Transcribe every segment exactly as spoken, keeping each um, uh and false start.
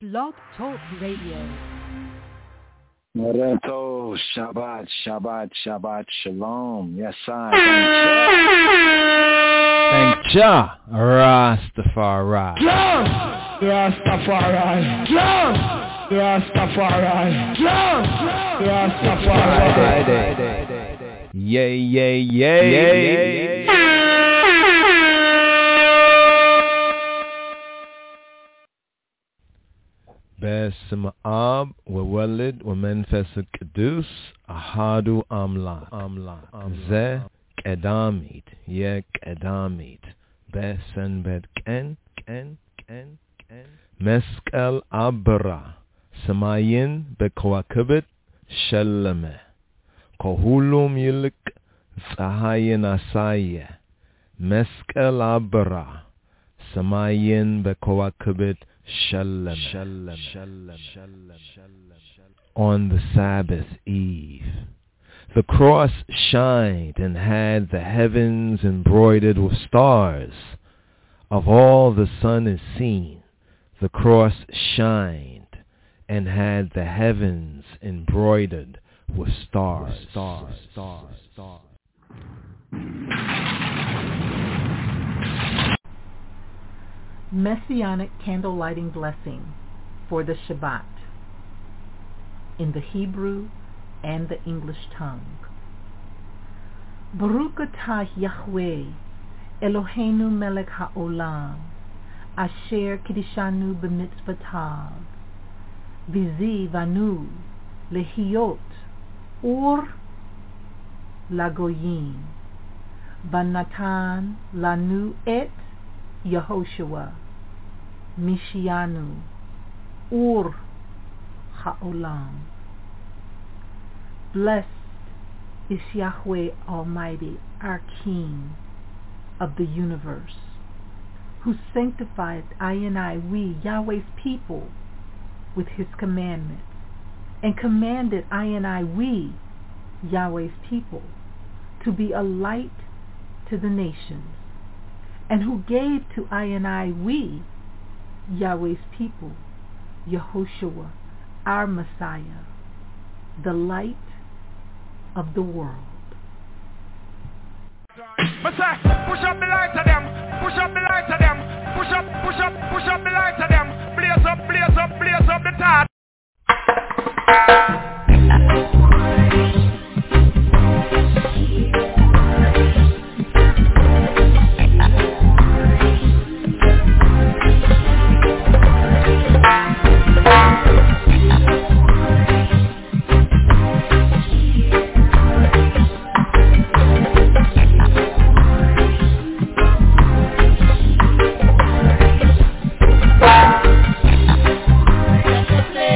Blog Talk Radio. Moreto, Shabbat, Shabbat, Shabbat, Shalom. Yes, I thank Jah. Rastafari. Jah, Rastafari. Jah, Rastafari. Jah, Rastafari. Yay, yay, yay, yay. باسم آب وولد ومنفس القدوس أحد أملاك زه قداميت يك قداميت بسن بد كن كن كن كن مسكال أبرا سماين بكواكبت شلمه كهولم يلك ፀሐይን አሳየ መስቀል አበራ ሰማይን በከዋክብት ሸለመ. On the Sabbath eve, the cross shined and had the heavens embroidered with stars. Of all the sun is seen, the cross shined and had the heavens embroidered with stars. stars, stars, stars. Messianic candle lighting blessing for the Shabbat in the Hebrew and the English tongue. Baruch atah Yahweh Eloheinu melech haolam asher kiddushanu b'mitzvotav v'zivanu lehiyot ur lagoyim Banatan lanu et Yehoshua Mishianu Ur Ha'olam. Blessed is Yahweh Almighty, our King of the universe, who sanctified I and I, we, Yahweh's people, with his commandments, and commanded I and I, we, Yahweh's people, to be a light to the nations, and who gave to I and I, we, Yahweh's people, Yehoshua, our Messiah, the light of the world. Messiah, push up the light to them, push up the light to them, push up, push up, push up the light to them, blaze up, blaze up, blaze up the top. Say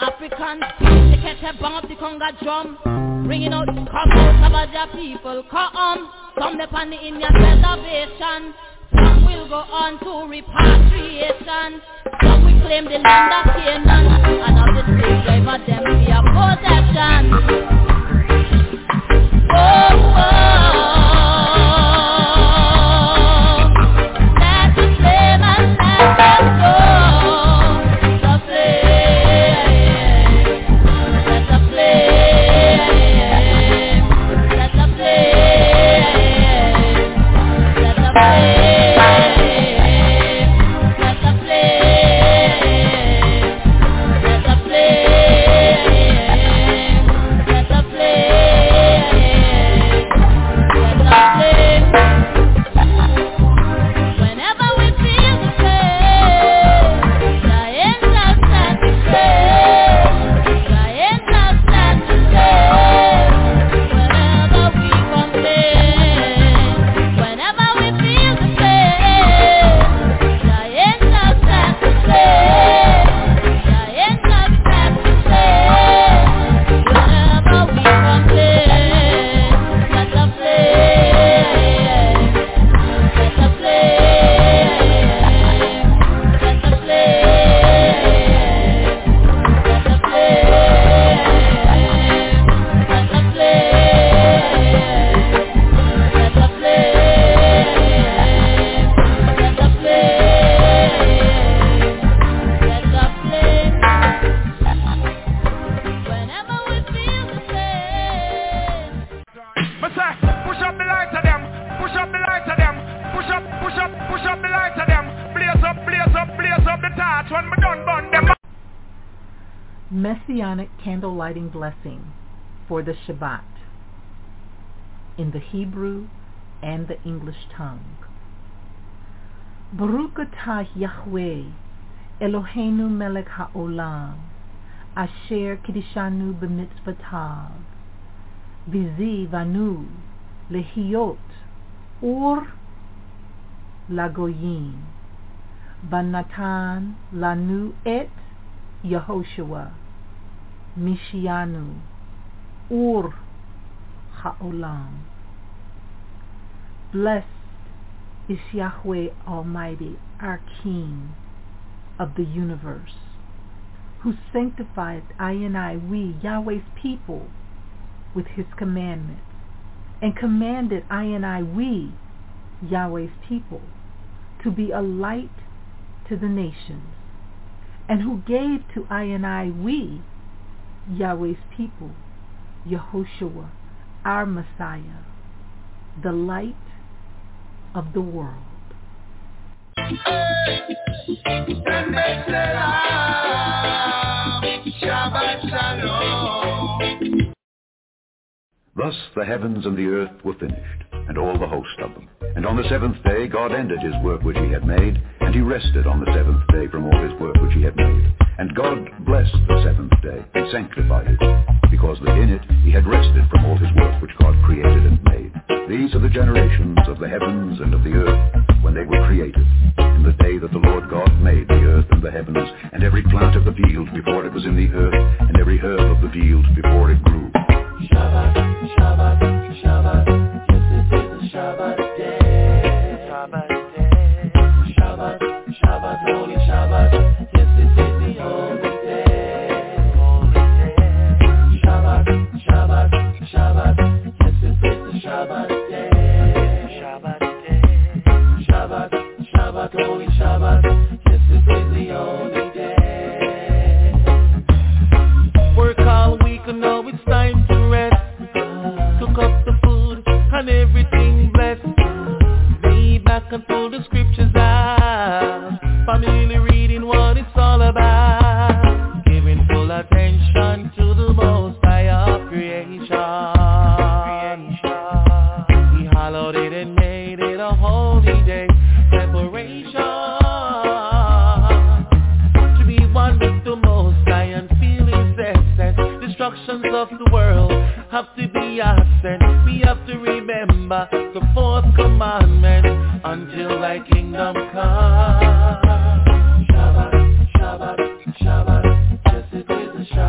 African, they catch a bang up the conga drum, bringing out the cockroach of their people. Come, some they pan the Indian reservation. Some will go on to repatriation. Some will claim the land of Canaan, and of the slave driver them be a possession. Oh, oh. Let the slave and let them go. The slave, let the slave, let the slave, let the slave. Messianic candle lighting blessing for the Shabbat in the Hebrew and the English tongue. Baruch atah Yahweh Eloheinu melech haolam asher kiddushanu b'mitzvotav v'zivanu lehiyot ur lagoyim banatan lanu et Yehoshua Mishianu Ur Ha'olam. Blessed is Yahweh Almighty, our King of the universe, who sanctified I and I, we, Yahweh's people, with his commandments, and commanded I and I, we, Yahweh's people, to be a light to the nations, and who gave to I and I, we, Yahweh's people, Yehoshua, our Messiah, the light of the world. Thus the heavens and the earth were finished, and all the host of them. And on the seventh day God ended his work which he had made, and he rested on the seventh day from all his work which he had made. And God blessed the seventh day, and sanctified it, because that in it he had rested from all his work which God created and made. These are the generations of the heavens and of the earth, when they were created, in the day that the Lord God made the earth and the heavens, and every plant of the field before it was in the earth, and every herb of the field before it grew. Shabbat, Shabbat, Shabbat, yes it is the Shabbat day. Shabbat day. Shabbat, Shabbat, holy Shabbat, yes it is the holy day. Holy day. Shabbat, Shabbat, Shabbat, yes it is the Shabbat day. Shabbat day. Shabbat, Shabbat, holy Shabbat, yes it is the holy day. Work all week and now it's time to rest. Cook up the food and everything blessed. Lay back and pull the scriptures out. Family reading what it's all about. Giving full attention to the most high of creation. He hallowed it and made it a holy day. Separation to be one with the most high and feel his essence. Destructions of the world have to be absent. We have to remember the fourth commandment until thy kingdom come. Shabbat, Shabbat, Shabbat, yes it is a Shabbat.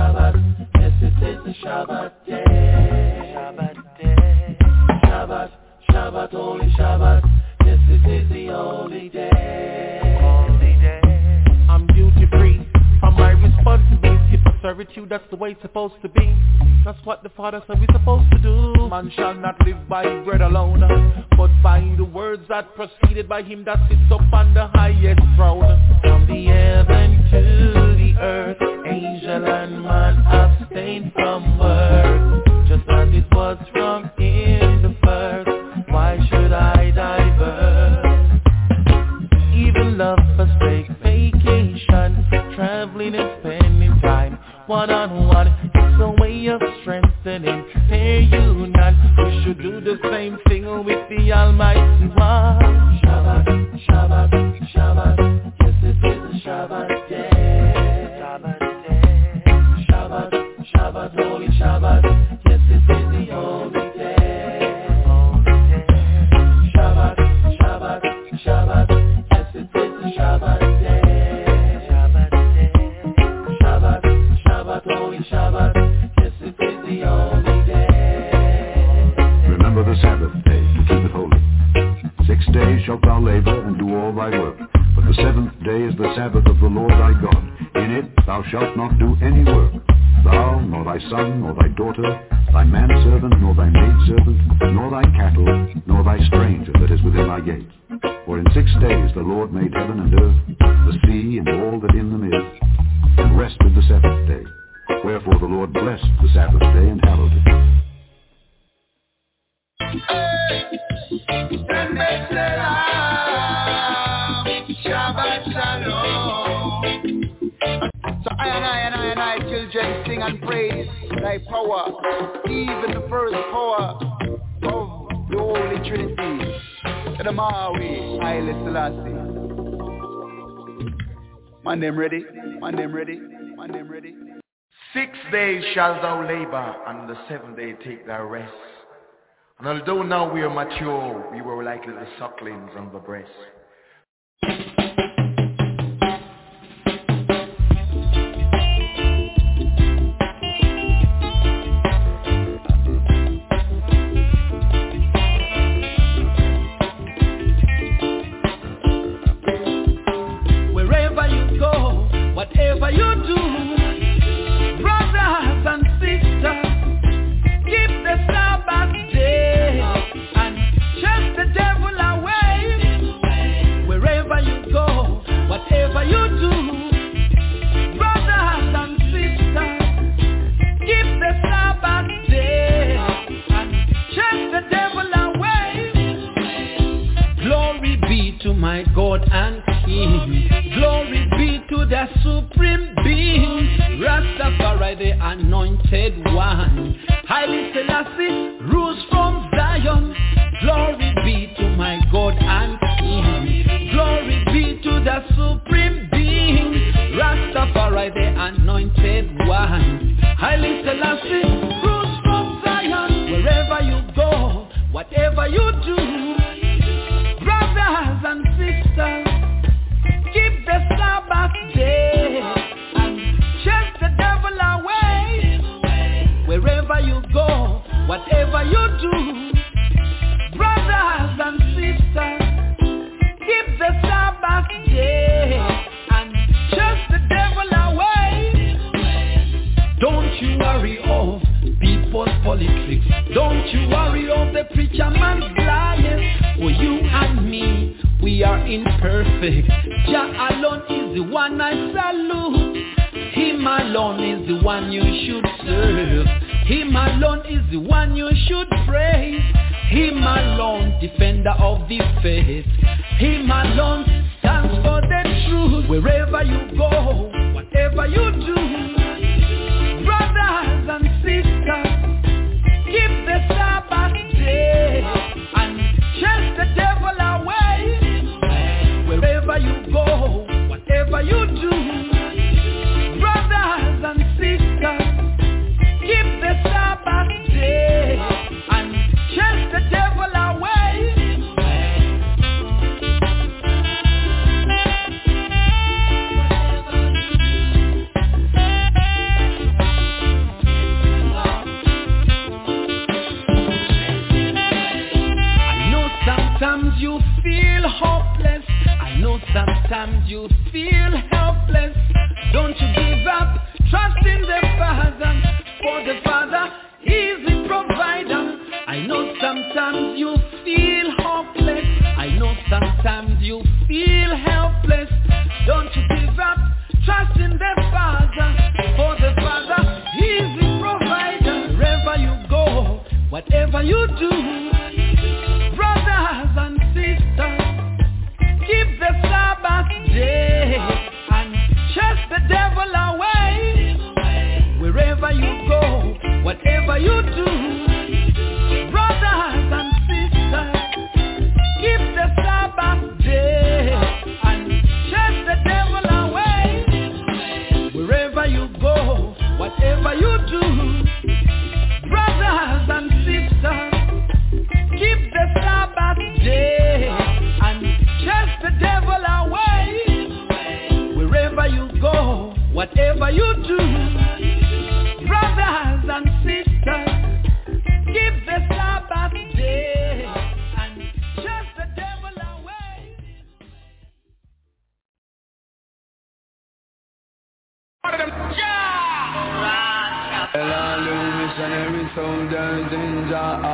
Shabbat. Yes, it is the Shabbat day. Shabbat day. Shabbat, Shabbat, holy Shabbat. Yes, it is the holy day. Holy day. I'm duty free from my responsibility for servitude. That's the way it's supposed to be. That's what the Father said we're supposed to do. Man shall not live by bread alone, but by the words that proceeded by him that sits up on the highest throne. From the heaven to the earth, angel and man abstain from work, just as it was from in the first. Why should I divert? Even love forsake vacation, traveling and spending time one-on-one. It's a way of strengthening their union. We should do the same thing with the Almighty One. Shabbat, Shabbat, Shabbat. Yes, it is a Shabbat day. Shabbat day. Shabbat, Shabbat, holy Shabbat. Yes, it is the holy day. Holy day. Shabbat, Shabbat, Shabbat. Yes, it is the Shabbat day. Shabbat day. Shabbat, Shabbat, holy Shabbat. Yes, it is the holy day. Remember the Sabbath day to keep it holy. Six days shalt thou labor and do all thy work, but the seventh day is the Sabbath of the Lord thy God. In it thou shalt not do any work, thou, nor thy son, nor thy daughter, thy manservant, nor thy maidservant, nor thy cattle, nor thy stranger that is within thy gates. For in six days the Lord made heaven and earth, the sea and all that in them is, and rested the seventh day. Wherefore the Lord blessed the Sabbath day and hallowed it. Shabbat Shalom. So I and I and I and I children sing and praise thy power, even the first power of the Holy Trinity. To the Maui, Haile Selassie. Man them ready, man them ready, man them ready. Six days shalt thou labor, and the seventh day take thy rest. And although now we are mature, we were like little sucklings on the breast. Wherever you go, whatever you do, brothers and sisters, keep the Sabbath day and chase the devil away. Wherever you go, whatever you do, brothers and sisters, keep the Sabbath day and chase the devil away. Glory be to my God and King. Glory be to the Supreme Being, Rastafari, the Anointed One. Haile Selassie rules from Zion. Glory be to my God and King. Glory be to the Supreme Being, Rastafari, the Anointed One. Haile Selassie rules from Zion. Wherever you go, whatever you do, brothers and sisters, keep the Sabbath day and chase the devil away. Wherever you go, whatever you do, brothers and sisters, keep the Sabbath day and chase the devil away. Don't you worry of people's politics. Don't you worry of the preacher man's liars. For you and me, we are imperfect. Jah alone is the one I salute. Him alone is the one you should serve. Him alone is the one you should praise. Him alone, defender of the faith. Him alone stands for the truth. Wherever you go, whatever you do, brothers and sisters, keep the Sabbath day and chase the devil away. Wherever you go, whatever you do, brothers and sisters, keep the Sabbath day and chase the devil away. sometimes you feel helpless, don't you give up. Trust in the Father, for the Father is the provider. I know sometimes you feel hopeless, I know sometimes you feel helpless, don't you give up. Trust in the Father, for the Father is the provider. Wherever you go, whatever you do, brothers and sisters, keep the Sabbath day and chase the devil away. Wherever you go, whatever you do, brothers and sisters, keep the Sabbath day and chase the devil away. Wherever you go, whatever you do, brothers and sisters, keep the Sabbath day and chase the devil away. Wherever you go, whatever you do, brothers and sisters, keep the Sabbath day and chase the devil away. Hello, missionary soldiers in the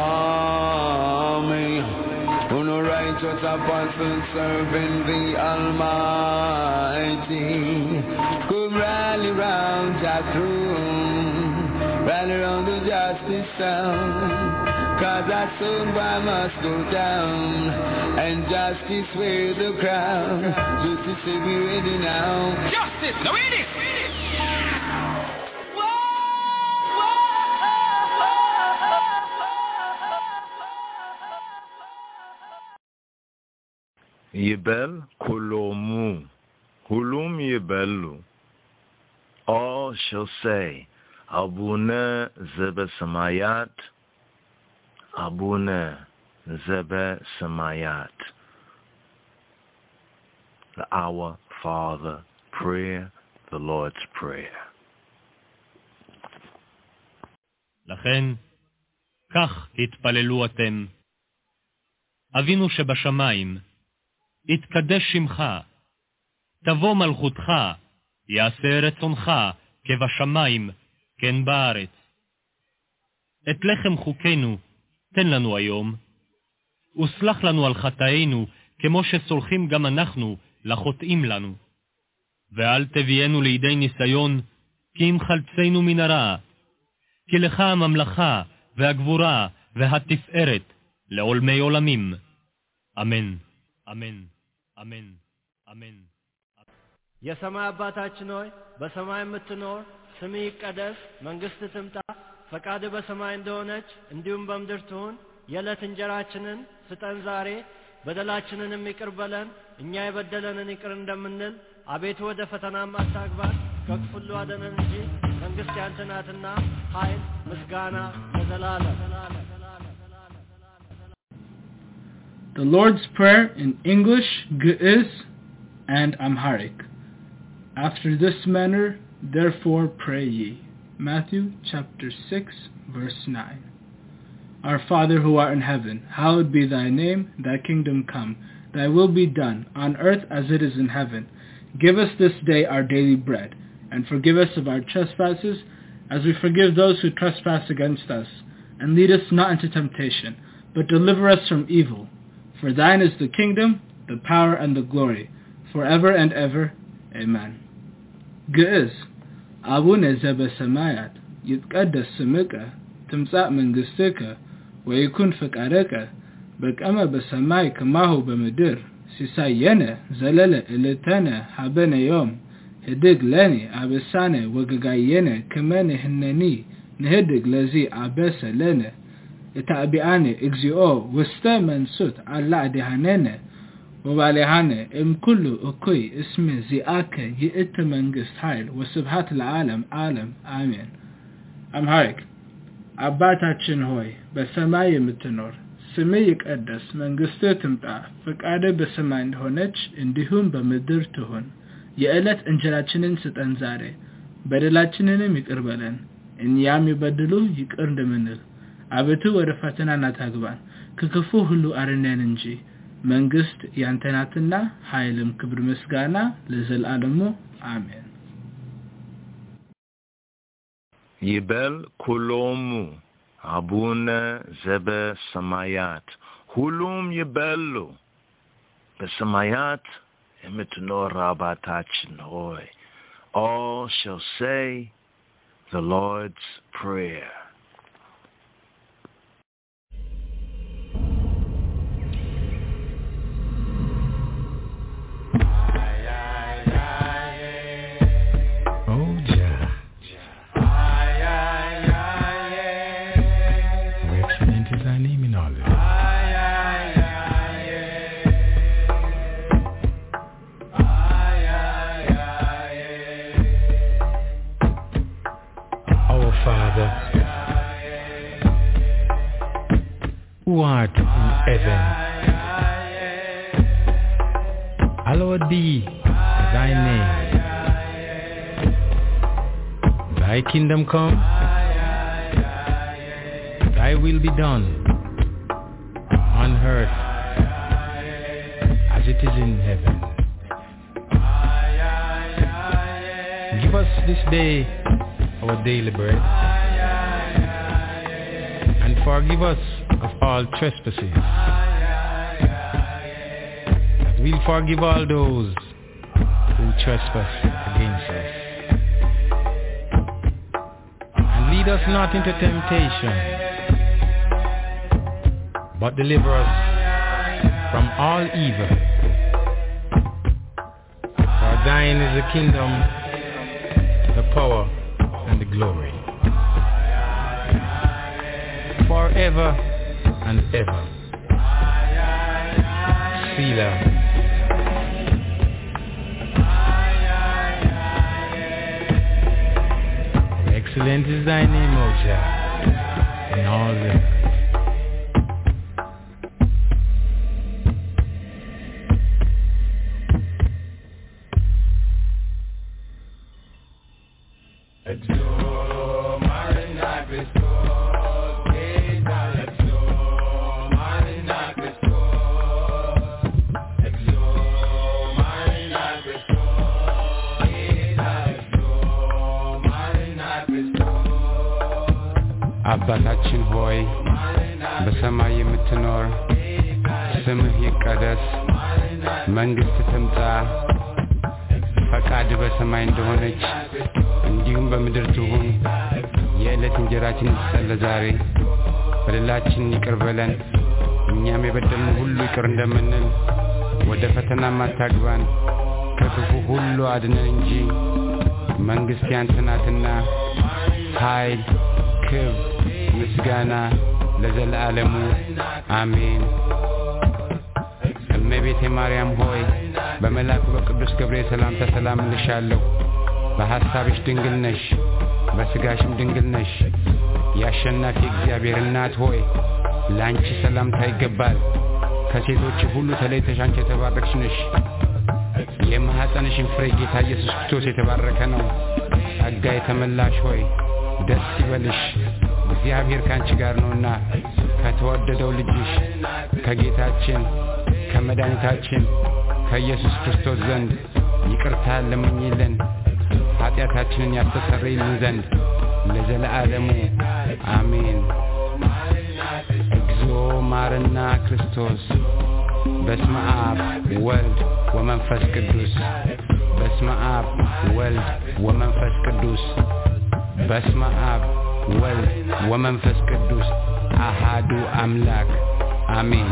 army, who no righteous apostles serving the Almighty. Come rally round your throne, rally round the justice sound, cause that soon I must go down, and justice wear the crown. Justice say be ready now. Justice, now ready. Yibel Kulomu, Kulum Yibelu. All shall say, Abuna Zebe Samayat, Abuna Zebe Samayat. The Our Father prayer, the Lord's prayer. לכן, כך התפללו אתם. אבינו שבשמיים, יתקדש שמך, תבוא מלכותך, יעשה רצונך, כבשמיים, כן בארץ. את לחם חוקנו, תן לנו היום, וסלח לנו על חטאינו, כמו שסולחים גם אנחנו, לחוטאים לנו. ואל תביאנו לידי ניסיון, כי אם חלצנו מן הרע, כי לך הממלכה, והגבורה, והתפארת, לעולמי עולמים. אמן, אמן. አሜን አሜን የሰማይ አባታችን ሆይ በሰማይ የምትኖር ስምህ ይቀደስ መንግስትህ ትምጣ ፈቃድህ በሰማይ እንደሆነች እንዲሁም በምድር ትሁን የዕለት እንጀራችንን ስጠን ዛሬ በደላችንንም ይቅር በለን እኛ የበደለንን ይቅር እንደምንል አቤቱ ወደ ፈተናም አታግባን ከክፉ ሁሉ አድነን እንጂ መንግስት ያንተ ናትና ኃይል ምስጋና ለዘላለም። The Lord's Prayer in English, Ge'ez, and Amharic. After this manner, therefore pray ye. Matthew chapter six, verse nine. Our Father who art in heaven, hallowed be thy name, thy kingdom come. Thy will be done, on earth as it is in heaven. Give us this day our daily bread, and forgive us of our trespasses, as we forgive those who trespass against us. And lead us not into temptation, but deliver us from evil. For thine is the kingdom, the power, and the glory, forever and ever. Amen. Ge'ez, Abune zebe samayat, yitqaddas smeka, timtza' mengisteka, ويكون فقارك بكما بسماي كماهو بمدر سيساينا زلل إلتنا حبنا يوم هدق لاني عبساني وقاقاينا كمان هناني نهدق لزي عباسة لنا اتعبياني اكزيو وستامن سوت على عدهاننا وباليهاني ام كله اكوي اسمه زياكا يئت منقست حيل وسبحات العالم عالم آمين أمهارك አባታችን ሆይ በሰማይ የምትኖር ስምህ ይቀደስ መንግስትህ ትምጣ ፈቃድህ በሰማይ እንደሆነች እንዲሁም በምድር ትሁን የዕለት እንጀራችንን ስጠን ዛሬ በደላችንንም ይቅር በለን እኛም የበደሉንን ይቅር እንደምንል አቤቱ ወደ ፈተና አታግባን ከክፉ ሁሉ አድነን እንጂ መንግስት ያንተ ናትና ኃይልም ክብር ምስጋና ለዘላለሙ አሜን። ይበል ኩሎሙ አቡነ ዘበሰማያት ሁሉም ይበሉ በሰማያት የምትኖር አባታችን ሆይ. All shall say the Lord's Prayer. Who art in heaven, hallowed be thy name. Thy kingdom come, thy will be done on earth as it is in heaven. Give us this day our daily bread, and forgive us of all trespasses, that we'll forgive all those who trespass against us. And lead us not into temptation, but deliver us from all evil. For thine is the kingdom, the power, and the glory, forever and ever. Selah. Excellent is thy name, O Jah, in all the earth. አባታችን ሆይ በሰማይ የምትኖር ስምህ ይቀደስ መንግስት ትምጣ ፈቃድ በሰማይ እንደሆነች እንዲሁም በምድር ትሁን የዕለት እንጀራችንን ስጠን ዛሬ በደላችንን ይቅር በለን እኛም የበደልን ሁሉ ይቅር እንደምንል ወደ ፈተናም አታግባን ከክፉ ሁሉ አድነን እንጂ መንግስት ያንተ ናትና ኃይል ክብር ምስጋና ለዘላለሙ አሜን። እመቤቴ ማርያም ሆይ በመልአኩ በቅዱስ ገብርኤል ሰላምታ ሰላም እልሻለሁ። በሐሳብሽ ድንግል ነሽ በስጋሽም ድንግል ነሽ። የአሸናፊ እግዚአብሔር እናት ሆይ ላንቺ ሰላምታ ይገባል። ከሴቶች ሁሉ ተለይተሽ አንቺ የተባረክሽ ነሽ። የማኅፀንሽን ፍሬ ጌታ ኢየሱስ ክርስቶስ የተባረከ ነው። ጸጋ የተመላሽ ሆይ ደስ ይበልሽ እግዚአብሔር ካንቺ ጋር ነውና ከተወደደው ልጅሽ ከጌታችን ከመድኃኒታችን ከኢየሱስ ክርስቶስ ዘንድ ይቅርታ ለምኝልን ኃጢአታችንን ያስተሰርይልን ዘንድ ለዘለዓለሙ አሜን። እግዚኦ ማረና ክርስቶስ። በስመ አብ ወልድ ወመንፈስ ቅዱስ በስመ አብ ወልድ ወመንፈስ ቅዱስ በስመ አብ ወልድ ወመንፈስ ቅዱስ አሃዱ አምላክ አሜን።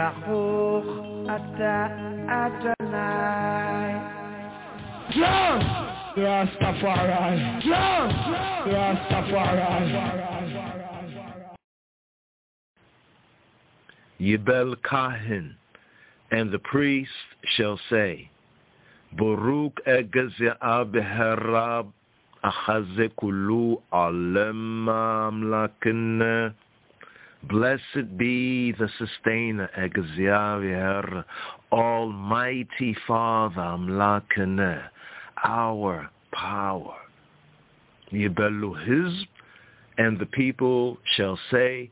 Baruch Ata Adonai. Just Rastafari. Just Rastafari. Yibel Kahin, and the priest shall say, Baruch Egezia Beherab Achazekulu Alem Amlakin. Blessed be the sustainer, Egziavier, Almighty Father, Amlakin, our power. Yibelu Hizb, and the people shall say,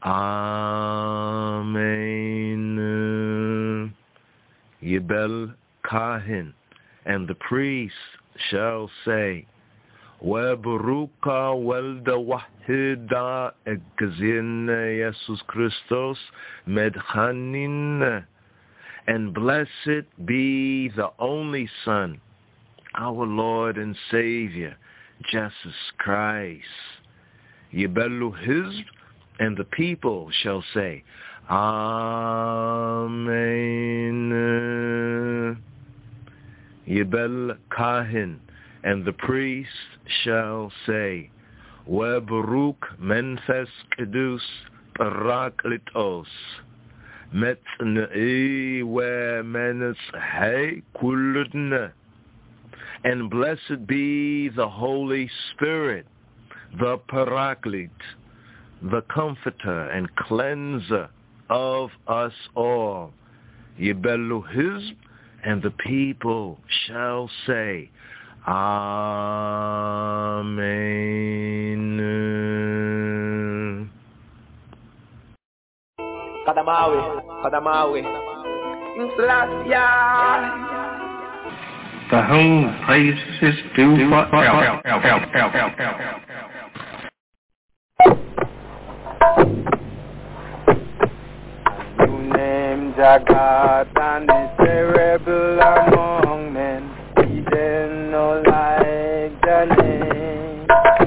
Amen. Yibel Kahin, and the priest shall say, Webaruka welda wahida egzin Jesus Christos medchanin, and blessed be the only Son, our Lord and Savior, Jesus Christ. Yibelu Hizb, and the people shall say, Amen. Yibel Kahin, and the priest shall say, Webaruch Menfes Kedus Paraklitos Metnei we menes Hey Kuludne, and blessed be the Holy Spirit, the Paraclete, the Comforter and Cleanser of us all. Yibelu Hizb, and the people shall say, Amen. Kadamawi, Kadamawi, Inslasya. To whom praises due forever. You name Jagat and is terrible among men. He didn't know like the name.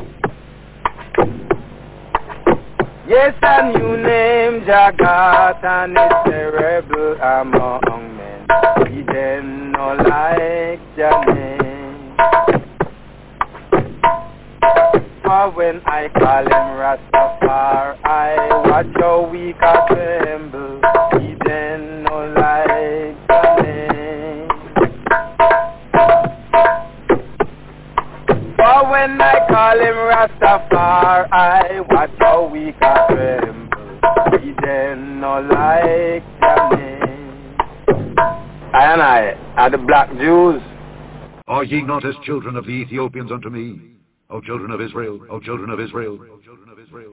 Yes, and you name Jagat and is terrible among men. He didn't know like the name. For when I call him Rastafari, I watch how weak I tremble. He didn't know like the name. For when I call him Rastafari, I watch how weak I tremble. He didn't know like the name. I and I are the black Jews. Are ye not as children of the Ethiopians unto me, O children of Israel, O children of Israel, O children of Israel?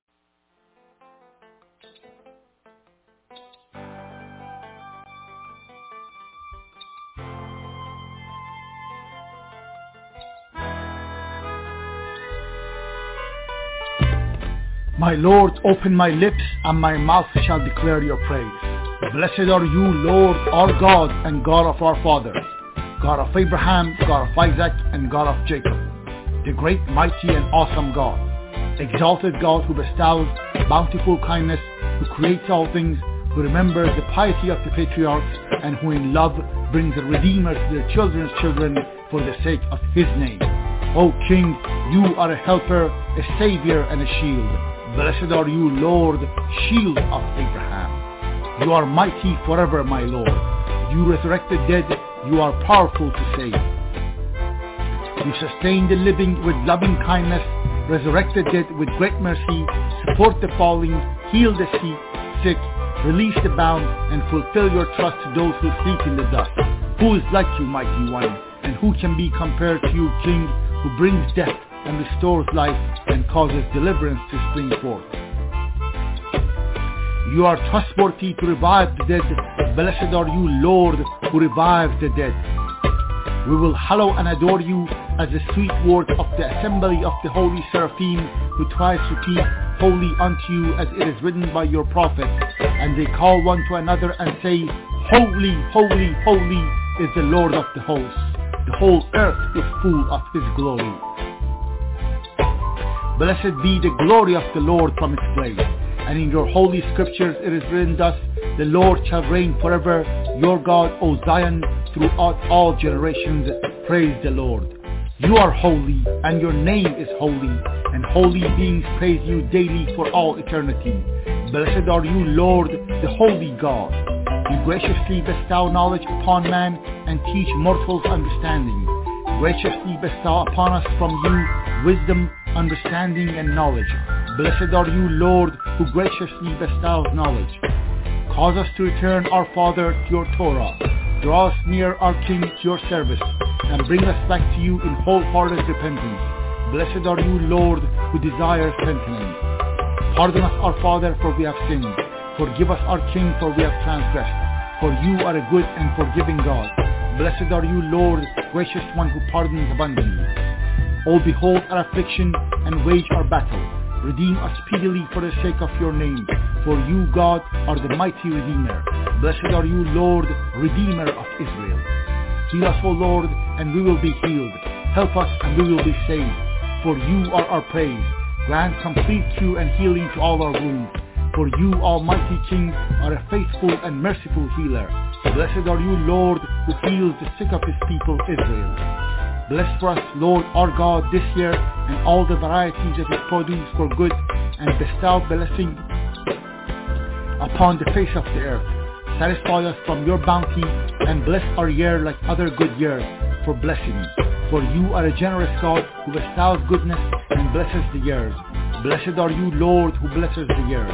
My Lord, open my lips, and my mouth shall declare your praise. Blessed are you, Lord, our God, and God of our fathers, God of Abraham, God of Isaac, and God of Jacob, the great, mighty, and awesome God, exalted God who bestows bountiful kindness, who creates all things, who remembers the piety of the patriarchs, and who in love brings the Redeemer to their children's children for the sake of his name. O King, you are a helper, a savior, and a shield. Blessed are you, Lord, shield of Abraham. You are mighty forever, my Lord. You resurrect the dead, you are powerful to save. You sustain the living with loving kindness, resurrect the dead with great mercy, support the falling, heal the sick, release the bound, and fulfill your trust to those who sleep in the dust. Who is like you, mighty one, and who can be compared to you, King, who brings death and restores life and causes deliverance to spring forth. You are trustworthy to revive the dead. Blessed are you, Lord, who revives the dead. We will hallow and adore you as the sweet word of the assembly of the holy seraphim, who twice repeat, Holy unto you, as it is written by your prophet. And they call one to another and say, Holy, holy, holy is the Lord of the hosts. The whole earth is full of his glory. Blessed be the glory of the Lord from its place, And in your holy scriptures it is written thus, the Lord shall reign forever, your God, O Zion, throughout all generations. Praise the Lord. You are holy, and your name is holy, and holy beings praise you daily for all eternity. Blessed are you, Lord, the holy God. You graciously bestow knowledge upon man, and teach mortals understanding. Graciously bestow upon us from you wisdom, understanding, and knowledge. Blessed are you, Lord, who graciously bestows knowledge. Cause us to return, our Father, to your Torah. Draw us near, our King, to your service, and bring us back to you in wholehearted repentance. Blessed are you, Lord, who desires repentance. Pardon us, our Father, for we have sinned. Forgive us, our King, for we have transgressed. For you are a good and forgiving God. Blessed are you, Lord, gracious one who pardons abundantly. O behold our affliction and wage our battle. Redeem us speedily for the sake of your name. For you, God, are the mighty Redeemer. Blessed are you, Lord, Redeemer of Israel. Heal us, O Lord, and we will be healed. Help us, and we will be saved. For you are our praise. Grant complete cure and healing to all our wounds. For you, Almighty King, are a faithful and merciful healer. Blessed are you, Lord, who heals the sick of his people, Israel. Bless for us, Lord our God, this year, and all the varieties of his produce for good, and bestow blessing upon the face of the earth. Satisfy us from your bounty, and bless our year like other good years, for blessing. For you are a generous God, who bestows goodness and blesses the years. Blessed are you, Lord, who blesses the years.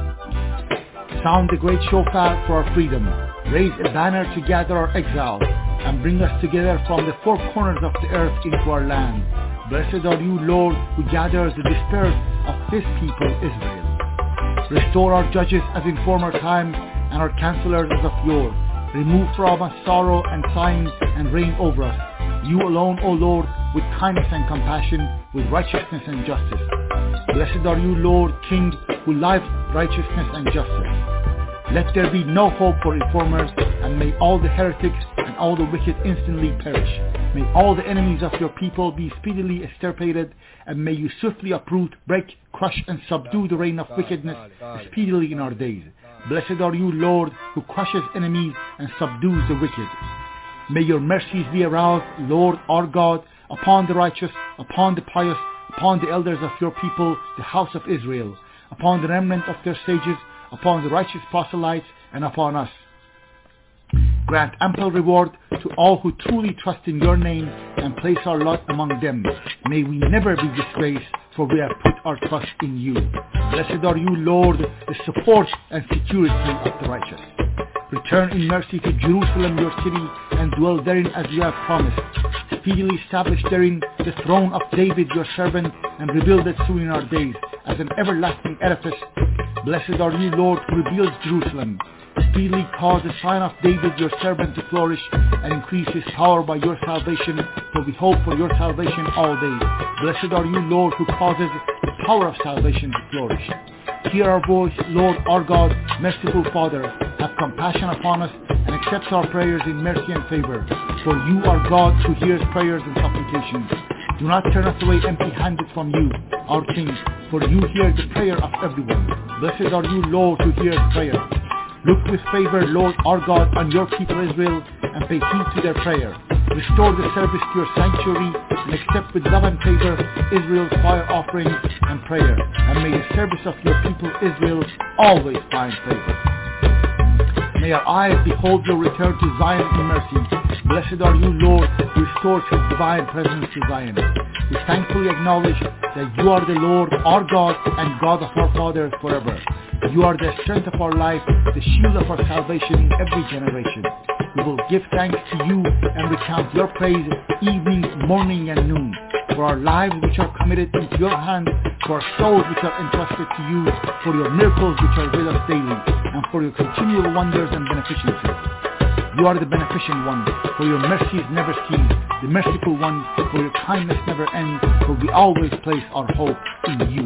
Sound the great shofar for our freedom. Raise a banner to gather our exiles, and bring us together from the four corners of the earth into our land. Blessed are you, Lord, who gathers the dispersed of his people, Israel. Restore our judges as in former times, and our counselors as of yore. Remove from us sorrow and sighing, and reign over us. You alone, O Lord, with kindness and compassion, with righteousness and justice. Blessed are you, Lord, King, who lives righteousness and justice. Let there be no hope for informers, and may all the heretics and all the wicked instantly perish. May all the enemies of your people be speedily extirpated, and may you swiftly uproot, break, crush, and subdue the reign of wickedness speedily in our days. Blessed are you, Lord, who crushes enemies and subdues the wicked. May your mercies be aroused, Lord our God, upon the righteous, upon the pious, upon the elders of your people, the house of Israel, upon the remnant of their sages, upon the righteous proselytes, and upon us. Grant ample reward to all who truly trust in your name and place our lot among them. May we never be disgraced, for we have put our trust in you. Blessed are you, Lord, the support and security of the righteous. Return in mercy to Jerusalem, your city, and dwell therein as you have promised. Speedily establish therein the throne of David, your servant, and rebuild it soon in our days as an everlasting edifice. Blessed are you, Lord, who rebuilds Jerusalem. Speedily cause the sign of David, your servant, to flourish, and increase his power by your salvation, for we hope for your salvation all days. Blessed are you, Lord, who causes the power of salvation to flourish. Hear our voice, Lord our God, merciful Father. Have compassion upon us, and accept our prayers in mercy and favor. For you are God who hears prayers and supplications. Do not turn us away empty-handed from you, our King, for you hear the prayer of everyone. Blessed are you, Lord, who hears prayer. Look with favor, Lord our God, on your people Israel, and pay heed to their prayer. Restore the service to your sanctuary, and accept with love and favor Israel's fire offerings and prayer. And may the service of your people Israel always find favor. May our eyes behold your return to Zion in mercy. Blessed are you, Lord, who restores his divine presence to Zion. We thankfully acknowledge that you are the Lord, our God, and God of our fathers forever. You are the strength of our life, the shield of our salvation in every generation. We will give thanks to you and recount your praise evening, morning, and noon. For our lives which are committed into your hand, for our souls which are entrusted to you, for your miracles which are with us daily, and for your continual wonders and beneficences. You are the beneficent one, for your mercies never cease, the merciful one, for your kindness never ends, for we always place our hope in you.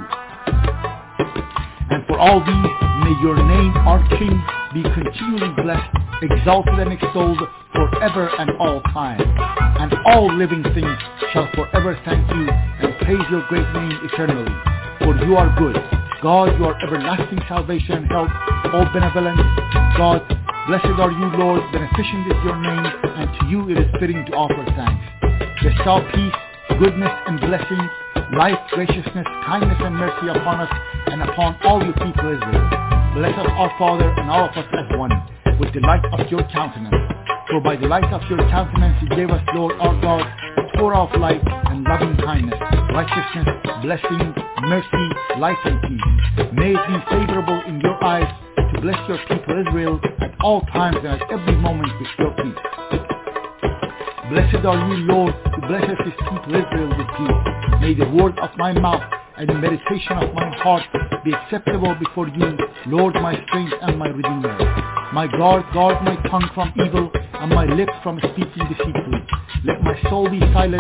And for all these, may your name, our King, be continually blessed, exalted and extolled forever and all time. And all living things shall forever thank you and praise your great name eternally. For you are good, God, you are everlasting salvation and help, all benevolent. God, blessed are you, Lord, beneficent is your name, and to you it is fitting to offer thanks. Bestow peace, goodness, and blessings, life, graciousness, kindness, and mercy upon us and upon all your people Israel. Bless us, our Father, and all of us as one, with the light of your countenance. For by the light of your countenance you gave us, Lord our God, the Torah of light and loving kindness, righteousness, blessing, mercy, life, and peace. May it be favorable in your eyes to bless your people Israel at all times and at every moment with your peace. Blessed are you, Lord, who blesses his people Israel with peace. May the word of my mouth and the meditation of my heart be acceptable before you, Lord, my strength and my Redeemer. My God, guard my tongue from evil and my lips from speaking deceitfully. Let my soul be silent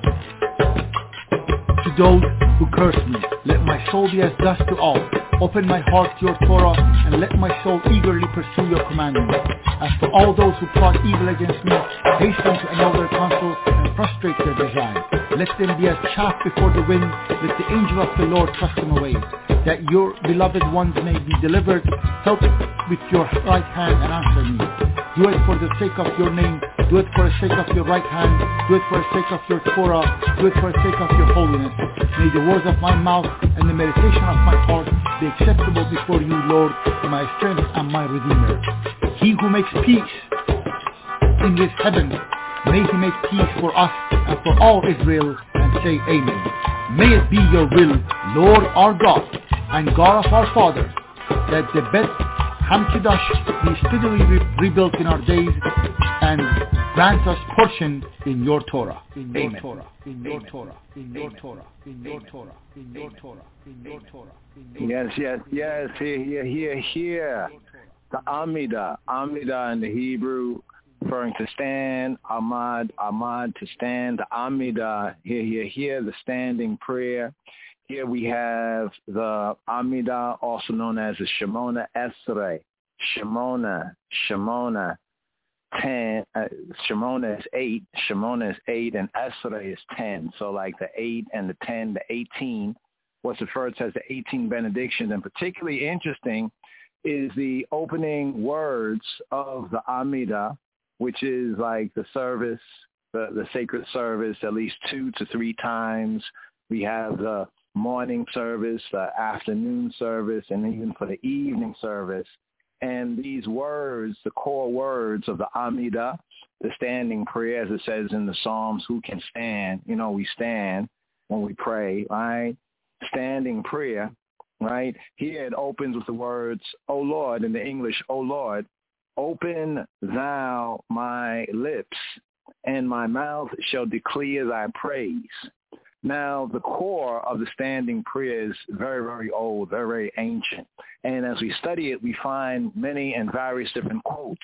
to those who curse me. Let my soul be as dust to all. Open my heart to your Torah, and let my soul eagerly pursue your commandments. As for all those who plot evil against me, hasten to annul their counsel and frustrate their design. Let them be as chaff before the wind. Let the angel of the Lord thrust them away. That your beloved ones may be delivered. Help with your right hand and answer me. Do it for the sake of your name. Do it for the sake of your right hand. Do it for the sake of your Torah. Do it for the sake of your holiness. May the words of my mouth and the meditation of my heart be acceptable before you, Lord, my strength and my Redeemer. He who makes peace in his heaven, may he make peace for us and for all Israel, and say Amen. May it be your will, Lord our God and God of our fathers, that the Beth Hamkidash be steadily re- rebuilt in our days, and grant us portion in your Torah. In your Amen. Torah. In your Amen. Torah. In your Amen. Torah. In your Amen. Torah. In your Amen. Torah. In your Torah. In your Yes, yes, yes. Here, here, here, here. The Amidah. Amidah in the Hebrew, referring to stand. Ahmad, Ahmad to stand. The Amidah. Here, here, here. The standing prayer. Here we have the Amidah, also known as the Shemona Esrei. Shemona, Shemona, ten. Uh, Shemona is eight. Shemona is eight, and Esrei is ten. So like the eight and the ten, the eighteen, what's referred to as the eighteen benedictions. And particularly interesting is the opening words of the Amidah, which is like the service, the, the sacred service, at least two to three times. We have the morning service, the afternoon service, and even for the evening service. And these words, the core words of the Amidah, the standing prayer, as it says in the Psalms, who can stand? You know, we stand when we pray, right? Standing prayer, right? Here it opens with the words, O Lord, in the English, O Lord, open thou my lips, and my mouth shall declare thy praise. Now, the core of the standing prayer is very, very old, very, very ancient. And as we study it, we find many and various different quotes,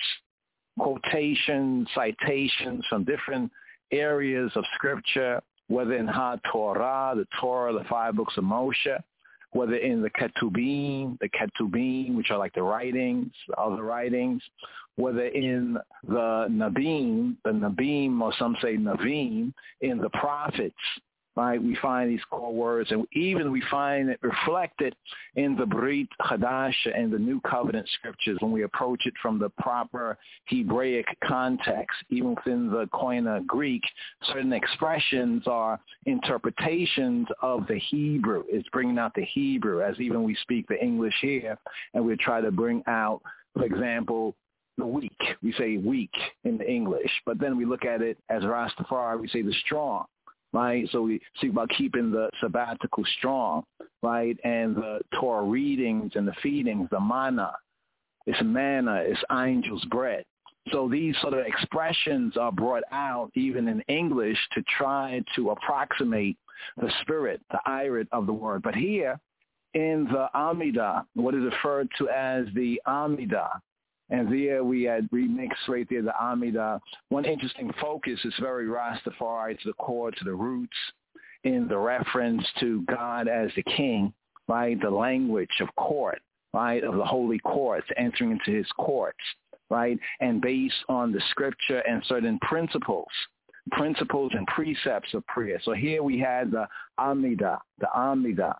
quotations, citations from different areas of Scripture, whether in HaTorah, the Torah, the five books of Moshe, whether in the Ketubim, the Ketubim, which are like the writings, the other writings, whether in the Nabim, the Nabim, or some say Navim, in the prophets. Right, we find these core words, and even we find it reflected in the Brit Chadash and the New Covenant scriptures when we approach it from the proper Hebraic context. Even within the Koine Greek, certain expressions are interpretations of the Hebrew. It's bringing out the Hebrew, as even we speak the English here, and we try to bring out, for example, the weak. We say weak in the English, but then we look at it as Rastafari, we say the strong. Right, so we speak about keeping the sabbatical strong, right, and the Torah readings and the feedings, the manna, it's manna, it's angel's bread. So these sort of expressions are brought out even in English to try to approximate the spirit, the irit of the word. But here in the Amidah, what is referred to as the Amidah, and there we had remixed right there the Amidah. One interesting focus is very Rastafari, to the core, to the roots, in the reference to God as the king, right? The language of court, right? Of the holy courts, entering into his courts, right? And based on the scripture and certain principles, principles and precepts of prayer. So here we had the Amidah, the Amidah.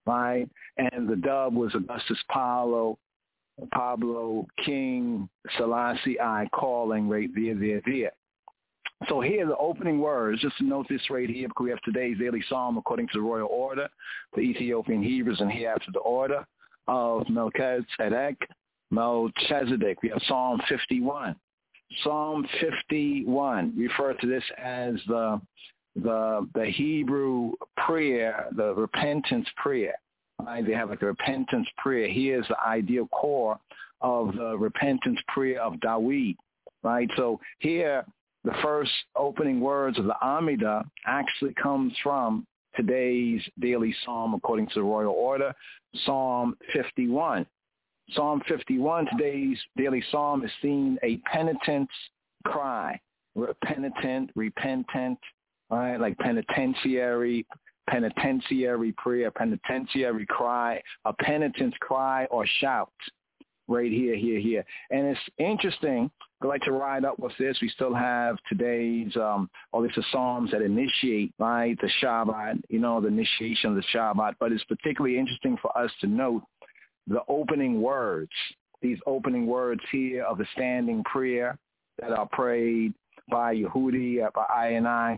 right? And the dub was Augustus Pablo, Pablo King Selassie I calling right there, there, there. So here the opening words, just to note this right here, because we have today's daily psalm according to the royal order, the Ethiopian Hebrews, and here after the order of Melchizedek, Melchizedek. We have Psalm fifty-one. Psalm fifty-one, refer to this as the the the Hebrew prayer, the repentance prayer. Right? They have like a repentance prayer. Here's the ideal core of the repentance prayer of Dawid. Right? So here, the first opening words of the Amidah actually comes from today's daily psalm according to the royal order, Psalm fifty-one. Psalm fifty-one, today's daily psalm, is seen a penitence cry. Penitent, repentant, right? Like penitentiary, penitentiary prayer, penitentiary cry, a penitence cry or shout. Right here, here, here. And it's interesting. I'd like to ride up with this. We still have today's, um, all these are psalms that initiate, right, the Shabbat, you know, the initiation of the Shabbat. But it's particularly interesting for us to note the opening words, these opening words here of the standing prayer that are prayed by Yehudi, by I and I,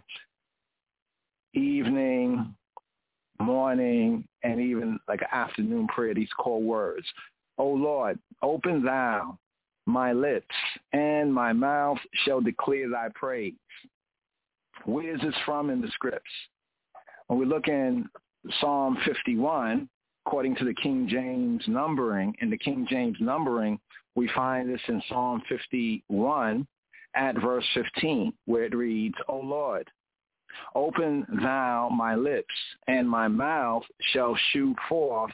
evening, morning, and even like an afternoon prayer, these core words. O Lord, open thou my lips, and my mouth shall declare thy praise. Where is this from in the scripts? When we look in Psalm fifty-one, according to the King James numbering, in the King James numbering, we find this in Psalm fifty-one at verse fifteen, where it reads, O Lord, open thou my lips, and my mouth shall shew forth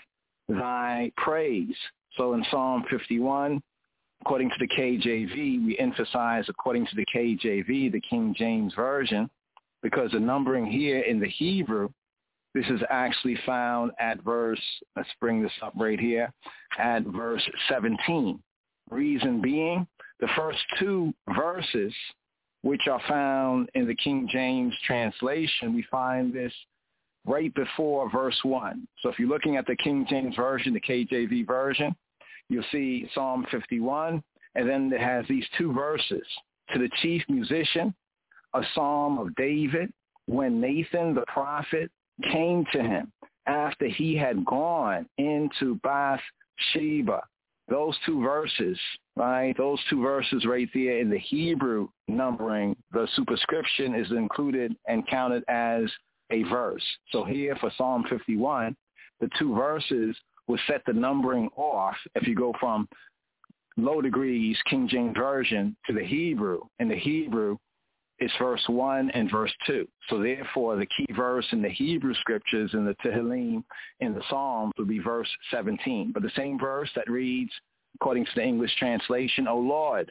thy praise. So in Psalm fifty-one, according to the K J V, we emphasize according to the K J V, the King James Version, because the numbering here in the Hebrew, this is actually found at verse, let's bring this up right here, at verse seventeen. Reason being, the first two verses, which are found in the King James translation, we find this right before verse one. So if you're looking at the King James Version, the K J V version, you'll see Psalm fifty-one, and then it has these two verses. To the chief musician, a psalm of David, when Nathan the prophet came to him after he had gone into Bathsheba. Those two verses, right? Those two verses right there in the Hebrew numbering, the superscription is included and counted as a verse. So here for Psalm fifty-one, the two verses will set the numbering off if you go from low degrees King James Version to the Hebrew. In the Hebrew, it's verse one and verse two. So therefore, the key verse in the Hebrew scriptures in the Tehillim, in the Psalms, would be verse seventeen. But the same verse that reads, according to the English translation, O Lord,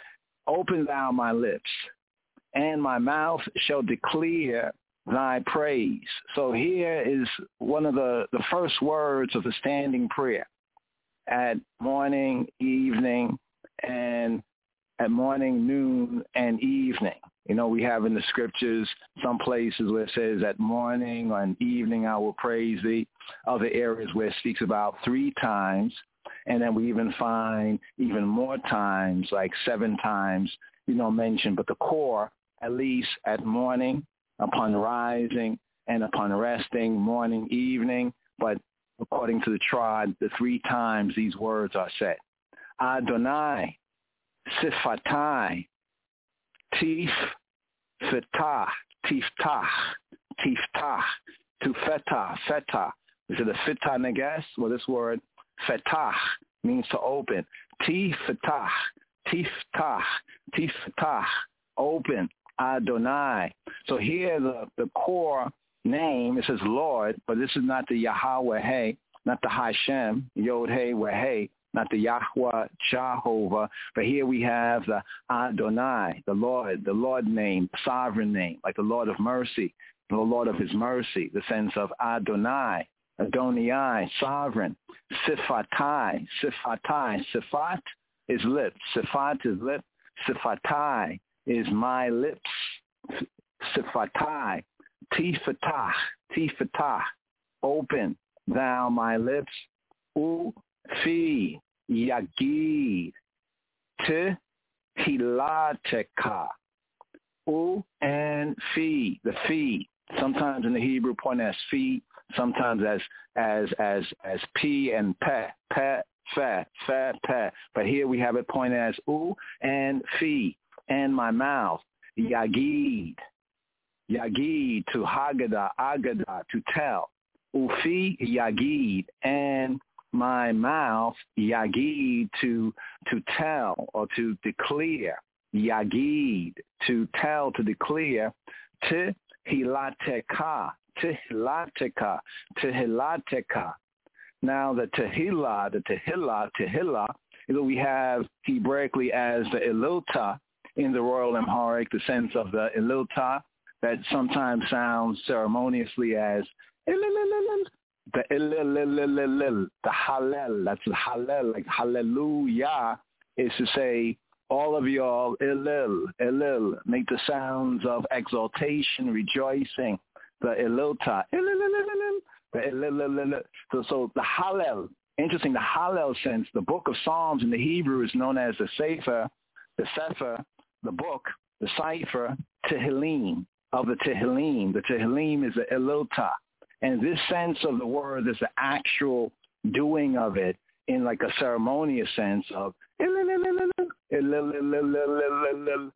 open thou my lips, and my mouth shall declare thy praise. So here is one of the, the first words of the standing prayer at morning, evening, and at morning, noon, and evening. You know, we have in the scriptures some places where it says at morning or in evening I will praise thee. Other areas where it speaks about three times. And then we even find even more times, like seven times, you know, mentioned. But the core, at least at morning, upon rising, and upon resting, morning, evening. But according to the tribe, the three times these words are said. Adonai, Sifatai, Tif, Fetah, Tiftah, Tiftah, Tufetah, Fetah. Is it a Fetah Neges? Well, this word, Fetah, means to open. Tifetah, Tiftah, Tiftah, open. Adonai. So here the, the core name, it says Lord, but this is not the Yahweh, hey, not the Hashem, Yod, hey, Weh, hey, not the Yahweh, Jehovah, but here we have the Adonai, the Lord, the Lord name, sovereign name, like the Lord of mercy, the Lord of his mercy, the sense of Adonai, Adonai, sovereign, Sifatai, Sifatai, Sifat is lip, Sifat is lip, Sifatai is my lips, Sifatai, Tifatah, Tifatah, open, thou my lips, u fi yagid te hilateka, u and fi, the fi, sometimes in the Hebrew pointed as fi, sometimes as as as as p and pe, pe, fe, fe, pe, but here we have it pointed as u and fi, and my mouth, yagid, yagid, to haggadah, aggadah, to tell, ufi yagid, and my mouth, yagid, to to tell or to declare, yagid, to tell, to declare, te hilateka, te hilateka, te hilateka. Now the tehillah, the tehillah, tehillah, is what we have Hebraically as the ililta in the Royal Amharic, the sense of the ililta that sometimes sounds ceremoniously as ililililil. The ililililil, the hallel, that's the hallel, like hallelujah is to say, all of y'all, ilil, ilil, make the sounds of exaltation, rejoicing, the ililta, ililililil, the ililililil. So, so the hallel, interesting, the hallel sense, the book of Psalms in the Hebrew is known as the Sefer, the Sefer, the book, the Cipher, Tehillim, of the Tehillim. The Tehillim is the ililta. And this sense of the word is the actual doing of it in like a ceremonious sense of hallel, hallelu,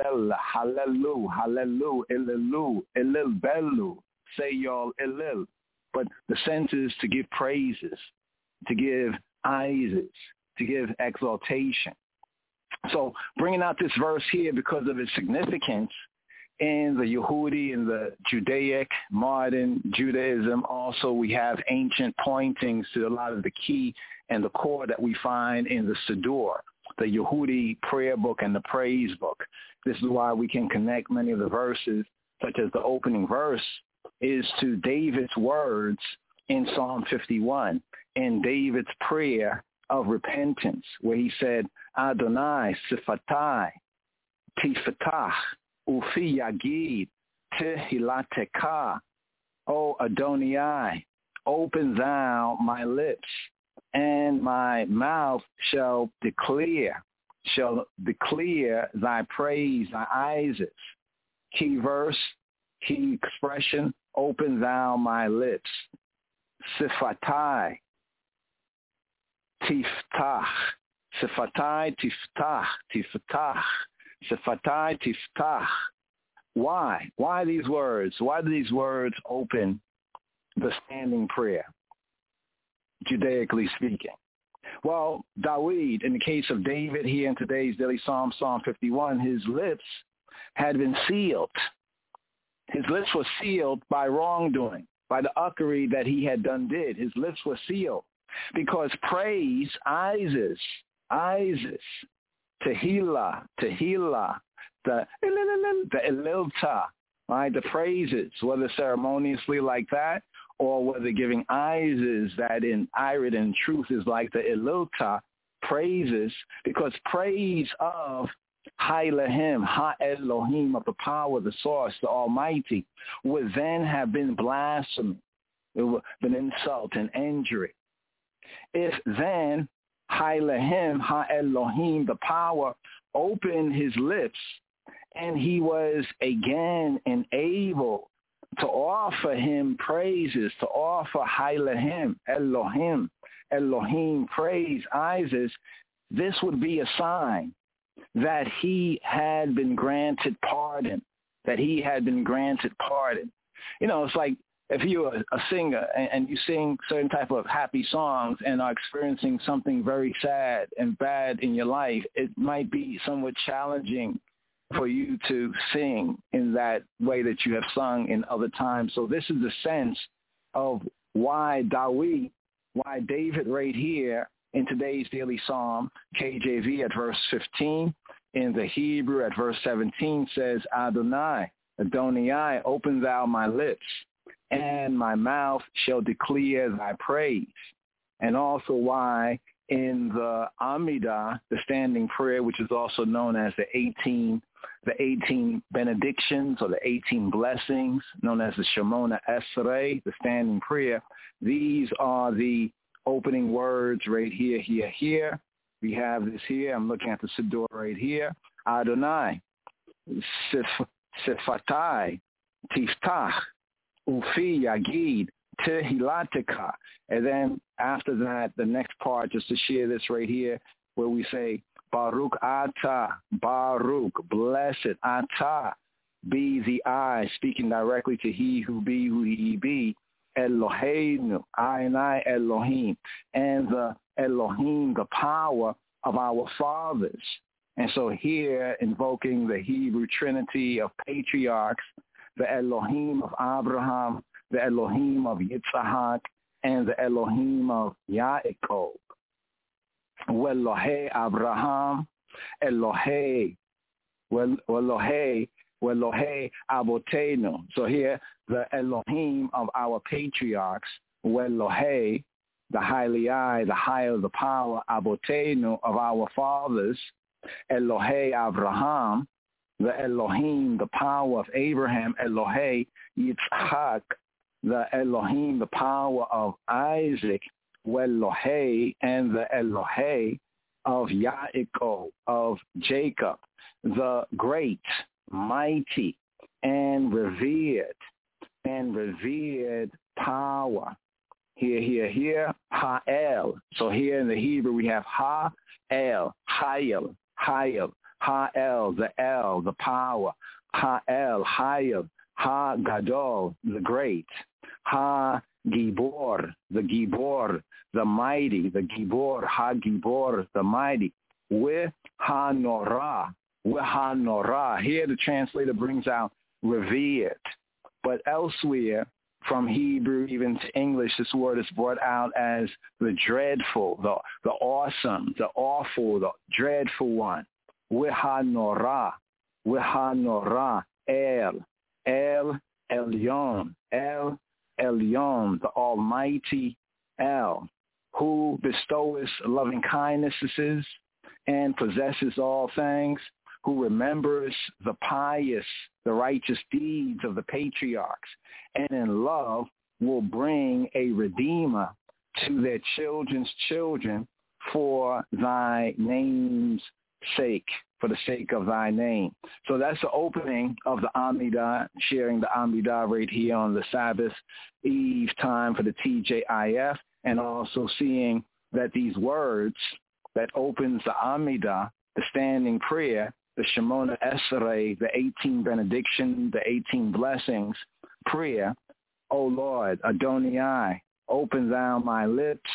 hallelu, ilelu, ilil belu, say y'all ilil. But the sense is to give praises, to give aises, to give exaltation. So bringing out this verse here because of its significance, in the Yehudi, in the Judaic, modern Judaism, also we have ancient pointings to a lot of the key and the core that we find in the Siddur, the Yehudi prayer book and the praise book. This is why we can connect many of the verses, such as the opening verse, is to David's words in Psalm fifty-one, in David's prayer of repentance, where he said, Adonai sifatai tifatach, Ufi yagid tehilateka, O Adonai, open thou my lips, and my mouth shall declare, shall declare thy praise, thy aises. Key verse, key expression, open thou my lips. Sifatai, tiftach, sifatai, tiftach, tiftach. Sifatai tiftach. Why? Why these words? Why do these words open the standing prayer, Judaically speaking? Well, Dawid, in the case of David here in today's daily Psalm, Psalm fifty-one, his lips had been sealed. His lips were sealed by wrongdoing, by the uckery that he had done did. His lips were sealed because praise, aises, aises, Tehillah, Tehillah, the the ililta, right? The praises, whether ceremoniously like that, or whether giving aises that in irid and truth is like the ililta, praises, because praise of Ha Elohim, Ha Elohim, of the power, the source, the Almighty, would then have been blasphemy, it would have been insult and injury. If then Ha Elohim, Ha Elohim, the power, opened his lips, and he was again enabled to offer him praises, to offer Ha Elohim, Elohim, Elohim, praise, aises, this would be a sign that he had been granted pardon, that he had been granted pardon. You know, it's like, if you're a singer and you sing certain type of happy songs and are experiencing something very sad and bad in your life, it might be somewhat challenging for you to sing in that way that you have sung in other times. So this is the sense of why Dawid, why David right here in today's daily Psalm, K J V at verse fifteen, in the Hebrew at verse seventeen says, Adonai, Adonai, open thou my lips, and my mouth shall declare thy praise. And also why in the Amidah, the standing prayer, which is also known as the eighteen the eighteen benedictions or the eighteen blessings known as the Shemona Esrei, the standing prayer. These are the opening words right here, here, here. We have this here. I'm looking at the Siddur right here. Adonai, Sif, Sifatai, Tiftach, Ufi Yagid, Tehilatika. And then after that, the next part, just to share this right here, where we say, Baruch Atah, Baruch, blessed Atah, be the I, speaking directly to he who be, who he be, Eloheinu, I and I, Elohim, and the Elohim, the power of our fathers. And so here, invoking the Hebrew Trinity of patriarchs, the Elohim of Abraham, the Elohim of Yitzhak, and the Elohim of Yaakov. Welohe Abraham, Elohe, Welohe, Welohe Abotenu. So here, the Elohim of our patriarchs, Welohe, the highly I, the higher the power, Abotenu, of our fathers, Elohe Abraham, the Elohim, the power of Abraham, Elohe Yitzhak, the Elohim, the power of Isaac, Welohe, and the Elohe of Yaakov, of Jacob, the great, mighty, and revered, and revered power. Here, here, here, Ha'el. So here in the Hebrew we have Ha-El, Hayel, Hayel, Ha'el, the El, the power, Ha'el, Hayel, Ha-Gadol, the great, Ha-Gibor, the Gibor, the mighty, the Gibor, Ha-Gibor, the mighty, with Ha-Norah, with Ha-Norah. Here the translator brings out revered, but elsewhere, from Hebrew even to English, this word is brought out as the dreadful, the, the awesome, the awful, the dreadful one. Weha-norah, Weha-norah, El, El Elyon, El Elyon, the Almighty El, who bestoweth loving kindnesses and possesses all things, who remembers the pious, the righteous deeds of the patriarchs, and in love will bring a redeemer to their children's children for thy name's sake, for the sake of thy name. So that's the opening of the Amidah, sharing the Amidah right here on the Sabbath Eve time for the T J I F, and also seeing that these words that opens the Amidah, the standing prayer, the Shemona Esrei, the eighteen benediction, the eighteen blessings, prayer, O Lord, Adonai, open thou my lips,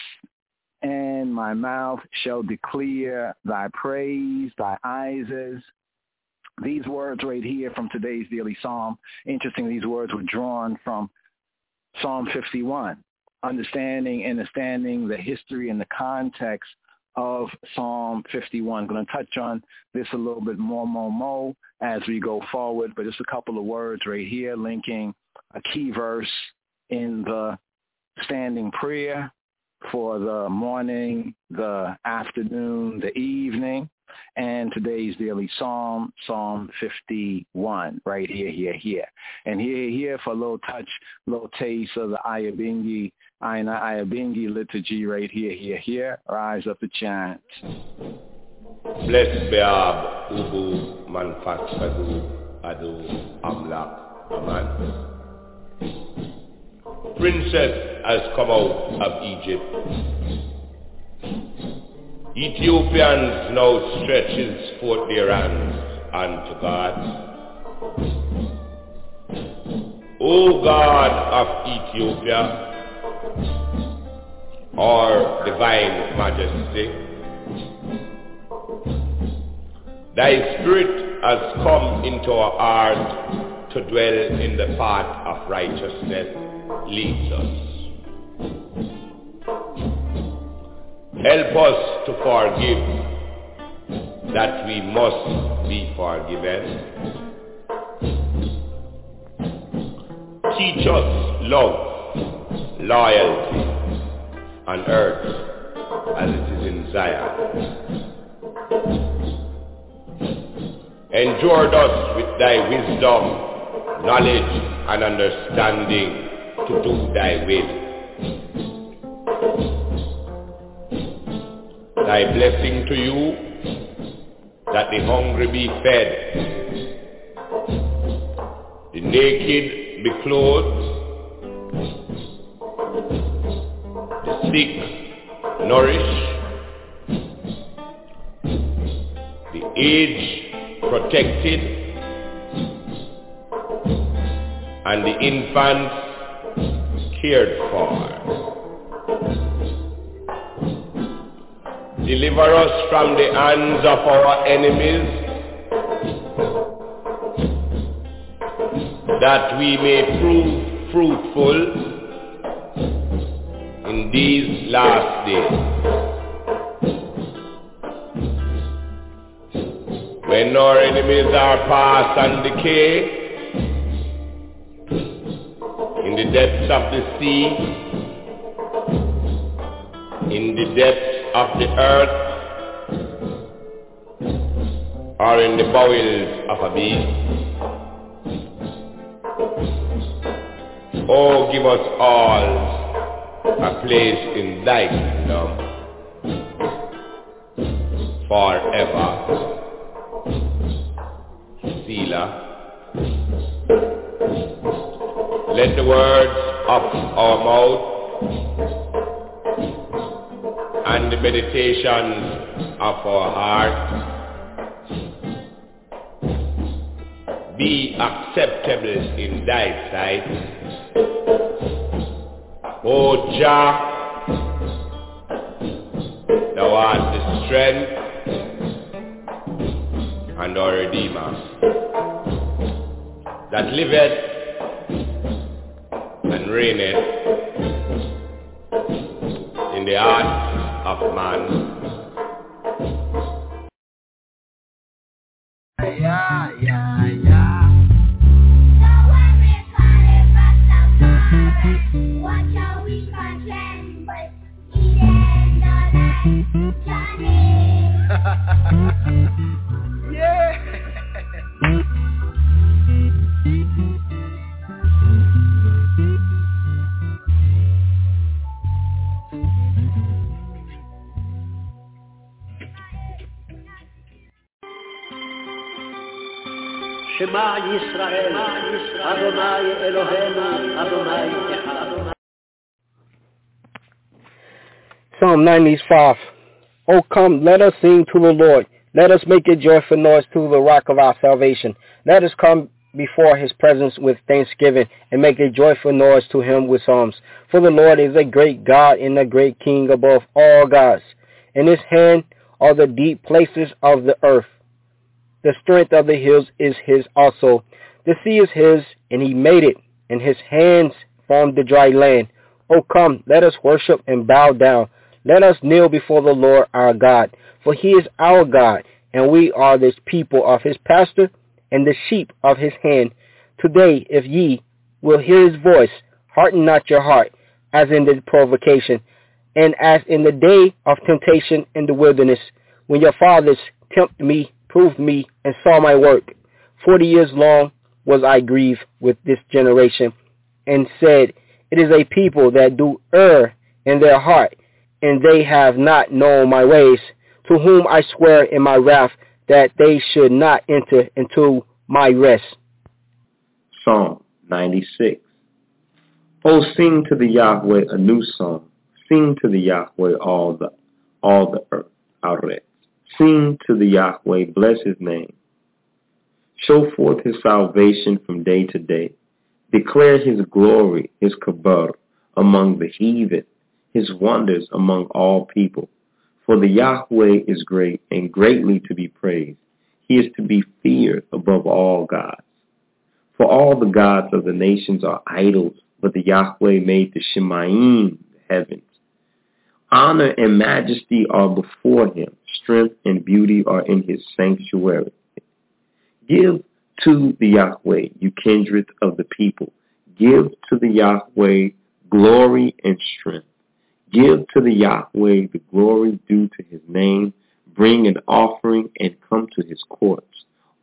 and my mouth shall declare thy praise, thy eyes. These words right here from today's daily psalm, interesting, these words were drawn from Psalm fifty-one, understanding and understanding the history and the context of Psalm fifty-one. I'm going to touch on this a little bit more, more, more as we go forward, but just a couple of words right here linking a key verse in the standing prayer for the morning, the afternoon, the evening, and today's daily psalm, Psalm fifty-one, right here, here, here. And here, here for a little touch, little taste of the Ayabingi, Ayabingi liturgy right here, here, here. Rise up the chant. Blessed Be'ab, Ubu, Manfat, Sadu, Adu, Amlak, Aman. Princess has come out of Egypt. Ethiopians now stretches forth their hands unto God. O God of Ethiopia, our divine majesty, thy spirit has come into our heart to dwell in the path of righteousness. Leads us. Help us to forgive that we must be forgiven. Teach us love, loyalty on earth as it is in Zion. Endured us with thy wisdom, knowledge, and understanding to do thy will. Thy blessing to you, that the hungry be fed, the naked be clothed, the sick nourished, the aged protected, and the infants cared for. Deliver us from the hands of our enemies, that we may prove fruitful in these last days. When our enemies are past and decay, in the depths of the sea, in the depths of the earth, or in the bowels of a beast. Oh, give us all a place in thy kingdom forever. Selah. Let the words of our mouth and the meditations of our heart be acceptable in thy sight, O Jah. Thou art the strength and our Redeemer, that liveth and reigneth in the heart of man. Yeah, yeah, yeah. Watch how we content, but Eden not like Johnny. Yeah. Shema Yisrael, Adonai Eloheinu, Adonai Echad. Psalm ninety-five. O come, let us sing to the Lord. Let us make a joyful noise to the rock of our salvation. Let us come before his presence with thanksgiving and make a joyful noise to him with psalms. For the Lord is a great God and a great King above all gods. In his hand are the deep places of the earth. The strength of the hills is his also. The sea is his, and he made it, and his hands formed the dry land. O come, let us worship and bow down. Let us kneel before the Lord our God, for he is our God, and we are the people of his pasture, and the sheep of his hand. Today, if ye will hear his voice, harden not your heart, as in the provocation, and as in the day of temptation in the wilderness, when your fathers tempted me, proved me, and saw my work. Forty years long was I grieved with this generation, and said, it is a people that do err in their heart, and they have not known my ways, to whom I swear in my wrath that they should not enter into my rest. Psalm ninety-six. Oh, sing to the Yahweh a new song. Sing to the Yahweh all the all the earth. Arret. Sing to the Yahweh, bless his name. Show forth his salvation from day to day. Declare his glory, his kabod, among the heathen, his wonders among all people. For the Yahweh is great and greatly to be praised. He is to be feared above all gods. For all the gods of the nations are idols, but the Yahweh made the Shemayim, the heavens. Honor and majesty are before him. Strength and beauty are in his sanctuary. Give to the Yahweh, you kindred of the people. Give to the Yahweh glory and strength. Give to the Yahweh the glory due to his name. Bring an offering and come to his courts.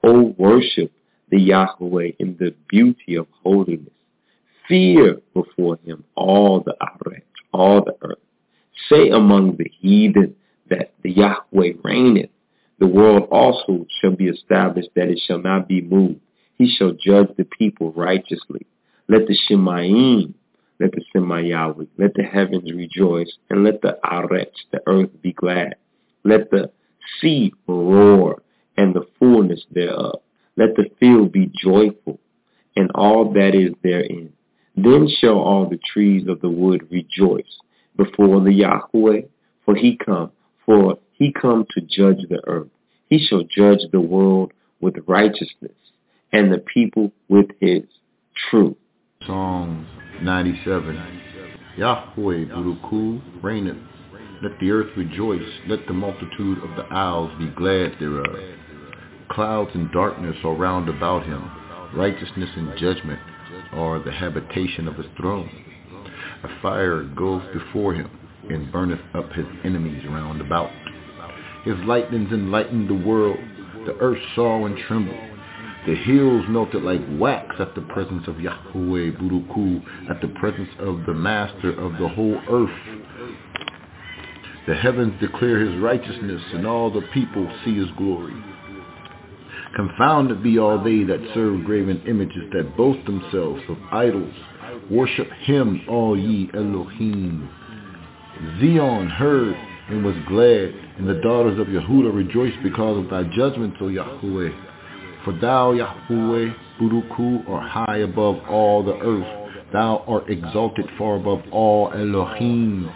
O worship the Yahweh in the beauty of holiness. Fear before him all the Aretz, all the earth. Say among the heathen that the Yahweh reigneth. The world also shall be established, that it shall not be moved. He shall judge the people righteously. Let the Shemayim, let the Semayawi, let the heavens rejoice, and let the Aretz, the earth, be glad. Let the sea roar, and the fullness thereof. Let the field be joyful, and all that is therein. Then shall all the trees of the wood rejoice before the Yahweh, for he come, for he come to judge the earth. He shall judge the world with righteousness, and the people with his truth. Psalm ninety-seven. Yahweh Buruku reigneth. Let the earth rejoice. Let the multitude of the isles be glad thereof. Clouds and darkness are round about him. Righteousness and judgment are the habitation of his throne. A fire goes before him, and burneth up his enemies round about. His lightnings enlightened the world. The earth saw and trembled. The hills melted like wax at the presence of Yahweh Buruku, at the presence of the master of the whole earth. The heavens declare his righteousness, and all the people see his glory. Confounded be all they that serve graven images, that boast themselves of idols. Worship him, all ye Elohim. Zion heard and was glad, and the daughters of Yehudah rejoiced because of thy judgments, O Yahweh. For thou, Yahweh, Buruku, art high above all the earth. Thou art exalted far above all Elohim.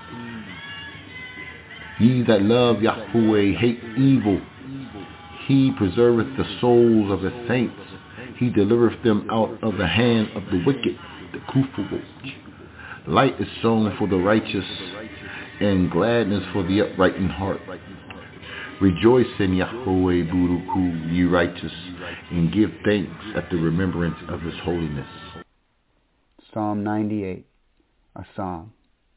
Ye that love Yahweh hate evil. He preserveth the souls of his saints. He delivereth them out of the hand of the wicked, the Kufuboch. Light is sown for the righteous, and gladness for the upright in heart. Rejoice in Yahweh Buruku, ye righteous, and give thanks at the remembrance of his holiness. Psalm ninety-eight, a psalm.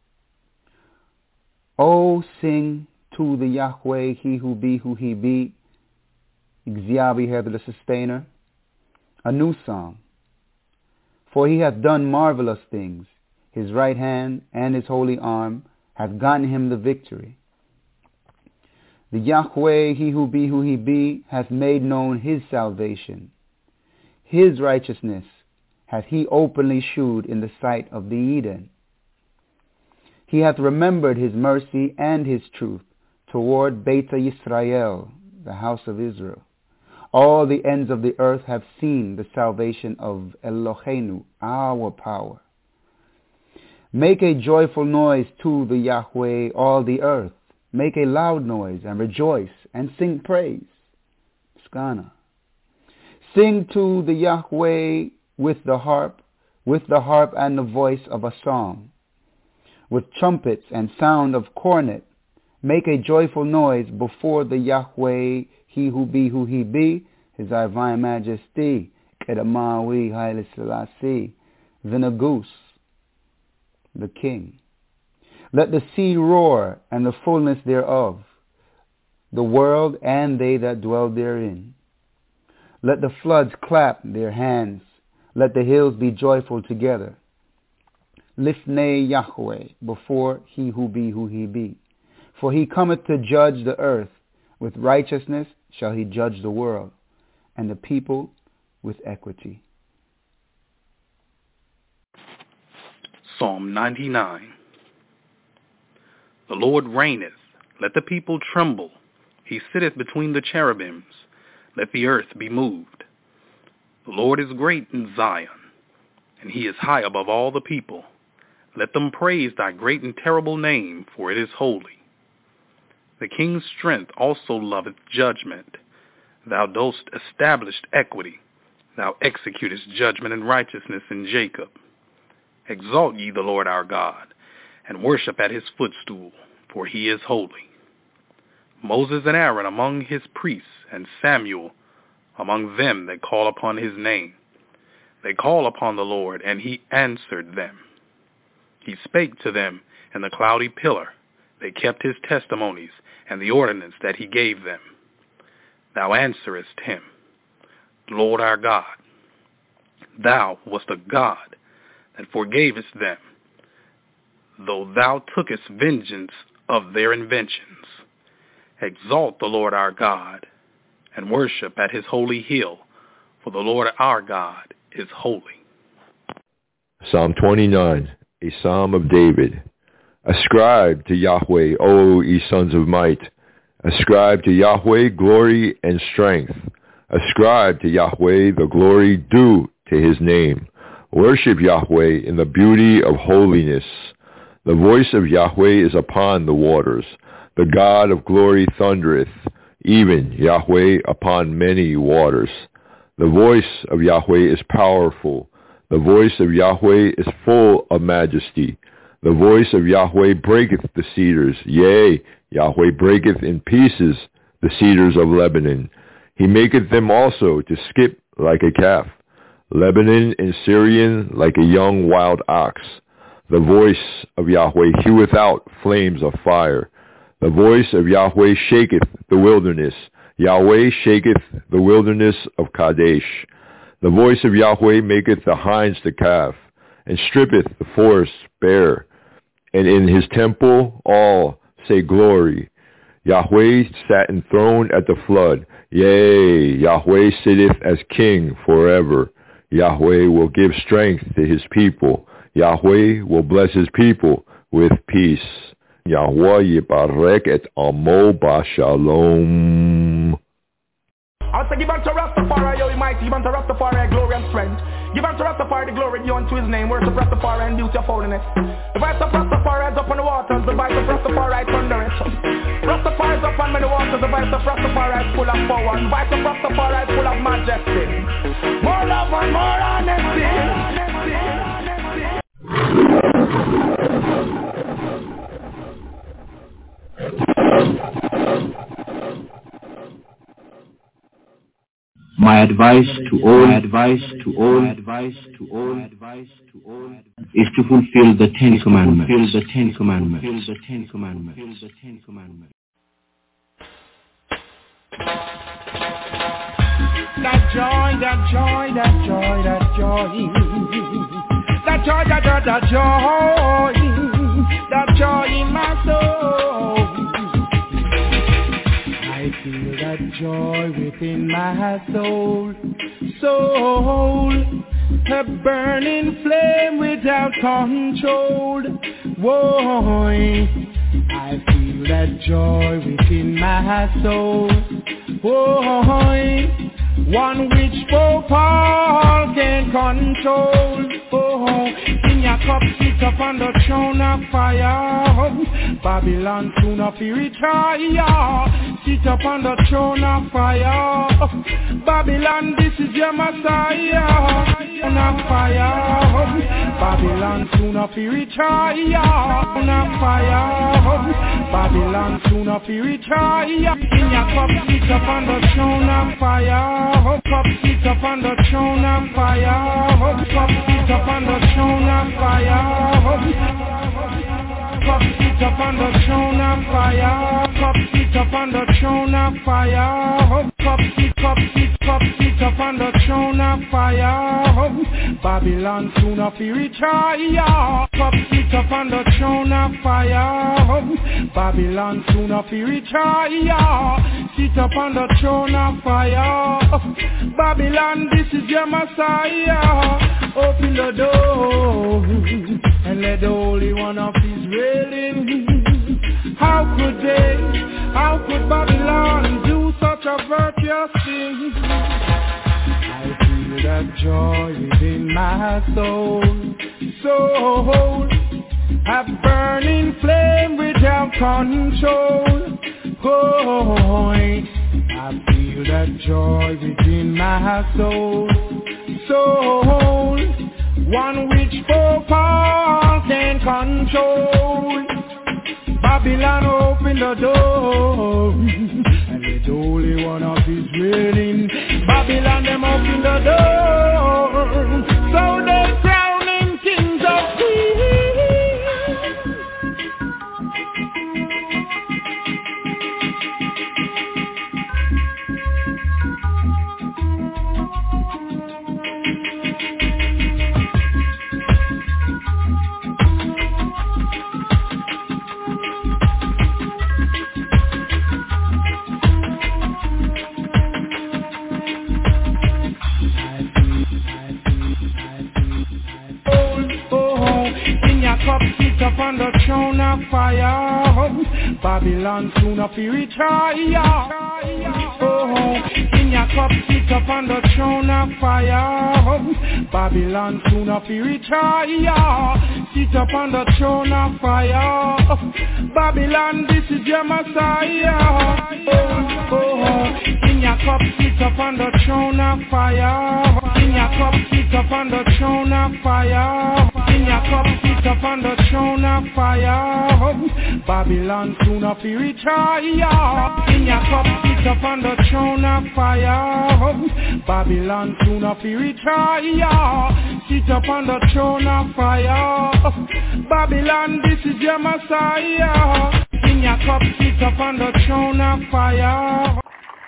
Oh, sing to the Yahweh, he who be who he be, Exyabi, the sustainer, a new song. For he hath done marvelous things. His right hand and his holy arm hath gotten him the victory. The Yahweh, he who be who he be, hath made known his salvation. His righteousness hath he openly shewed in the sight of the Eden. He hath remembered his mercy and his truth toward Beta Yisrael, the house of Israel. All the ends of the earth have seen the salvation of Eloheinu, our power. Make a joyful noise to the Yahweh, all the earth. Make a loud noise and rejoice and sing praise. Skana. Sing to the Yahweh with the harp, with the harp and the voice of a song, with trumpets and sound of cornet. Make a joyful noise before the Yahweh, he who be who he be, his divine majesty, Kedamawi Haile Selassie, the Nagus, the king. Let the sea roar and the fullness thereof, the world and they that dwell therein. Let the floods clap their hands, let the hills be joyful together. Lifnei Yahweh, before he who be who he be. For he cometh to judge the earth, with righteousness shall he judge the world, and the people with equity. Psalm ninety-nine. The Lord reigneth, let the people tremble. He sitteth between the cherubims, let the earth be moved. The Lord is great in Zion, and he is high above all the people. Let them praise thy great and terrible name, for it is holy. The king's strength also loveth judgment. Thou dost establish equity. Thou executest judgment and righteousness in Jacob. Exalt ye the Lord our God, and worship at his footstool, for he is holy. Moses and Aaron among his priests, and Samuel among them that call upon his name. They call upon the Lord, and he answered them. He spake to them in the cloudy pillar. They kept his testimonies and the ordinance that he gave them. Thou answerest him. Lord our God. Thou wast a God that forgavest them, though thou tookest vengeance of their inventions. Exalt the Lord our God, and worship at his holy hill, for the Lord our God is holy. Psalm twenty-nine, a psalm of David. Ascribe to Yahweh, O ye sons of might. Ascribe to Yahweh glory and strength. Ascribe to Yahweh the glory due to his name. Worship Yahweh in the beauty of holiness. The voice of Yahweh is upon the waters. The God of glory thundereth, even Yahweh upon many waters. The voice of Yahweh is powerful. The voice of Yahweh is full of majesty. The voice of Yahweh breaketh the cedars. Yea, Yahweh breaketh in pieces the cedars of Lebanon. He maketh them also to skip like a calf. Lebanon and Syrian like a young wild ox. The voice of Yahweh heweth out flames of fire. The voice of Yahweh shaketh the wilderness. Yahweh shaketh the wilderness of Kadesh. The voice of Yahweh maketh the hinds to calve, and strippeth the forest bare. And in his temple all say glory. Yahweh sat enthroned at the flood. Yea, Yahweh sitteth as king forever. Yahweh will give strength to his people. Yahweh will bless his people with peace. Yahweh yibarek et amo b'shalom. I say give unto Rastafari, yo, mighty, give unto Rastafari glory and strength. Give unto Rastafari the glory due unto his name. Worship Rastafari and beauty of holiness. The voice of Rastafari is up on the waters. The voice of Rastafari thundereth. Rastafari is up on many waters. The voice of Rastafari is full of power. The voice of Rastafari is full of majesty. More love and more honesty. My advice to all, my advice to all, my advice to all, my advice to all, is to fulfill the Ten Commandments. Fulfill the Ten Commandments. Fulfill the Ten Commandments. Fulfill the Ten Commandments. That joy, that joy, that joy, that joy, that joy, that joy, that joy, that joy in my soul. I feel that joy within my soul, soul, a burning flame without control. Whoa, I feel that joy within my soul. Whoa, one which no power can control. Oh, in your cup sit up on the throne of fire. Babylon soon up you retire. Sit up on the throne of fire. Babylon, this is your Messiah. Throne of fire. Babylon soon up you retire. Throne of fire. Babylon soon up you retire. In your cup sit up on the throne of fire. Cup sit up on the throne of fire. Cup sit up on the throne of fire. Cup sit up on the throne of fire. Cup sit up on the throne of fire. Cup sit, cup sit, cup sit up on the throne of fire. Babylon soon up you retire. Cup sit up on the throne of fire. Babylon soon up you retire. Sit up on the throne of fire. Babylon, this is your Messiah. Open the door and let the Holy One of Israel in. How could they, how could Babylon do such a virtuous thing? I feel that joy within my soul, soul, a burning flame without control. Oh, I feel that joy within my soul, soul, one which no power can control. Babylon open the door and let the Holy One of Israel in. Babylon them open the door, so they crowning kings of On the throne of fire, Babylon soon up you retire. Oh, in your cup sit up on the throne of fire, Babylon soon up you retire. Sit up on the throne of fire, Babylon this is your Messiah. Oh, oh, in your cup sit up on the throne of fire, in your cup sit up on the throne of fire, in your cup sit up on the throne of fire, Babylon soon up you retire. In your cup sit up on the throne of fire, Babylon soon up you retire. Sit up on the throne of fire, Babylon this is your Messiah. In your cup sit up on the throne of fire.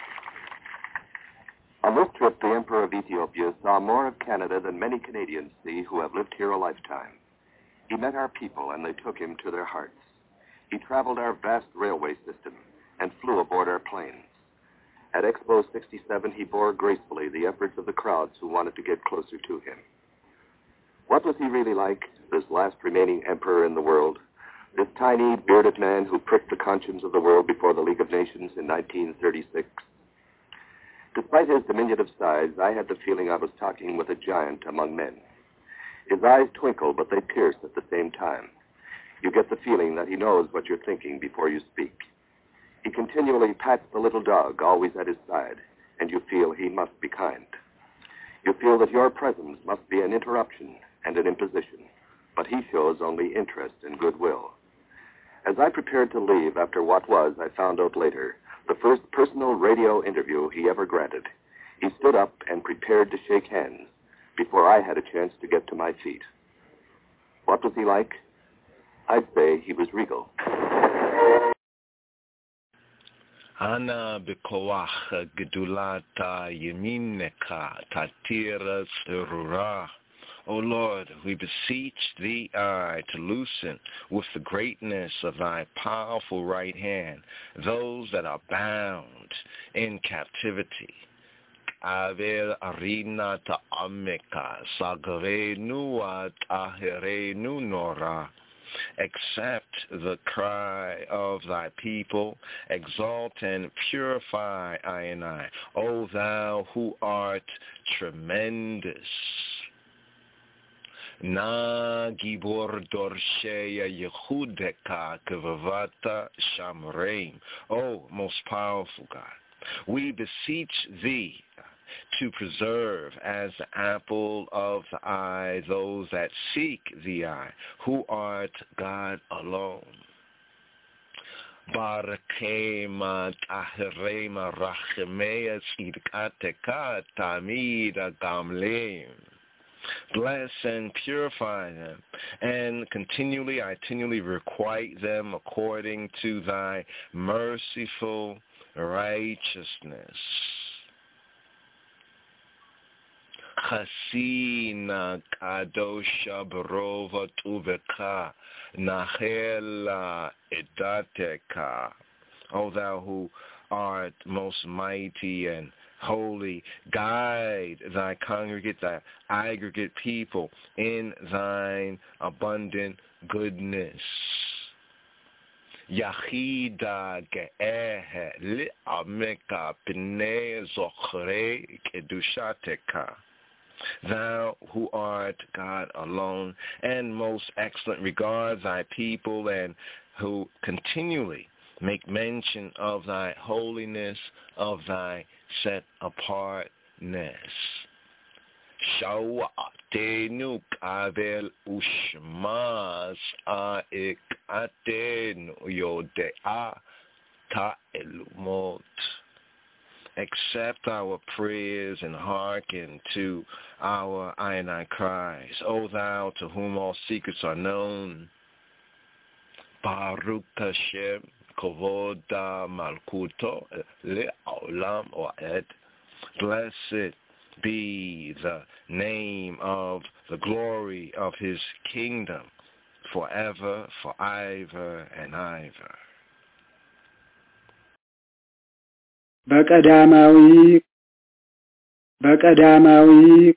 On this trip, the Emperor of Ethiopia saw more of Canada than many Canadians see who have lived here a lifetime. He met our people, and they took him to their hearts. He traveled our vast railway system and flew aboard our planes. At Expo sixty-seven, he bore gracefully the efforts of the crowds who wanted to get closer to him. What was he really like, this last remaining emperor in the world? This tiny, bearded man who pricked the conscience of the world before the League of Nations in nineteen thirty-six? Despite his diminutive size, I had the feeling I was talking with a giant among men. His eyes twinkle, but they pierce at the same time. You get the feeling that he knows what you're thinking before you speak. He continually pats the little dog, always at his side, and you feel he must be kind. You feel that your presence must be an interruption and an imposition, but he shows only interest and goodwill. As I prepared to leave after what was, I found out later, the first personal radio interview he ever granted, he stood up and prepared to shake hands before I had a chance to get to my feet. What was he like? I'd say he was regal. Ana b'koach gedulata yeminecha tatira serura. O Lord, we beseech thee I to loosen with the greatness of thy powerful right hand those that are bound in captivity. Aver arina ta'ameka sagrenu at aherenu nora. Accept the cry of thy people, exalt and purify I and I, O thou who art tremendous. Na gibor dorsheya yehudeka kevavata shamreim. O most powerful God, we beseech thee to preserve as the apple of the eye those that seek thee, I, who art God alone. Barakema taherema rachemea tzidkateka tamida gamleim. Bless and purify them, and continually, I continually requite them according to thy merciful righteousness. Chasina kadosha barova tuveka nachela edateka. O thou who art most mighty and holy, guide thy congregate, thy aggregate people in thine abundant goodness. Yachida ge'ehe li'ameka p'nei zochre kedushateka. Thou who art God alone and most excellent, regard thy people and who continually make mention of thy holiness, of thy set apartness. Shawatenu kavel ushmas aik atenu yodea ta elumot. Accept our prayers and hearken to our I and I cries. O thou to whom all secrets are known. Baruch Hashem kovoda malkuto le'olam oed. Blessed be the name of the glory of his kingdom, forever, forever, and ever. በቀዳማዊ በቀዳማዊ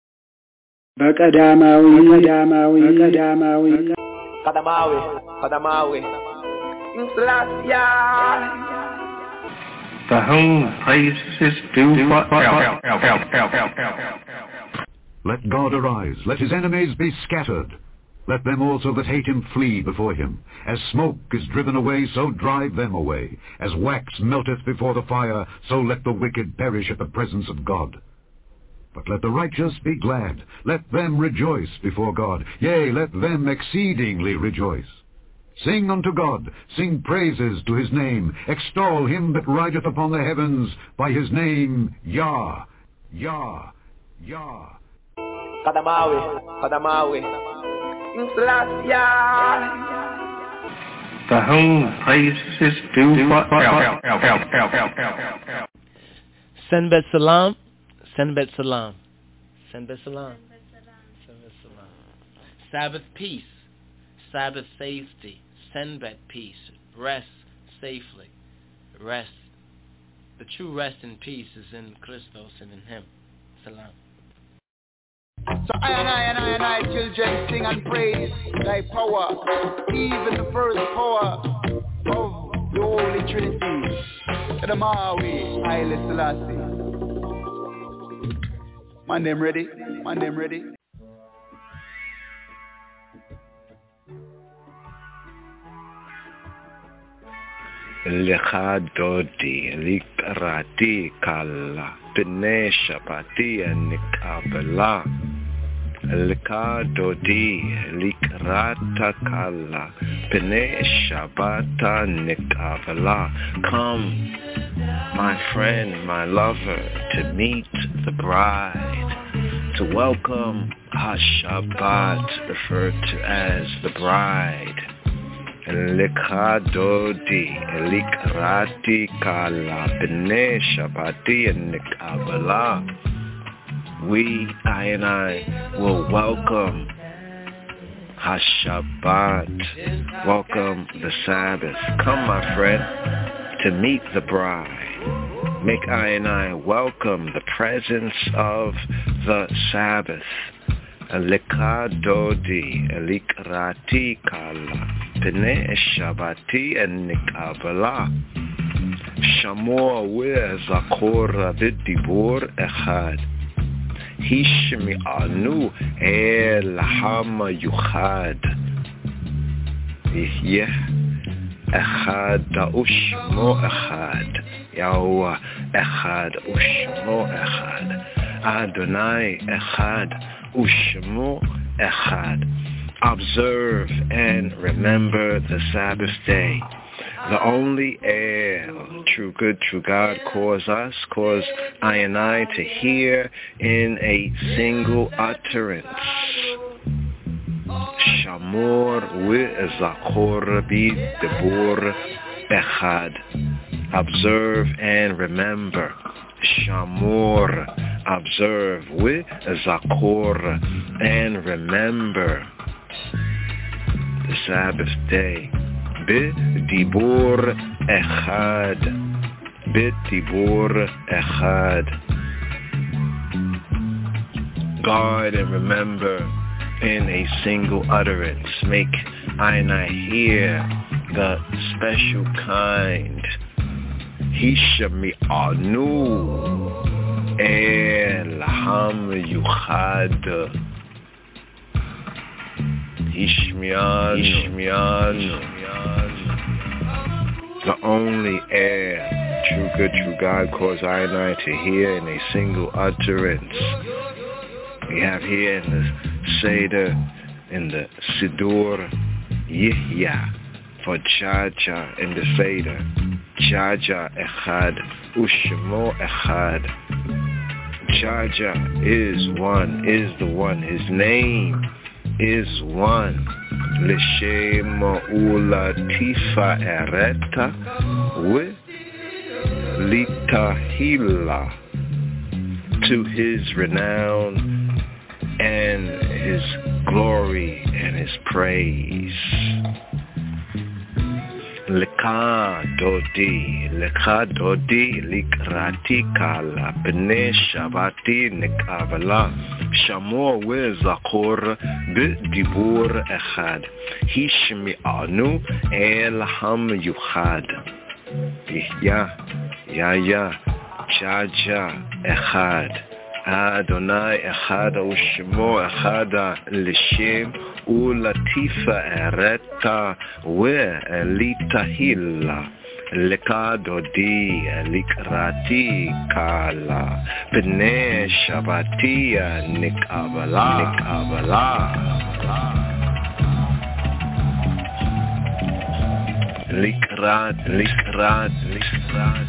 በቀዳማዊ በቀዳማዊ በቀዳማዊ Kadamawi, Kadamawi. Inslasia. To whom praise is due forever. Let God arise, let his enemies be scattered. Let them also that hate him flee before him. As smoke is driven away, so drive them away. As wax melteth before the fire, so let the wicked perish at the presence of God. But let the righteous be glad. Let them rejoice before God. Yea, let them exceedingly rejoice. Sing unto God, sing praises to his name. Extol him that rideth upon the heavens by his name, Yah, Yah, Yah. Kadamawi, Kadamawi. Inslasia. To whom praise is due forever. Senbet Salam, Senbet Salam, Senbet Salam, Senbet Salam. Sabbath peace, Sabbath safety, Senbet peace, rest safely, rest. The true rest and peace is in Christos and in him. Salam. So I and I and I and I children sing and praise thy power, even the first power of the Holy Trinity. Kadamawi, Haile Selassie. My name ready? My name ready? Lecha dodi likrati kala b'nei Shabati nikabela. Lecha dodi likrata kala b'nei Shabata nikabela. Come, my friend, my lover, to meet the bride, to welcome HaShabbat, referred to as the bride. Lecha dodi likrati kala b'nei Shabati nikabela. We, I and I, will welcome HaShabbat, welcome the Sabbath. Come, my friend, to meet the bride. Make I and I welcome the presence of the Sabbath. Lecha dodi likrati kala b'nei Shabati nikabela. Shamor ve'zakor b'dibur echad. Hishmi'anu el hamayuchad. Yeh echad u'shmo echad. Yahweh echad u'shmo echad. Adonai echad u'shmo echad. Observe and remember the Sabbath day. The only air, true good, true God, cause us, cause I and I to hear in a single utterance. Shamor ve'zakor b'dibur echad. Observe and remember. Shamor, observe ve'zakor and remember the Sabbath day. B'dibur echad. B'dibur echad. Guard and remember in a single utterance. Make I and I hear the special kind. Hishmi'anu el hamayuchad. Ishmian, Ishmian, the only air, true good, true God, cause I and I to hear in a single utterance. We have here in the Seder, in the Siddur, Yihya, for Jaja in the Seder. Jaja echad, Ushmo echad. Jaja is one, is the one, his name is one. L'shem ula tifa ereta with litahila to his renown and his glory and his praise. Leka dodi, leka dodi, likrati kala, b'nei shabati nekavala, shamor wezakor, b'dibur echad, hishmi'anu el ham yuchad, ya, ya, ya, jaja echad, Adonai echad, u'shmo echad, l'shem, Ulatifa ereta we elitahilla lekadodi likrati kala b'nei shabatia nikabala nikabala likrat likrat likrat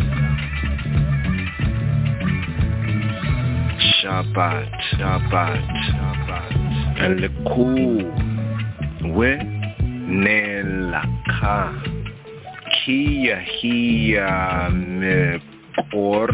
Shabbat Shabbat Shabbat Leku we nelaka kia hia mekor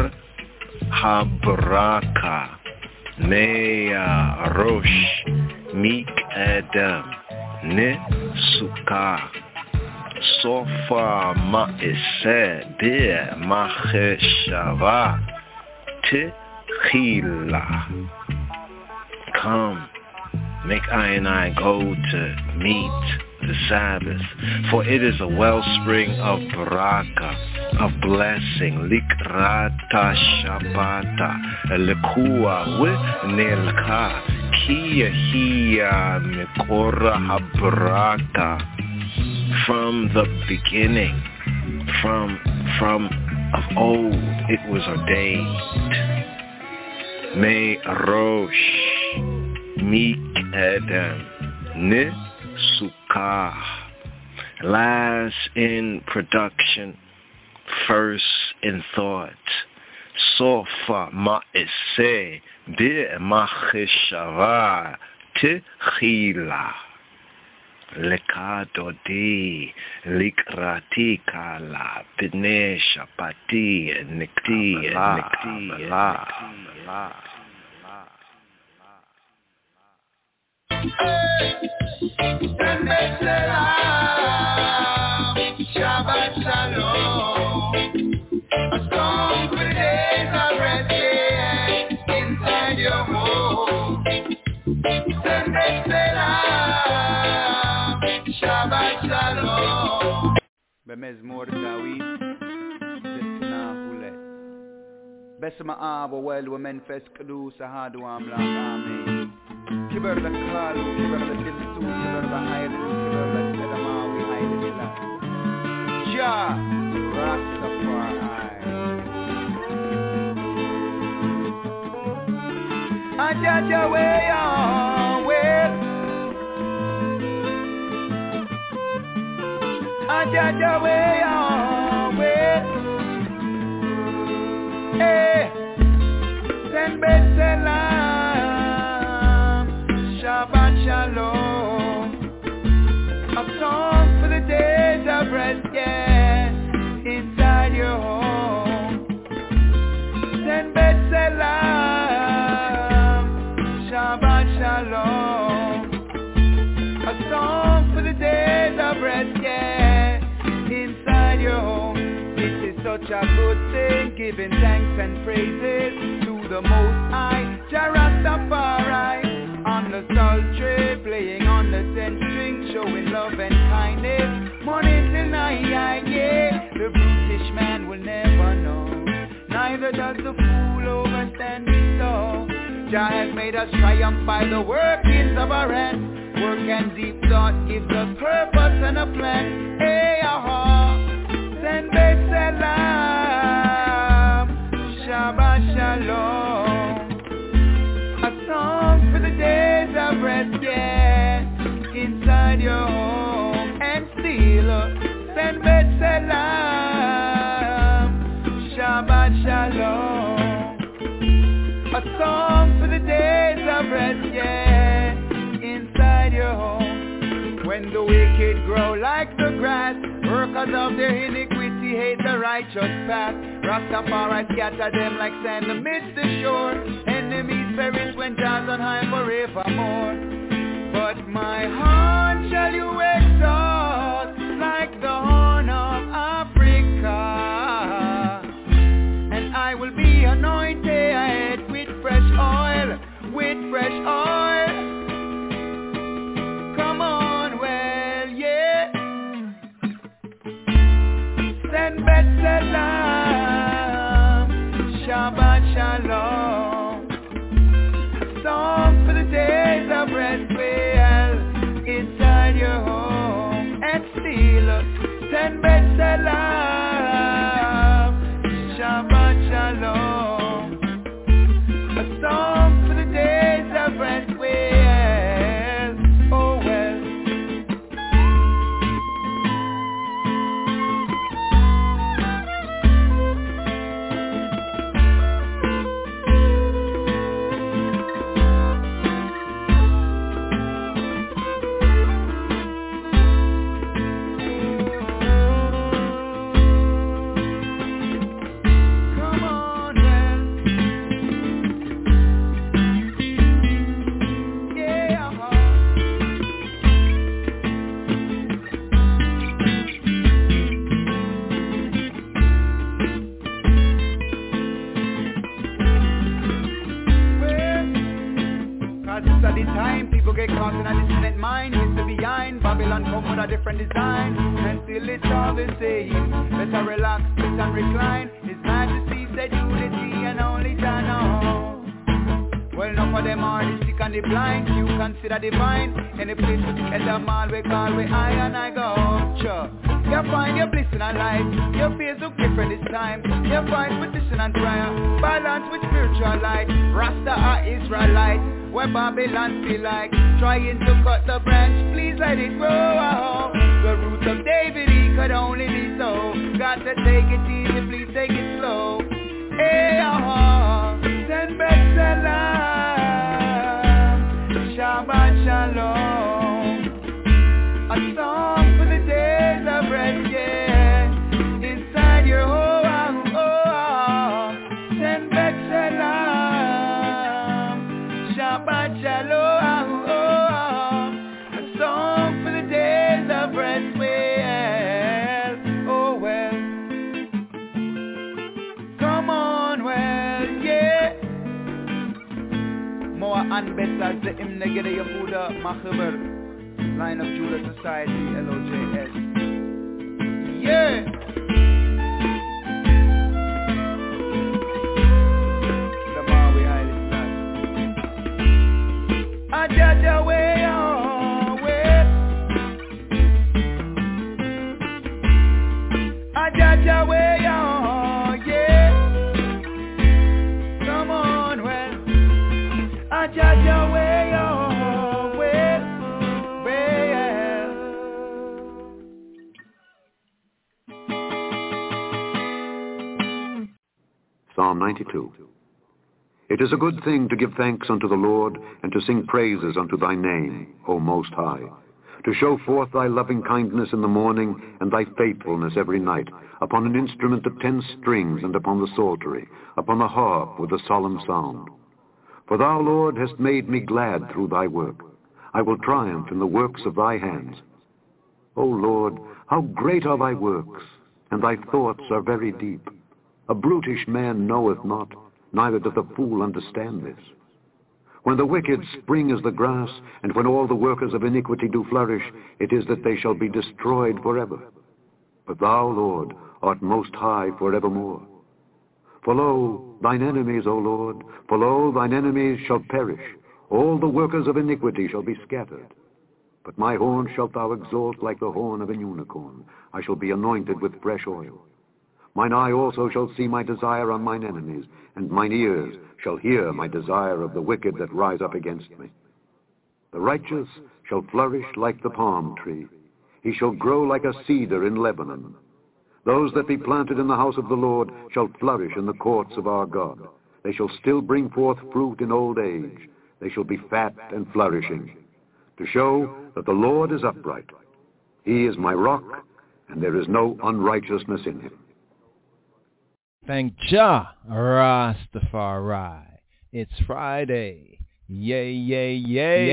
habraka mea rosh mik adam ne suka sofa maese de macheshava te chila. Come, make I and I go to meet the Sabbath, for it is a wellspring of baraka, of blessing, likrata shabata, lekua nelka, kia hia mekora habraka, from the beginning, from, from of old it was ordained. Me rosh Mik Adam Ne Sukkah, last in production, first in thought. Sofa ma'aseh bi'machshava techila. Lekadodi likrati kala b'nei shabati nikti nikti la. Shabbat Shalom, a song for the days of rest inside your home. Sunday Selam, Shabbat Shalom. במזמור דוד זתנה הולה בשם האב והוולד ומנפס קדוש אחד הוא האמלך אמן. kiber the kalu, kiber the dilsu, kiber the haylu, kiber the sedamawi haylila. Jah Rastafari. Ajaja way on way. Ajaja way on way. Hey, send Bethlehem. Shabbat Shalom, a song for the days of rest, yeah, inside your home. Send Bethlehem, Shabbat Shalom, a song for the days of rest, yeah, inside your home. It is such a good thing, giving thanks and praises to the Most High, Jah Rastafari. On the sultry, playing on the ten string, showing love and kindness, morning till night, yeah. The brutish man will never know, neither does the fool overstand his soul. Jah has made us triumph by the workings of our hands. Work and deep thought gives us purpose and a plan. Hey, aha, send Bethlehem, Shabbat Shalom. A song for the days of rest, yeah, inside your home. And still, send Bethlehem, Shabbat Shalom. A song for the days of rest, yeah, inside your home. When the wicked grow like the grass, workers of their iniquity he hate the righteous path. Rastafari scatter them like sand amidst the shore. Enemies perish when God's on high forevermore. But my heart shall you exalt like the horn of Africa, and I will be anointed with fresh oil, with fresh oil. Come on, well, yeah. Send B'Tselem, Shabbat Shalom. A song for the days of rest. Inside your home and steal send B'Tselem, Shabbat Shalom. A song for the days of rest. Well, oh well. With a different design, and still it's all the same. Better relax, sit and recline. His Majesty said unity and only Jah know. Well, enough of them are the sick and the blind. You consider divine. Any place with the elder man we call where I and I go. Sure. You find your bliss in a life. Your face look different this time. You find petition and prayer, balance with spiritual light. Rasta are Israelite, where Babylon feel like trying to cut the branch. Please let it grow. The root of David, he could only be so. Got to take it easy, please take it slow. Hey, oh, send B'Tselem, Shabbat Shalom. A song for the days of rest, yeah. Inside your home, oh, oh. Send B'Tselem, Shabbat Shalom, oh, oh. A song for the days of rest, well, oh well. Come on, well, yeah. More and better the hymn Negede Yehuda Machaber, Line of Judah Society, L O J S. Yeah. The Maui Island Flag. Ajaja way on way. Ajaja way on, yeah. Come on, well. Ajaja way on. Psalm ninety-two. It is a good thing to give thanks unto the Lord, and to sing praises unto thy name, O Most High, to show forth thy loving kindness in the morning, and thy faithfulness every night, upon an instrument of ten strings, and upon the psaltery, upon the harp with a solemn sound. For thou, Lord, hast made me glad through thy work. I will triumph in the works of thy hands. O Lord, how great are thy works, and thy thoughts are very deep. A brutish man knoweth not, neither doth a fool understand this. When the wicked spring as the grass, and when all the workers of iniquity do flourish, it is that they shall be destroyed forever. But thou, Lord, art most high forevermore. For lo, thine enemies, O Lord, for lo, thine enemies shall perish. All the workers of iniquity shall be scattered. But my horn shalt thou exalt like the horn of an unicorn. I shall be anointed with fresh oil. Mine eye also shall see my desire on mine enemies, and mine ears shall hear my desire of the wicked that rise up against me. The righteous shall flourish like the palm tree. He shall grow like a cedar in Lebanon. Those that be planted in the house of the Lord shall flourish in the courts of our God. They shall still bring forth fruit in old age. They shall be fat and flourishing, to show that the Lord is upright. He is my rock, and there is no unrighteousness in him. Thank Jah Rastafari. It's Friday. Yay, yay, yay,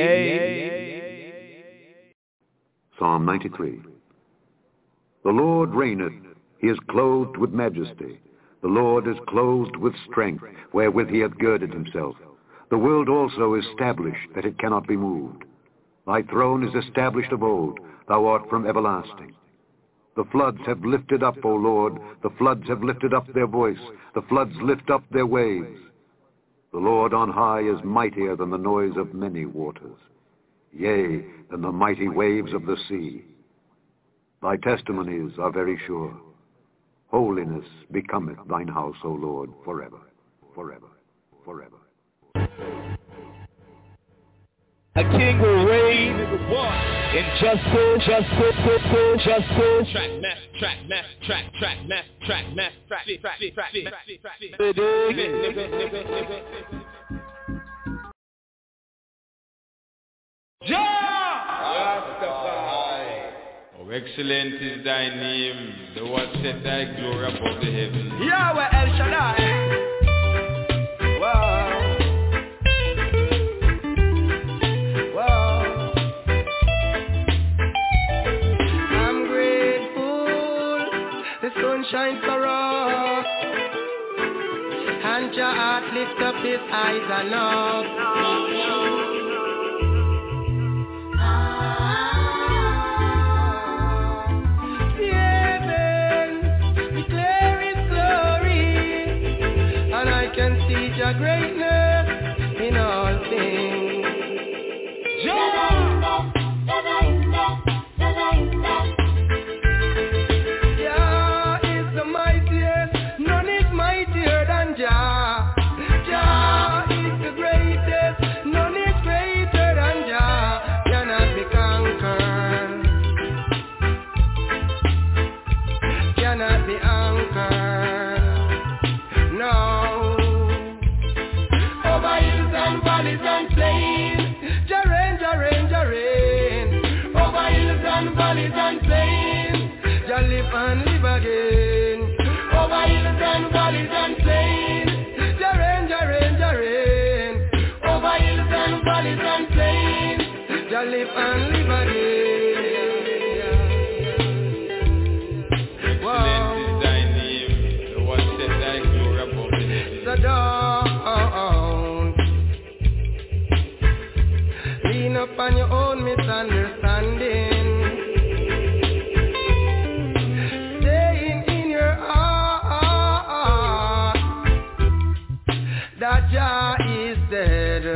yay. Psalm ninety-three. The Lord reigneth, he is clothed with majesty. The Lord is clothed with strength, wherewith he hath girded himself. The world also is established, that it cannot be moved. Thy throne is established of old, thou art from everlasting. The floods have lifted up, O Lord, the floods have lifted up their voice, the floods lift up their waves. The Lord on high is mightier than the noise of many waters, yea, than the mighty waves of the sea. Thy testimonies are very sure. Holiness becometh thine house, O Lord, forever, forever, forever. A king will reign in justice, justice, justice, justice. Track, mess, track, mess, track, track, mess, track, mess, track, track, track, track, Oh, excellent is thy name, the one set thy glory above the heavens. Yahweh El Shaddai. Wow. Shine for us, and your heart lift up his eyes and up. Heaven, declare his glory, and I can see your greatness in all things. Valleys and plains, Jah live and live again. Over hills and valleys and plains, Jah reign, Jah reign, Jah reign. Over hills and valleys and plains, Jah live and live again. Wow. Excellent is thy name, the one set thy glory above the heavens. The dawn, lean upon your own misunderstanding. That Jah is dead.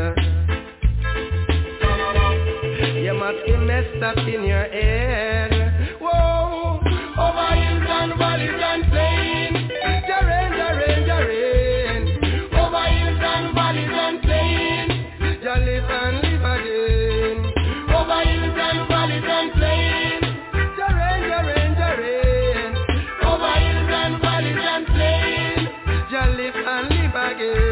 You must be messed up in your head. Whoa, over hills and valleys and plains, Jah reign, Jah reign, Jah reign. Over hills and valleys and plains, Jah live and live again. Over hills and valleys and plains, Jah reign, Jah reign, Jah reign. Over hills and valleys and plains, Jah live and live again.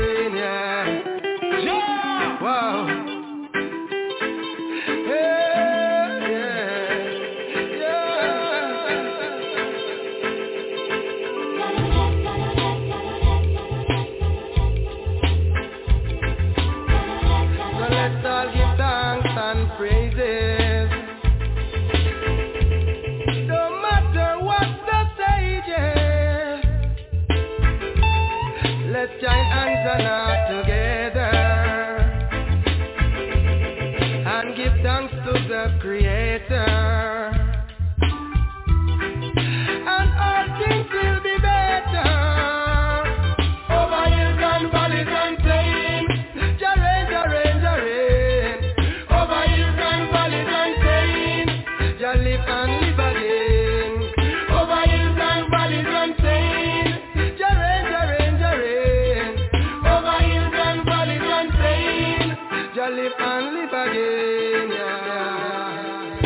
Join hands and heart together and give thanks to the Creator, and all things will be better. Over hills and valleys and plains, Jah reign, Jah reign, Jah reign. Over hills and valleys and plains, Jah live and live again. Over hills and valleys and plains, Jah reign, Jah reign, Jah reign. Jah live and live again, yeah.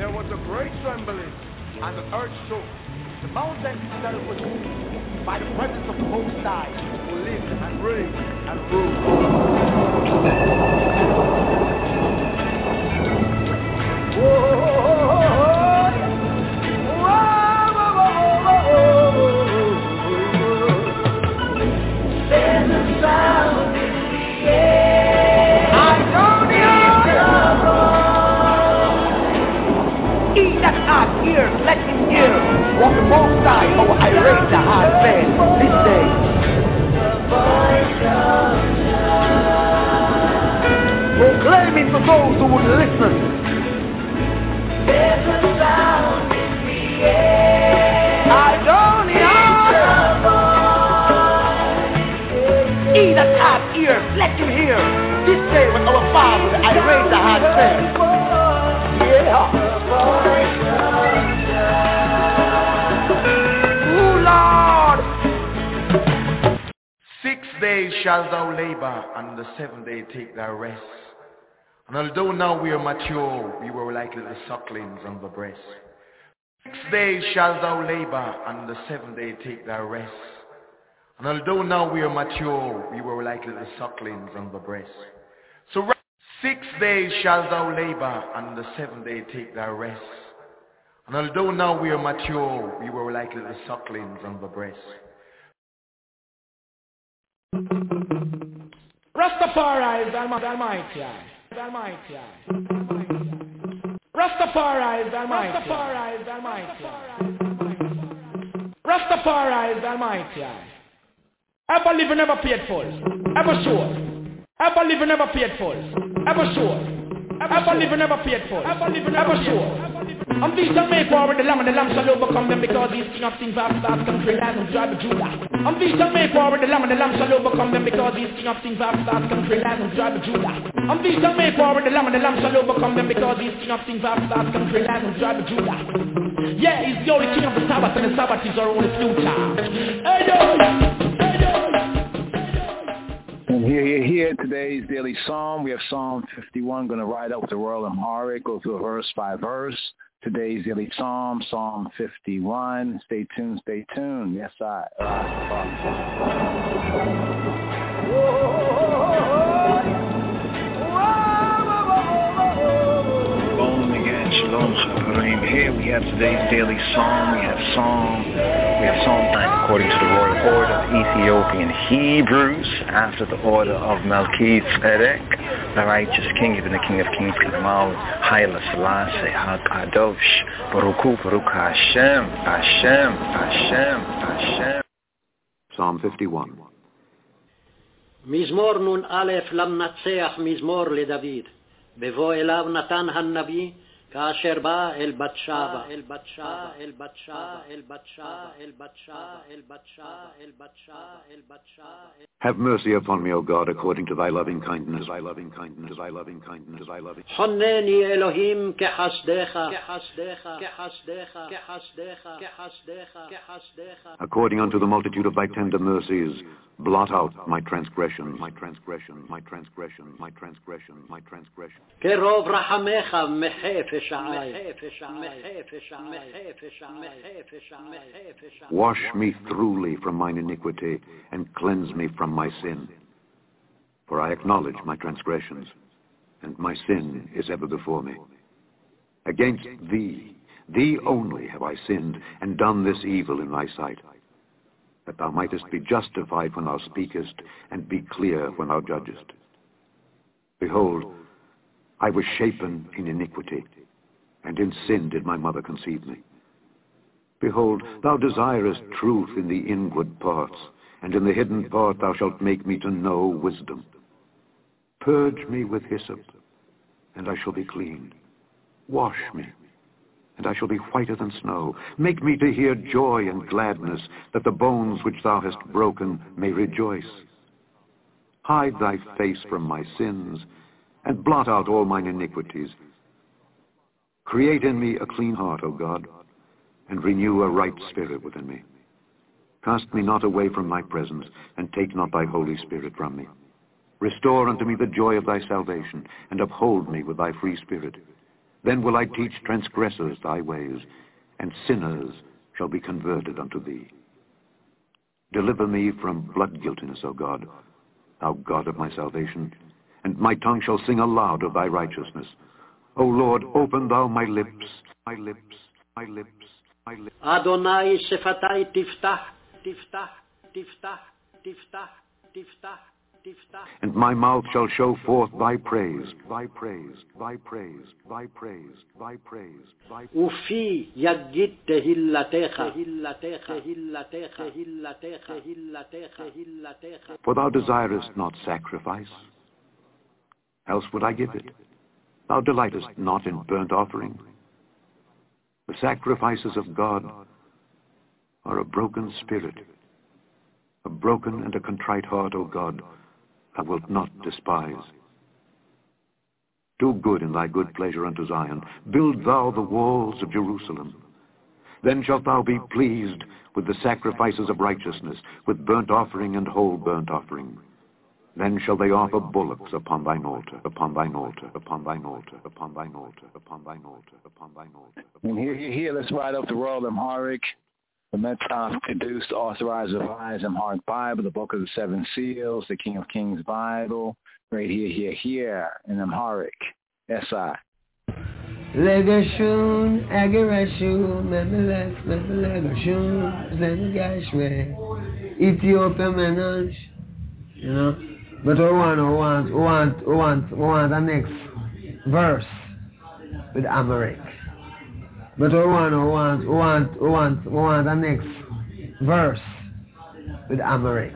there was a great trembling, and the earth shook. The mountains itself was moved by the presence of the Most High, who lived and reigned and ruled. There's a sound in the air. I don't know. He that hath ears, let him hear what the Most High, our irate has said this day. Proclaim it to those who would listen. There's a sound in the air. I don't know. He that hath ears, let him hear this day what our Father, the irate has said. Yeah. Six days shalt thou labor, and the seventh day take thy rest. And although now we are mature, we were like little sucklings on the breast. Six days shalt thou labor, and the seventh day take thy rest. And although now we are mature, we were like little sucklings on the breast. So re- six days shalt thou labor, and the seventh day take thy rest. And although now we are mature, we were like little sucklings on the breast. Rastafari is Almighty, Almighty, Almighty. Rastafari is Almighty, Rastafari is Almighty. Rastafari is Almighty. Ever live and never paid for, ever sure. Ever live and never paid for, ever sure. Ever live and never paid for, ever live and never sure. And these shall make war with the lamb, and the lamb shall overcome them, because he's king of kings, vast, vast country, land and tribe of Judah. And these shall make war with the lamb, and the lamb shall overcome them, because he's king of kings, vast, vast country, land and tribe of Judah. And these shall make war with the lamb, and the lamb shall overcome them, because he's king of kings, vast, vast country, land and tribe of Judah. Yeah, he's the only king of the Sabbath, and the Sabbath is our only future. Hey, yo! And here, here, here, today's daily psalm. We have Psalm fifty-one, going to ride out with the Royal Amharic, go through verse by verse. Today's daily psalm, Psalm fifty-one. Stay tuned, stay tuned. Yes, I. Shalom again, shalom, Chaverim. Here we have today's daily psalm. We have Psalm, we have Psalm nine according to the Royal Order of Ethiopian Hebrews, after the order of Melchizedek, the righteous king, even the King of Kings, Kadamawi, Haile Selassie, HaKadosh, Baruch Baruch Hashem, Hashem, Hashem, Hashem. Psalm fifty-one. מזמור נ"א למנצח מזמור לדוד. בבוא אליו נתן הנביא כאשר בא אל בת שבע, אל בת שבע, אל בת שבע, אל בת שבע, אל בת שבע, אל בת שבע, אל בת שבע, אל בת שבע. Have mercy upon me, O God, according to thy loving kindness, thy loving kindness, thy loving kindness, thy loving. חונני אלוהים כחסדך, כחסדך, כחסדך, כחסדך, כחסדך, כחסדך. According unto the multitude of thy tender mercies, blot out my transgression, my transgression, my transgression, my transgression, my transgression. כרוב רחמך מחפש Wash me thoroughly from mine iniquity, and cleanse me from my sin. For I acknowledge my transgressions, and my sin is ever before me. Against thee, thee only have I sinned, and done this evil in thy sight, that thou mightest be justified when thou speakest, and be clear when thou judgest. Behold, I was shapen in iniquity, and in sin did my mother conceive me. Behold, thou desirest truth in the inward parts, and in the hidden part thou shalt make me to know wisdom. Purge me with hyssop, and I shall be clean. Wash me, and I shall be whiter than snow. Make me to hear joy and gladness, that the bones which thou hast broken may rejoice. Hide thy face from my sins, and blot out all mine iniquities. Create in me a clean heart, O God, and renew a right spirit within me. Cast me not away from thy presence, and take not thy Holy Spirit from me. Restore unto me the joy of thy salvation, and uphold me with thy free spirit. Then will I teach transgressors thy ways, and sinners shall be converted unto thee. Deliver me from blood guiltiness, O God, thou God of my salvation, and my tongue shall sing aloud of thy righteousness. O Lord, open thou my lips, my lips, my lips, my lips. Adonai shefatai tiftach, tiftach, tiftach, tiftach, tiftach. And my mouth shall show forth thy praise, thy praise, thy praise, thy praise, thy praise, thy praise. Ufi yagid tehillatecha, tehillatecha, tehillatecha, tehillatecha, tehillatecha, tehillatecha. For thou desirest not sacrifice, else would I give it. Thou delightest not in burnt offering. The sacrifices of God are a broken spirit, a broken and a contrite heart, O God, thou wilt not despise. Do good in thy good pleasure unto Zion. Build thou the walls of Jerusalem. Then shalt thou be pleased with the sacrifices of righteousness, with burnt offering and whole burnt offering. Then shall they offer bullocks upon thine altar, upon thine altar, upon thine altar, upon thine altar, upon thine altar, upon thine altar. And here, here, here, let's ride up the Royal Amharic, the Metaf produced, authorized, revised Amharic Bible, the Book of the Seven Seals, the King of Kings Bible, right here, here, here, in Amharic, S I. Legashun, Agarashun, Memelech, Memelegashun, Zemegashwe, Ethiopia Menage, you know. But we want, we want, we want, we want, we want the next verse with Amharic. But we want, we want, we want, we want, we want the next verse with Amharic.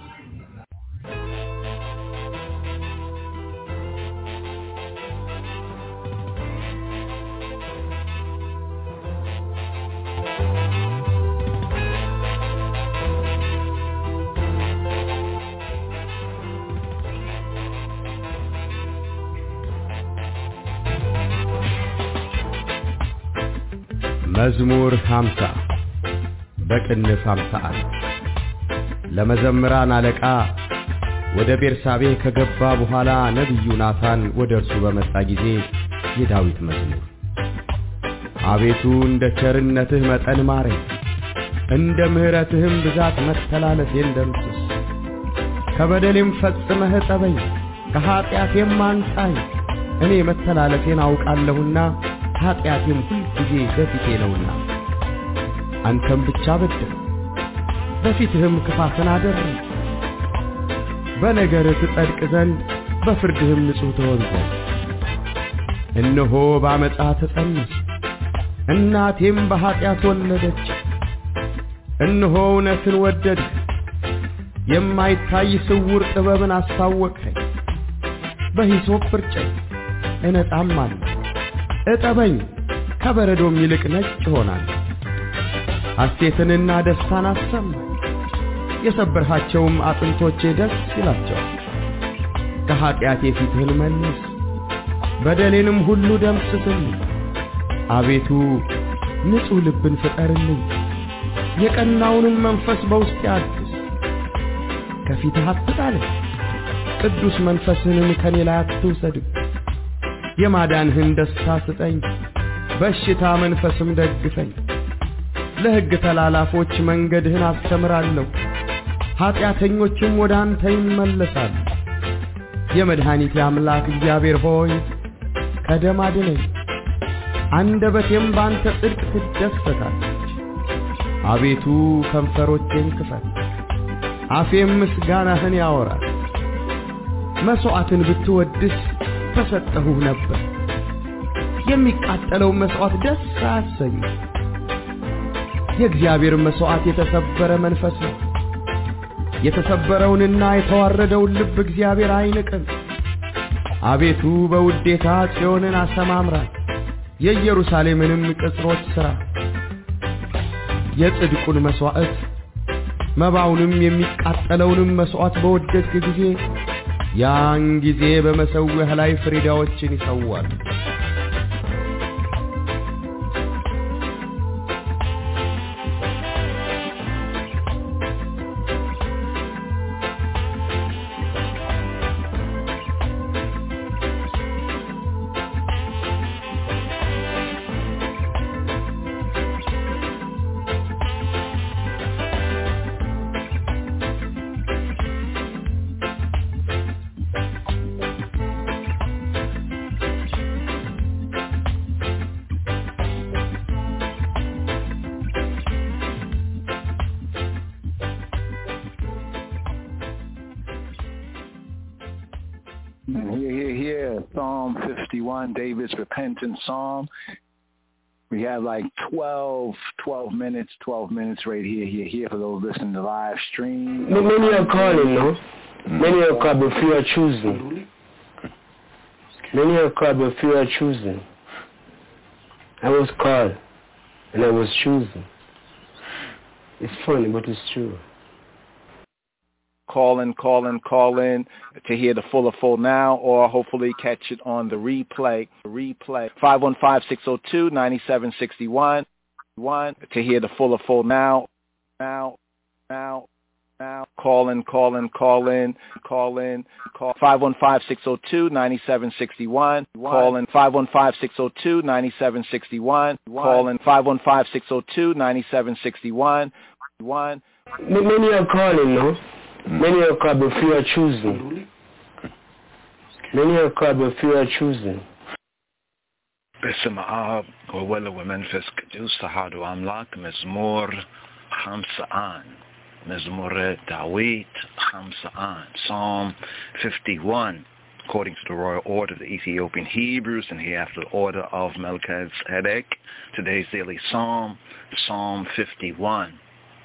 መዝሙር ሃምሳ በቅንፍ ሃምሳ አንድ ለመዘምራን አለቃ ወደ ቤርሳቤ ከገባ በኋላ ነብዩ ናታን ወደ እርሱ በመጣ ጊዜ የዳዊት መዝሙር። አቤቱ እንደ ቸርነትህ መጠን ማረኝ፣ እንደ ምሕረትህም ብዛት መተላለፌን ደምስስ። ከበደሌም ፈጽመህ እጠበኝ፣ ከኃጢአቴም አንጻኝ። እኔ መተላለፌን አውቃለሁና ኃጢአቴም ሁል ጊዜ በፊቴ ነውና። አንተም ብቻ በደል፣ በፊትህም ክፋትን አደረግ። በነገርህ ትጸድቅ ዘንድ በፍርድህም ንጹሕ ትሆን ዘንድ። እነሆ በዓመፃ ተፀነስሁ፣ እናቴም በኃጢአት ወለደች። እነሆ እውነትን ወደድህ፣ የማይታይ ስውር ጥበብን አስታወቅኸኝ። በሂሶጵ እርጨኝ እነጻማለሁ፣ እጠበኝ ከበረዶም ይልቅ ነጭ እሆናለሁ። ሐሴትንና ደስታን አሰማኝ፣ የሰበርሃቸውም አጥንቶቼ ደስ ይላቸዋል። ከኃጢአቴ ፊትህን መልስ፣ በደሌንም ሁሉ ደምስስልኝ። አቤቱ ንጹሕ ልብን ፍጠርልኝ፣ የቀናውንም መንፈስ በውስጤ አድስ። ከፊትህ አትጣለኝ፣ ቅዱስ መንፈስህንም ከኔ ላይ አትውሰድ። የማዳንህን ደስታ ስጠኝ፣ በሽታ መንፈስም ደግፈኝ። ለሕግ ተላላፎች መንገድህን አስተምራለሁ፣ ኃጢአተኞችም ወደ አንተ ይመለሳሉ። የመድኃኒቴ አምላክ እግዚአብሔር ሆይ ከደም አድነኝ፣ አንደበቴም በአንተ ጽድቅ ትደሰታለች። አቤቱ ከንፈሮቼን ክፈት፣ አፌም ምስጋናህን ያወራል። መሥዋዕትን ብትወድስ ተሰጠሁህ ነበር፣ የሚቃጠለው መሥዋዕት ደስ አያሰኝ። የእግዚአብሔር መሥዋዕት የተሰበረ መንፈስ ነው፣ የተሰበረውንና የተዋረደውን ልብ እግዚአብሔር አይንቅም። አቤቱ በውዴታ ጽዮንን አሰማምራት፣ የኢየሩሳሌምንም ቅጽሮች ሥራ። የጽድቁን መሥዋዕት መባውንም የሚቃጠለውንም መሥዋዕት በወደድክ ጊዜ ያን ጊዜ በመሠዊያህ ላይ ፍሪዳዎችን ይሰዋል። Psalm fifty-one, David's repentant psalm. We have like twelve, twelve minutes, twelve minutes right here, here, here for those listening to live stream. Many are calling, no? Many are called, but few are choosing. Many are called, but few are choosing. I was called, and I was chosen. It's funny, but it's true. Call in, call in, call in to hear the full of full now, or hopefully catch it on the replay. Replay five one five, six oh two, nine seven six one. One to hear the full of full now, now, now, now. Call in, call in, call in, call in. Call five one five, six oh two, nine seven six one. Call in five one five, six oh two, nine seven six one. Call in five one five, six oh two, nine seven six one. One. Many are calling, no? Many are called, but few are choosing. Many are called, but few are choosing. باسم آب وولد ومنفس قدوس تحادوا أملاك مزمور خمسة آن مزمور داوود خمسة آن Psalm fifty-one according to the royal order of the Ethiopian Hebrews and hereafter the order of Melchizedek. Today's daily psalm, Psalm fifty-one.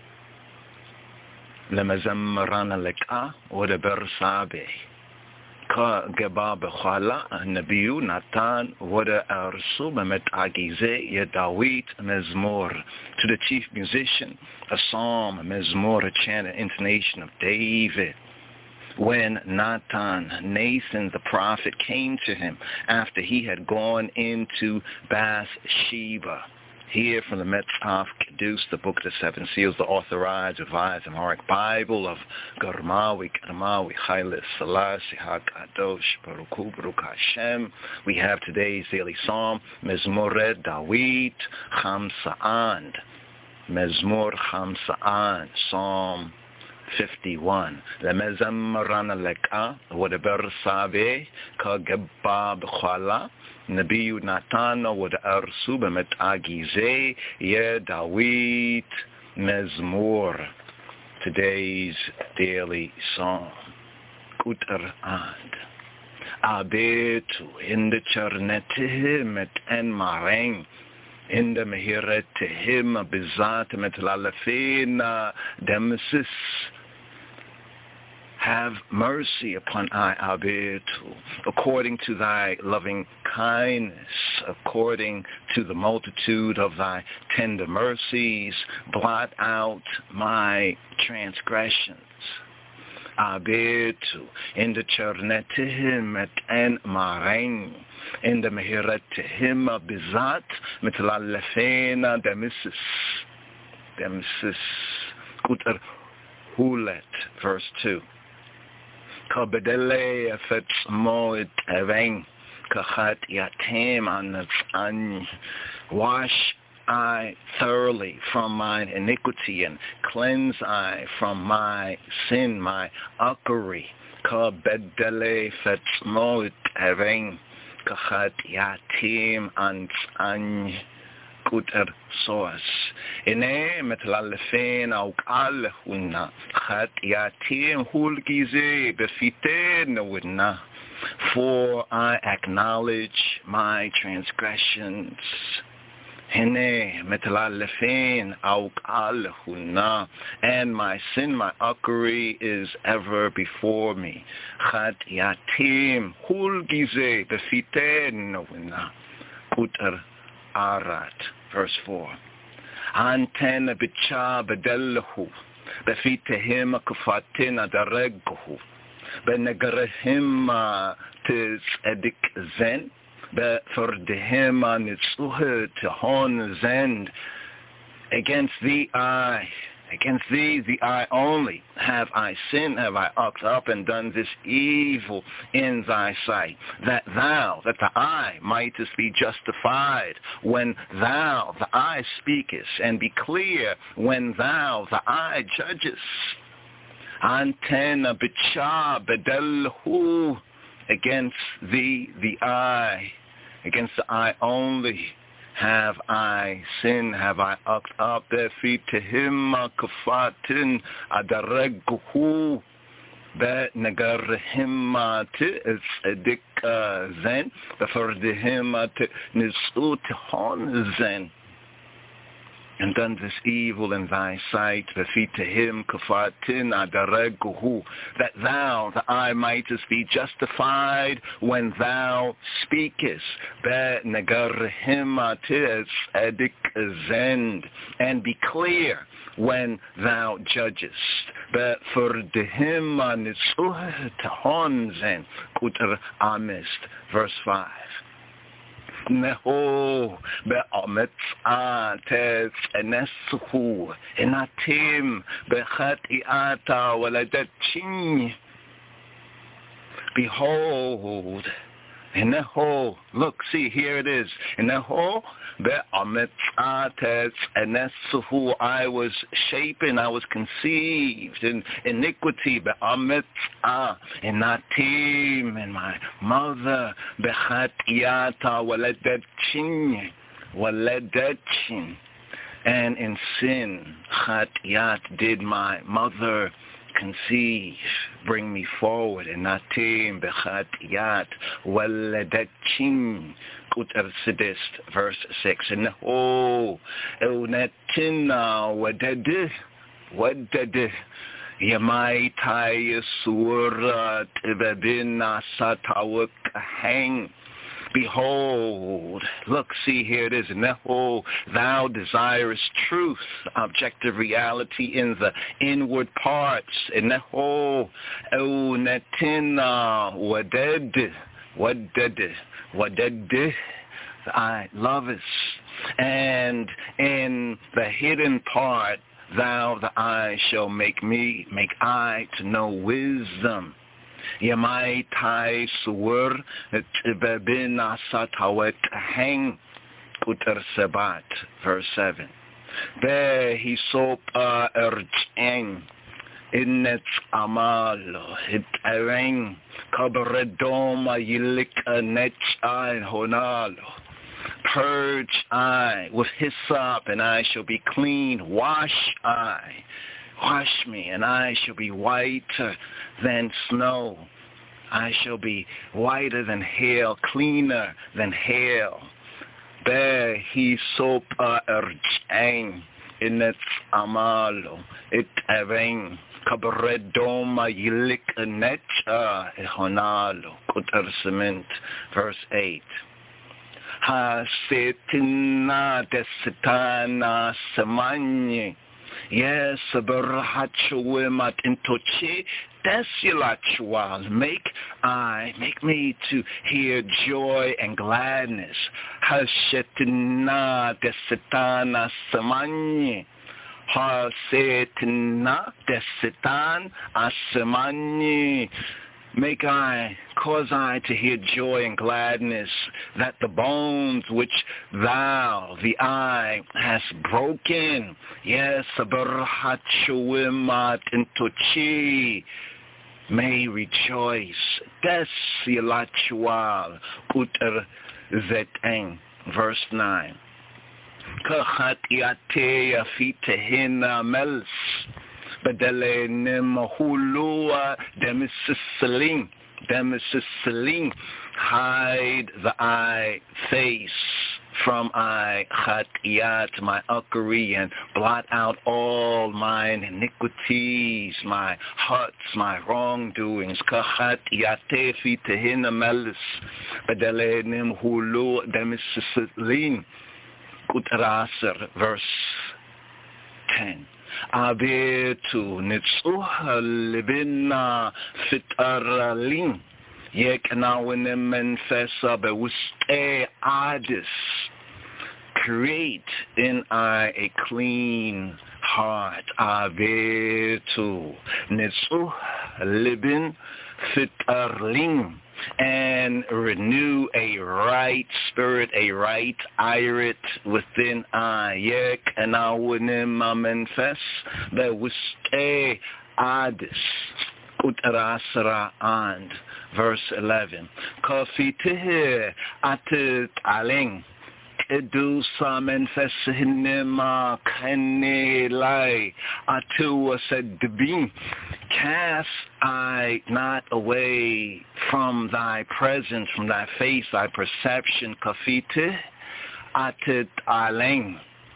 لمزمران لك ودبر سابع كجبا بخالا النبي ناتان ودا أرسو بمت عجيزة يداويت مزمور. To the chief musician, a psalm, a mezmor, a chant, an intonation of David. When Nathan, Nathan the prophet, came to him after he had gone into Bathsheba. Here from the Metzaf Kedus, the Book of the Seven Seals, the authorized, revised, Amharic Bible of Garmawi, Garmawi, Haile Selassie, HaKadosh, Baruch Hu, Baruch Hashem. We have today's daily psalm, Mezmor Dawid, Chamsa'an. Mezmor Chamsa'an, Psalm fifty-one. Lemezamran leka, whatever sabe, ka gebba b'chala. Nabiyu Natan would arsu b'met agize ye Dawid mezmor. Today's daily psalm. Kuter and abetu in the charnetihim et en mareng. In the mehiretihim bizat met lalafina demesis. Have mercy upon I, Abetu, according to thy loving kindness, according to the multitude of thy tender mercies, blot out my transgressions. Abetu, in the chernetihim et en mareng, in the mehiretihim bizat mitlalefena demisis, demisis, kuter hulet, verse two. Kabedele efetz moed eveng kachat yatem anavani. Wash I thoroughly from mine iniquity and cleanse I from my sin, my uckery. Kabedele efetz moed eveng kachat yatem anavani. Kuter soas. Ine metlalefin au kalhuna. Chat yatim hulgize befiten wina. For I acknowledge my transgressions. Hine metlalefin au kalhuna. And my sin, my uckery is ever before me. Chat yatim hulgize befiten wina. Kuter Arat, verse four. Anten bicha bedelhu, befitehim kufatin adareghu, benegrehim tis edik zen, befordehim nitzuhe tehon zend. Against thee I, against thee, the I only, have I sinned, have I upped up and done this evil in thy sight, that thou, that the I mightest be justified when thou, the I, speakest, and be clear when thou, the I, judgest. Antena bicha bedelhu, against thee, the I, against the I only, have I sinned, have I upped up their feet to him, kafatin adareguhu, بنجرهم تصدق زين بفردهم نسوتهون زين. And done this evil in thy sight, him kafatin adareguhu, that thou, that I mightest be justified when thou speakest. Be negarhim atis edik zend, and be clear when thou judgest. Be furdehim anitzuh tahon zen, kuter amist, verse five. Neho be'ametzates enesuhu enatim bechatiata waladetchin. Behold, Neho, look, see, here it is. Neho be'ametzates enesuhu. I was shapen, I was conceived in iniquity. Be'ametza enatim, and my mother bechatiata waladetchin, waladetchin, and in sin, chatiat, did my mother conceive, bring me forward. And natim bechatiat waladetchin, kuter sedist, verse six. And oh, eunetina wadedih, wadedih, yamai tayasurat ibabina satawak hang. Behold, look, see, here it is. Neho, thou desirest truth, objective reality in the inward parts. Neho, eunetina waded, waded, waded, I lovest. And in the hidden part, thou, the I, shall make me, make I to know wisdom. Yamai tai suur tibabin asatawet hang kuter sabat, verse seven. Be hisop erjeng innet amalo hit ereng kabredoma yilik net I honalo. Purge I with hyssop, and I shall be clean. Wash I. Wash me, and I shall be whiter than snow. I shall be whiter than hail, cleaner than hail. Be hisop erjeng inet amalo it ereng kabredoma yilik necha ehonalo kuter cement, verse eight. Ha setina desitana samanye. Yes, berhachuimat intoche desulatual. Make I, make me to hear joy and gladness. Hashetina desitana samanye. Hasetina desitan asamanye. Make I, cause I to hear joy and gladness, that the bones which thou, the I, hast broken, yes, berhachuimat intochi, may rejoice. Desilatual kuter zeteng, verse nine. Kachatiate afitehina mels. Badele nemahulua demisisling, demisisling, hide the eye face from I chatiat, my uckery, and blot out all mine iniquities, my hearts, my wrongdoings. Kachatiate fitehina melis, badele nemhulu demisisling, kuteraser, verse ten. Abetu nitzuha libina fitaralin yekna winemen fesa bewuste adis. Create in I a clean heart. Abetu nitzuha libin fitarlin, and renew a right spirit, a right irit within I. Yek and I wouldn't manifest that we stay adis utrasra and verse eleven. Kafitih atit aling Kedusa menfesinima kanelai atua said to be. Cast I not away from thy presence, from thy face, thy perception, kafite atit alain.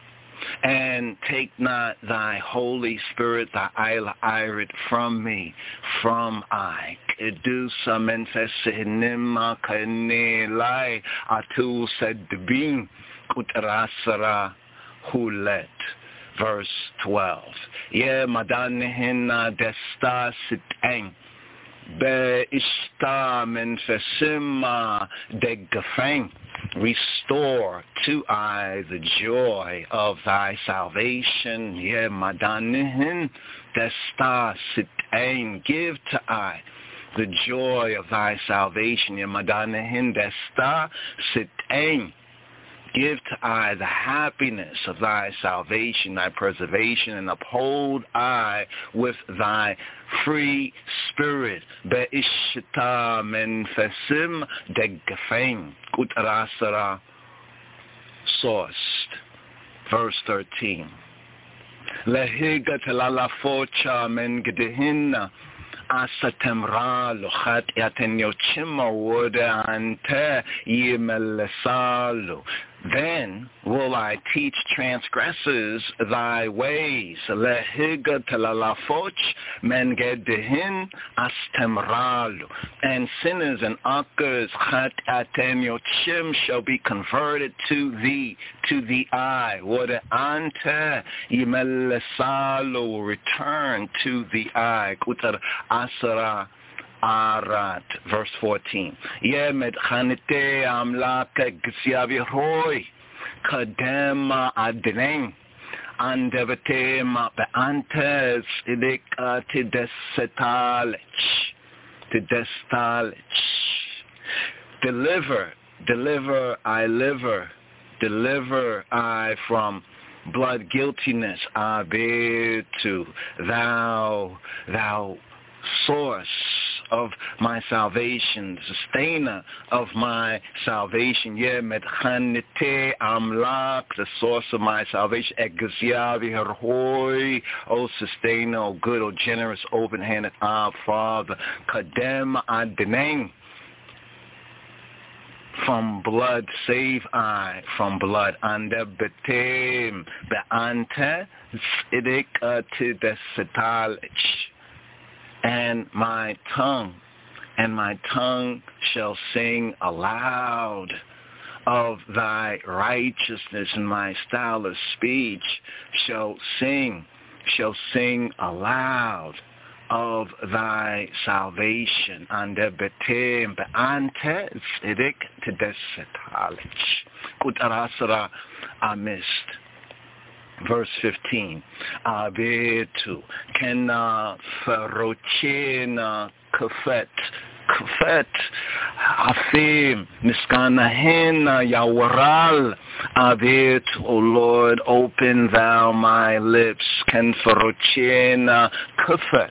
And take not thy Holy Spirit, thy irid from me, from I. Kedusa menfesinima kanelai atu said to be. Kutarasara hulet. Verse twelve. Ye madanihina desta siteng. Be ishta menfesima degafeng. Restore to I the joy of thy salvation. Ye madanihin desta siteng. Give to I the joy of thy salvation. Ye madanihin desta siteng. Give to I the happiness of thy salvation, thy preservation, and uphold I with thy free spirit. Be'ishta menfesim degafeng. Kutarasara sourced. Verse thirteen. Lehiga telala focha men gedehinna. Asatemra lochat yatenyochima woda ante yimelesalu. Then will I teach transgressors thy ways. Lehiga telalafoch men gedehin astemralu. And sinners and ockers chat atenyochim shall be converted to thee, to the eye. Woda ante yimelesalu will return to the eye. Kutar Asara Arat, verse fourteen. Yemed Chanite Amlaka Gsiaviroy Kadema Adeng Andevatema Beantes Idika Tidesetalich Tidestalich. Deliver, deliver I liver, deliver I from blood guiltiness, abetu, thou, thou source of my salvation, sustainer of my salvation. Ye medchanite amlak, the source of my salvation. Egziavi herhoi, O sustainer, O good, O generous, open-handed, our Father. Kadem adeneng. From blood save I, from blood. Ande betem beante idik to the setalich. And my tongue, and my tongue shall sing aloud of thy righteousness, and my style of speech shall sing, shall sing aloud of thy salvation. And betem beante zidik tedesetalich. Kutarasara amist. Verse fifteen. Abetu kena ferochena kafet. Kafet afim niskana hena yawaral. Abetu, O Lord, open thou my lips. Ken ferochena kafet.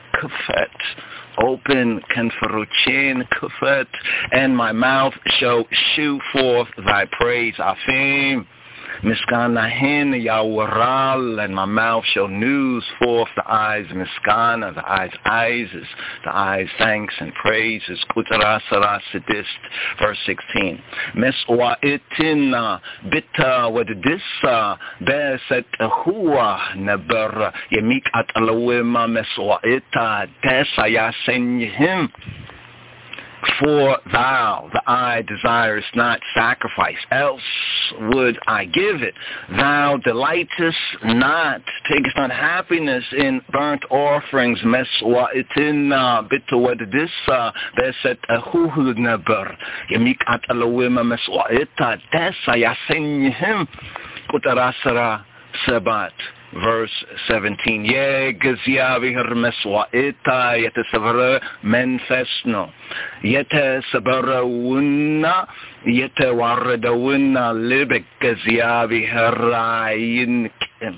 Kafet. Open kenferuchin kufet, and my mouth shall shew forth thy praise. Afim. Miskanahin yawaral, and my mouth shall news forth the eyes miskana, the eyes eises, the eyes thanks and praises. Kutarasara sidist, verse sixteen. Meswaitina bita wadidissa beset ahua neber yemik at alawima meswaita desa yasenyhim. For thou, the eye, desirest not sacrifice, else would I give it. Thou delightest not, takest not happiness in burnt offerings. Meswaitina bitawadidissa beset ahuhu neber yamik at alawima meswaita desa yasenyhim. Kutarasara sebat. Verse seventeen. Ye gaziavi her meswaita yete savara menfesno yete sabara wunna yete warada wunna libek gaziavi her ayinkim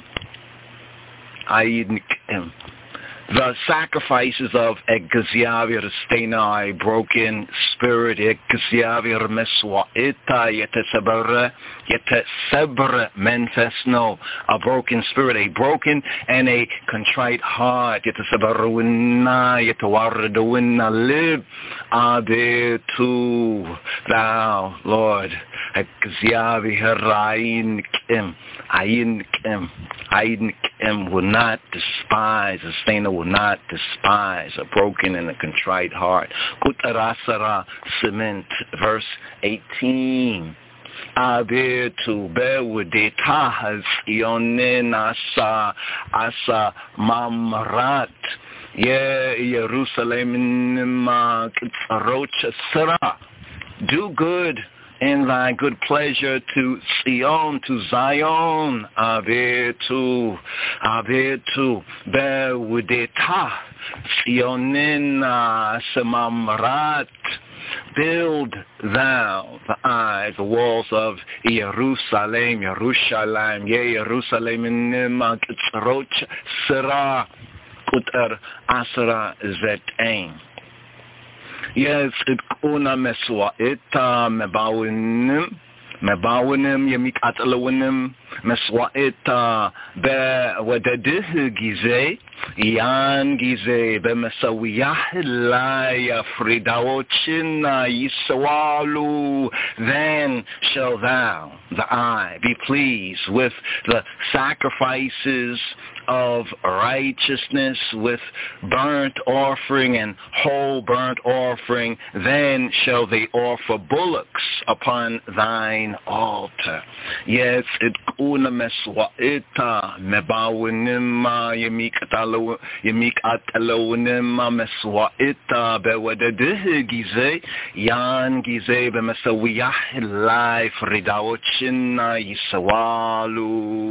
ayinkim. The sacrifices of Egziavir Stenai, broken spirit, Egziavir Meswaita, Yetesabara, የተሰበረ መንፈስ ነው. A broken spirit, a broken and a contrite heart. የተሰበረውና የተዋረደውና ልብ አቤቱ thou Lord እግዚአብሔር አይንቅም አይንቅም አይንቅም will not despise. A saint will not despise a broken and a contrite heart. ቁጥር አስራ ስምንት verse eighteen. አቤቱ በውዴታህ ጽዮንን አሳ አሳ ማምራት የኢየሩሳሌምንም ቅጽሮች ስራ. Do good in thy good pleasure to Zion, to Zion. Abetu, Abetu, Bewudetah, Zionin Samamrat. Build thou the eyes, the walls of Jerusalem, Jerusalem, Ye Jerusalem, Nimakitzroch, Sirah, Kutar Asra Zetain. Yes, it kuna meswa'ita mebawunim, mebawunim yemikatalawinim, meswa'ita be wadadih gize, yan gize be mesawiyah la yafridawochin yiswalu. Then shall thou, the eye, be pleased with the sacrifices of righteousness, with burnt offering and whole burnt offering. Then shall they offer bullocks upon thine altar. Yes, it kuna meswa'ita mebawinim yemikatalo yemikatalonim meswa'ita bewadadih gize yan gize bemesawiyah life ridawochin yiswalu.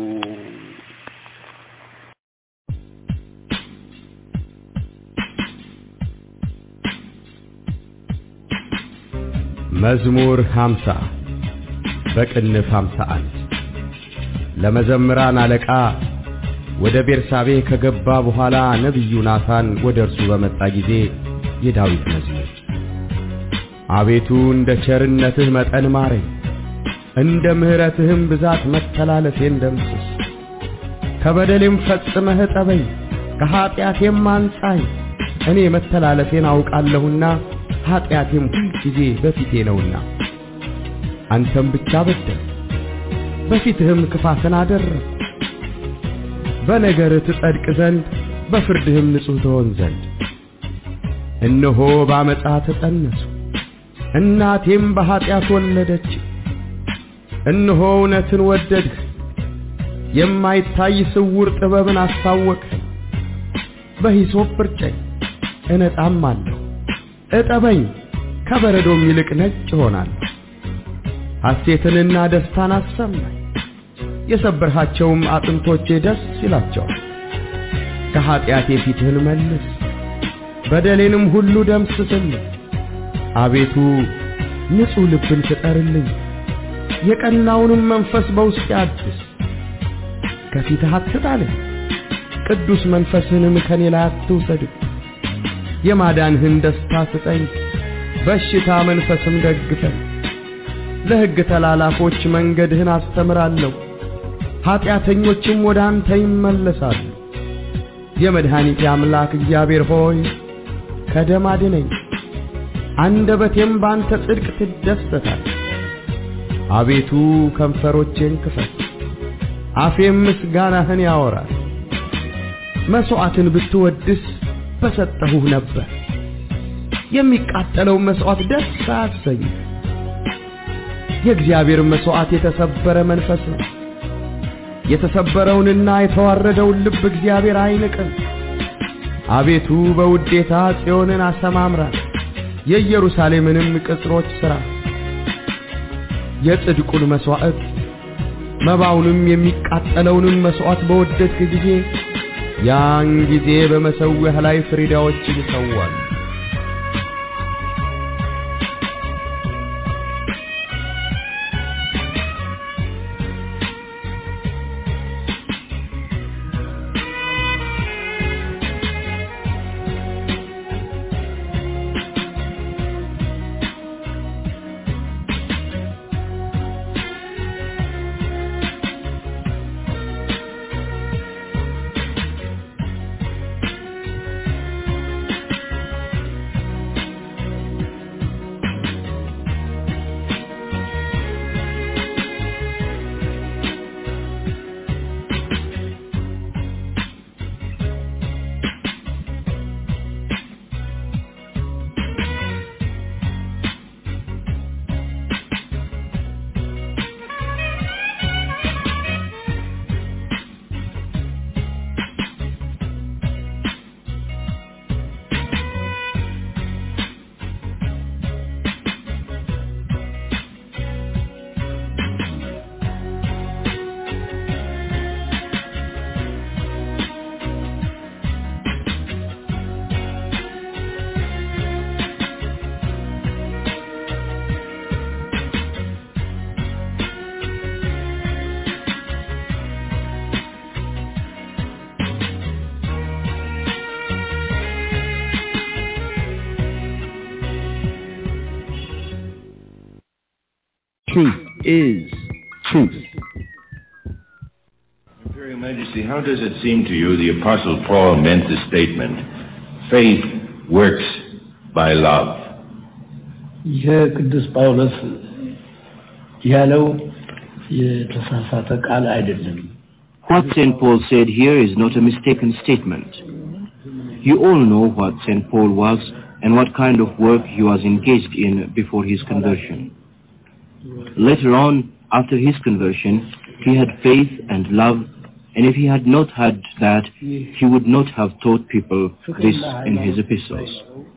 መዝሙር ሃምሳ በቅንፍ ሃምሳ አንድ ለመዘምራን አለቃ ወደ ቤርሳቤ ከገባ በኋላ ነብዩ ናታን ወደ እርሱ በመጣ ጊዜ የዳዊት መዝሙር። አቤቱ እንደ ቸርነትህ መጠን ማረኝ፣ እንደ ምህረትህም ብዛት መተላለፌን ደምስስ። ከበደሌም ፈጽመህ ጠበኝ፣ ከኃጢአቴም አንጻኝ። እኔ መተላለፌን አውቃለሁና ኃጢአቴም ሁሉ ጊዜ በፊቴ ነውና። አንተም ብቻ በደል በፊትህም ክፋትን አደረግ። በነገር ትጸድቅ ዘንድ በፍርድህም ንጹህ ትሆን ዘንድ። እነሆ በአመፃ ተጸነሱ፣ እናቴም በኃጢአት ወለደች። እነሆ እውነትን ወደድህ፣ የማይታይ ስውር ጥበብን አስታወቅህ። በሂሶጵ እርጨኝ እነጻማለሁ፣ እጠበኝ ከበረዶም ይልቅ ነጭ እሆናለሁ። ሐሴትንና ደስታን አሰማኝ፣ የሰበርሃቸውም አጥንቶቼ ደስ ይላቸዋል። ከኃጢአቴ ፊትህን መልስ፣ በደሌንም ሁሉ ደምስስልኝ። አቤቱ ንጹሕ ልብን ፍጠርልኝ፣ የቀናውንም መንፈስ በውስጤ አድስ። ከፊትህ አትጣለኝ፣ ቅዱስ መንፈስህንም ከኔ ላይ አትውሰድ። የማዳንህን ደስታ ስጠኝ፣ በሽታ መንፈስም ደግፈኝ። ለሕግ ተላላፎች መንገድህን አስተምራለሁ፣ ኃጢአተኞችም ወደ አንተ ይመለሳሉ። የመድኃኒቴ አምላክ እግዚአብሔር ሆይ ከደም አድነኝ፣ አንደበቴም ባንተ ጽድቅ ትደሰታለች። አቤቱ ከንፈሮቼን ክፈት፣ አፌም ምስጋናህን ያወራል። መስዋዕትን ብትወድስ በሰጠሁህ ነበር፣ የሚቃጠለው መስዋዕት ደስ አያሰኝም። የእግዚአብሔር መስዋዕት የተሰበረ መንፈስ ነው፣ የተሰበረውንና የተዋረደውን ልብ እግዚአብሔር አይንቅም። አቤቱ በውዴታ ጽዮንን አሰማምራት፣ የኢየሩሳሌምንም ቅጽሮች ሥራ። የጽድቁን መስዋዕት መባውንም የሚቃጠለውንም መስዋዕት በወደድክ ጊዜ ያን ጊዜ በመሠዊያህ ላይ ፍሪዳዎችን ይሰዋል። truth is truth. Imperial Majesty, how does it seem to you the Apostle Paul meant the statement, faith works by love? ይህ ቅዱስ ጳውሎስ ያለው የተሳሳተ ቃል አይደለም። What Saint Paul said here is not a mistaken statement. You all know what Saint Paul was and what kind of work he was engaged in before his conversion. Later on, after his conversion, he had faith and love, and if he had not had that, he would not have taught people this in his epistles.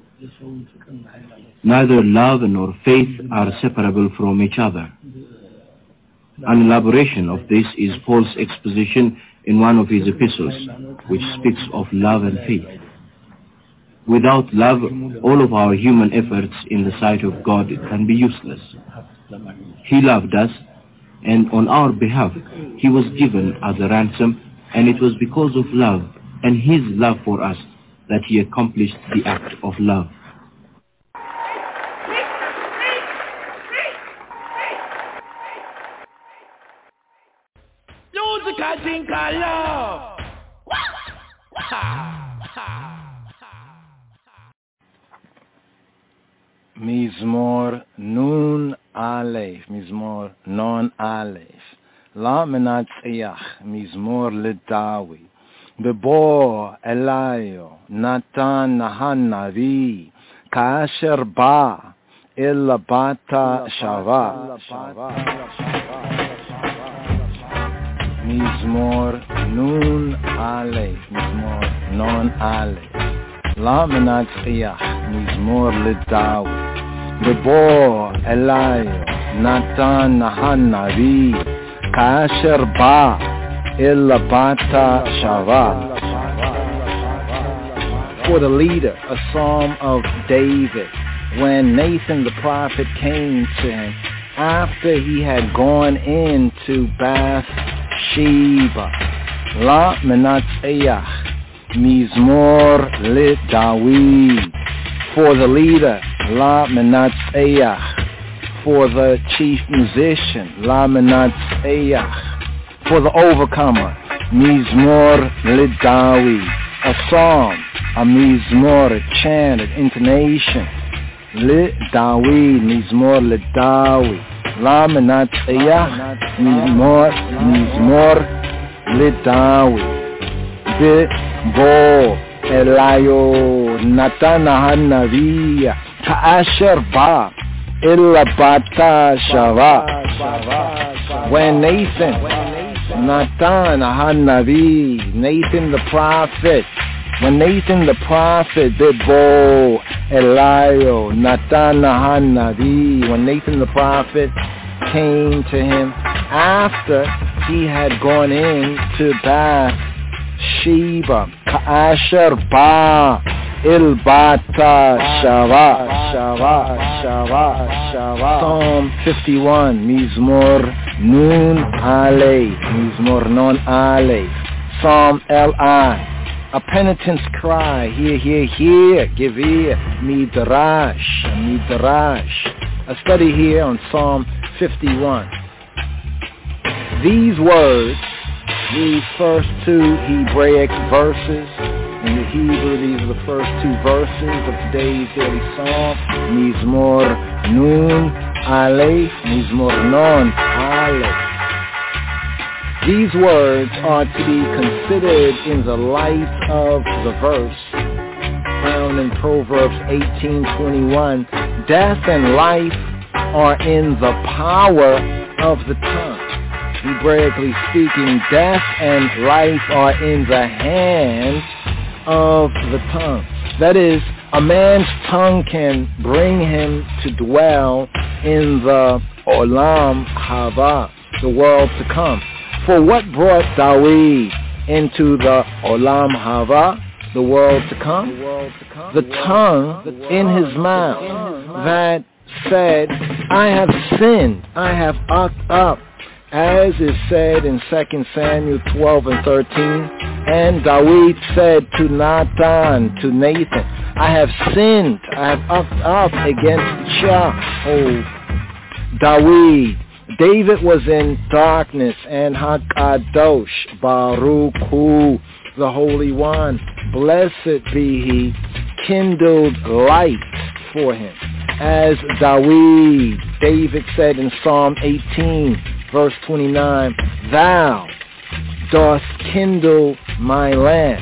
Neither love nor faith are separable from each other. An elaboration of this is Paul's exposition in one of his epistles, which speaks of love and faith. Without love, all of our human efforts in the sight of God can be useless. He loved us, and on our behalf, he was given as a ransom, and it was because of love and his love for us that he accomplished the act of love. Think I love. Mizmor Nun Aleph, Mizmor Non Aleph, La Menatziach, Mizmor Ledawi, Bebor Elayo, Natan Nahan Navi, Kaasher Ba, El Bata Shava. Mizmor Nun Aleph, Mizmor Non Aleph, La Menatziach, Mizmor Ledawi, Bebor Elayo, Natan Nahan Navi, Kaasher Ba, El Bata Shava. For the leader, a psalm of David, when Nathan the prophet came to him after he had gone into Bathsheba. La Menatziach, Mizmor Ledawi. For the leader, La Menatziach. For the chief musician, La Menatziach. For the overcomer, Mizmor Ledawi. A psalm, a Mizmor, a chant, an intonation. Ledawi, Mizmor Ledawi. La Menatziach, Mizmor, Mizmor Ledawi. Bebo Elayo, Natana Hanavia, Kaasher Ba, El Bata Shava. When Nathan, Natan Hanavi, Nathan the prophet, when Nathan the prophet, Bebo Elayo, Natan Hanavi, when Nathan the prophet came to him after he had gone in to Bathsheba, Kaasher Ba, Il Bata Shava, Shava, Shava, Shava. Psalm fifty-one, Mizmor Nun Aleph, Mizmor Non Aleph. Psalm L I, a penitent's cry, hear, hear, hear, give ear, Midrash, Midrash. A study here on Psalm fifty-one. These words, these first two Hebraic verses, in the Hebrew, these are the first two verses of today's daily psalm, Mizmor Nun Aleph, Mizmor Non Aleph. These words are to be considered in the light of the verse found in Proverbs eighteen twenty-one. Death and life are in the power of the tongue. Hebraically speaking, death and life are in the hands of the tongue. That is, a man's tongue can bring him to dwell in the Olam Haba, the world to come. For what brought Dawid into the Olam Haba, the world to come? The tongue in his mouth that said, I have sinned, I have ucked up, as is said in Second Samuel twelve and thirteen. And Dawid said to Nathan, to Nathan, I have sinned, I have upped up against Jah. Oh, Dawid, David was in darkness, and Hakadosh Baruch Hu, the Holy One, blessed be He, kindled light for him. As Dawid, David said in Psalm eighteen, verse twenty-nine, Thou dost kindle my lamp.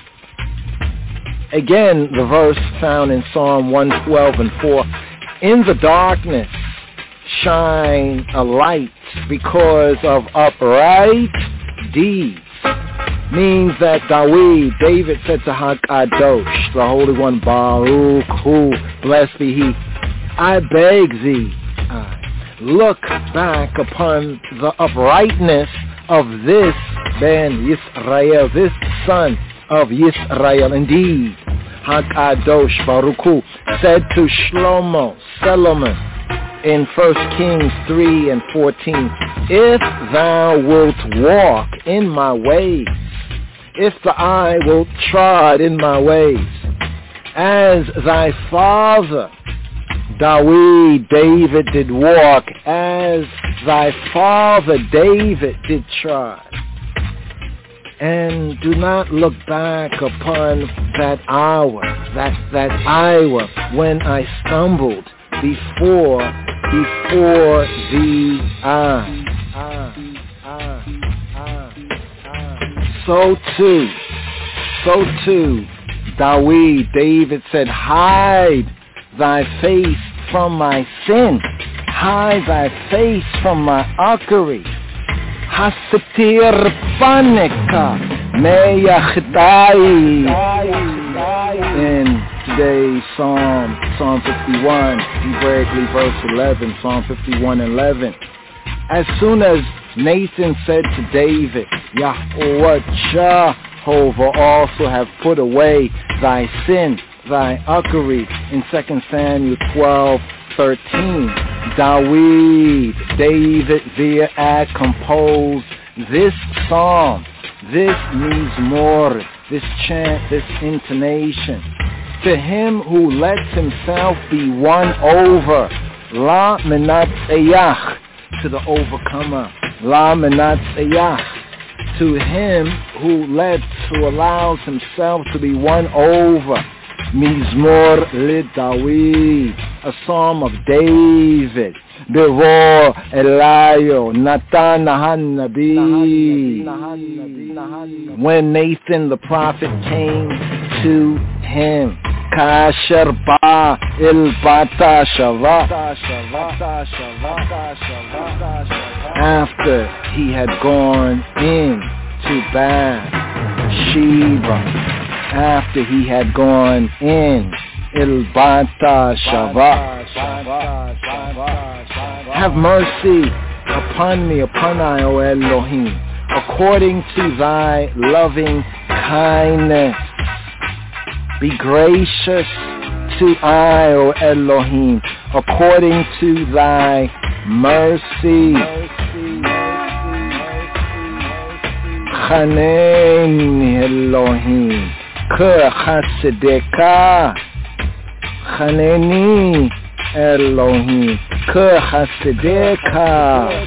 Again, the verse found in Psalm one twelve and four, in the darkness shine a light because of upright deeds. Means that Dawid, David said to Hakadosh, the Holy One, Baruch Hu, blessed be He, I beg thee, I look back upon the uprightness of this Ben Yisrael, this son of Yisrael. Indeed, Hakadosh Baruch Hu said to Shlomo, Solomon, in First Kings three and fourteen, if thou wilt walk in my ways, if the eye wilt trod in my ways, as thy father Dawid, David did walk, as thy father David did trod. And do not look back upon that hour, that that hour when I stumbled before, before thee I. So too, so too, Dawid, David said, hide thy face from my sin, hide thy face from my uckery. Hasitir panika meyachtai. In today's Psalm, Psalm fifty-one, Hebraically verse eleven, Psalm fifty-one and eleven. As soon as Nathan said to David, Yahweh Jehovah also have put away thy sin, thy uckery, in Second Samuel twelve thirteen, Dawid, David via ad composed this psalm, this mizmor, this chant, this intonation, to him who lets himself be won over, la menatzeyach, to the overcomer, la menatzeyach, to him who lets, who allows himself to be won over. Mizmor LeDawid, a psalm of David. Bevor Elayo, Natan Nabi. When Nathan the prophet came to him, Kasher Ba Il Bata Shava, after he had gone in to Bathsheba, after he had gone in, Il Bata Shava, have mercy upon me, upon I, O Elohim, according to thy loving kindness. Be gracious to I, O Elohim, according to thy mercy. Chanen Elohim, Ke Chasedeka, Chaneni Elohim, Ke Chasedeka.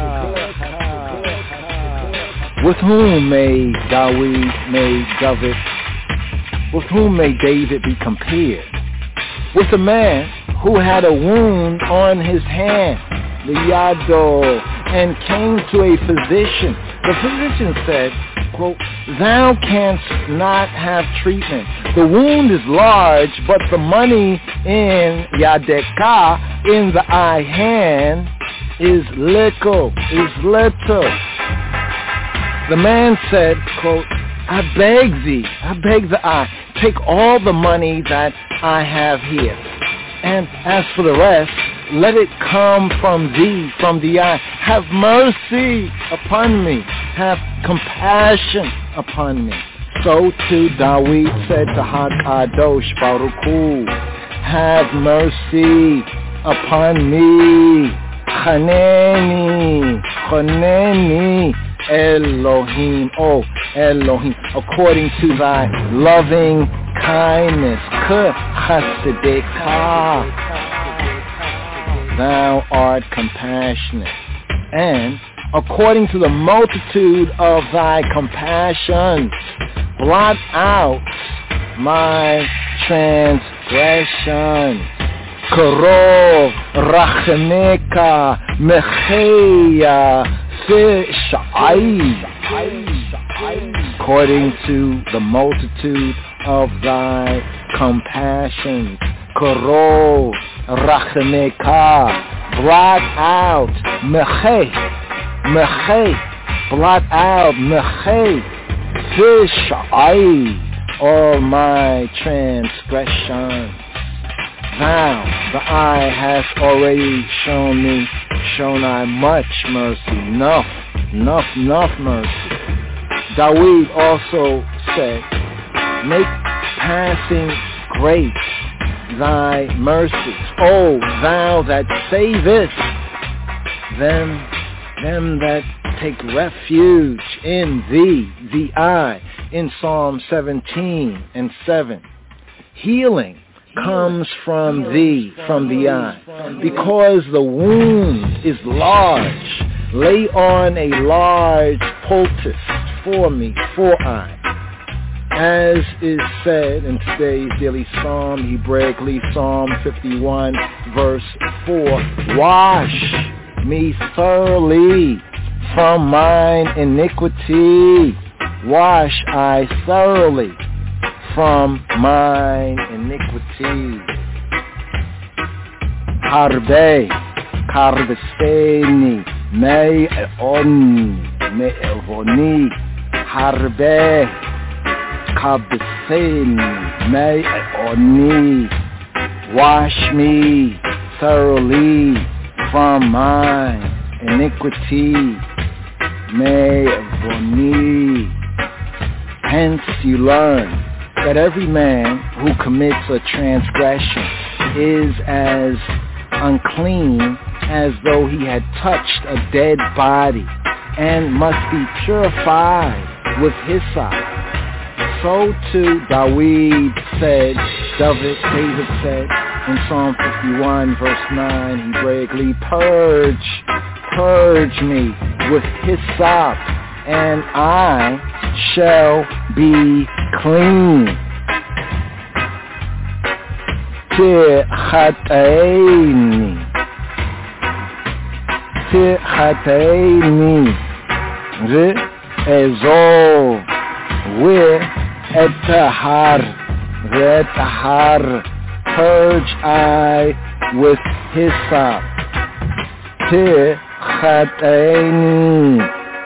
With whom may Dawid, may David, with whom may David be compared? With a man who had a wound on his hand, the Yado, and came to a physician. The physician said, quote, thou canst not have treatment. The wound is large, but the money in Yadeka, in the eye hand, is little, is little. The man said, quote, I beg thee, I beg the eye, take all the money that I have here. And as for the rest, let it come from thee, from the eye. Have mercy upon me. Have compassion upon me. So too Dawid said to Hakadosh Baruch Hu, have mercy upon me. Chaneni, Chaneni, Elohim, oh Elohim, according to thy loving kindness. Ke Chasedeka, thou art compassionate. and according to the multitude of thy compassions, blot out my transgression. Karov rachemeka mecheya fishai, according to the multitude of thy compassions. Karov rachemeka, blot out mechei, mechei, blot out mechei fishai, all my transgressions. Thou, the eye, hast already shown me, shown I much mercy, enough, enough, enough mercy. Dawid also said, make passing great thy mercies, O thou that savest them, them that take refuge in thee, the eye, in Psalm seventeen and seven. Healing comes from thee, from the eye, because the wound is large. Lay on a large poultice for me, for I. As is said in today's daily psalm, Hebraically Psalm fifty-one, verse four, wash me thoroughly from mine iniquity. Wash I thoroughly from mine iniquity. Harbe, karbesteni, me on, me evoni. Harbe, karbesteni, me oni. Wash me thoroughly from mine iniquity. Me evoni. Hence you learn that every man who commits a transgression is as unclean as though he had touched a dead body and must be purified with hyssop. So too Dawid said, David, David said in Psalm fifty-one verse nine, Hebraically, purge, purge me with hyssop, and I shall be clean. Tichatayni, tichatayni, re'ezol, ve'etahar, ve'etahar, purge I with hyssop. Tichatayni,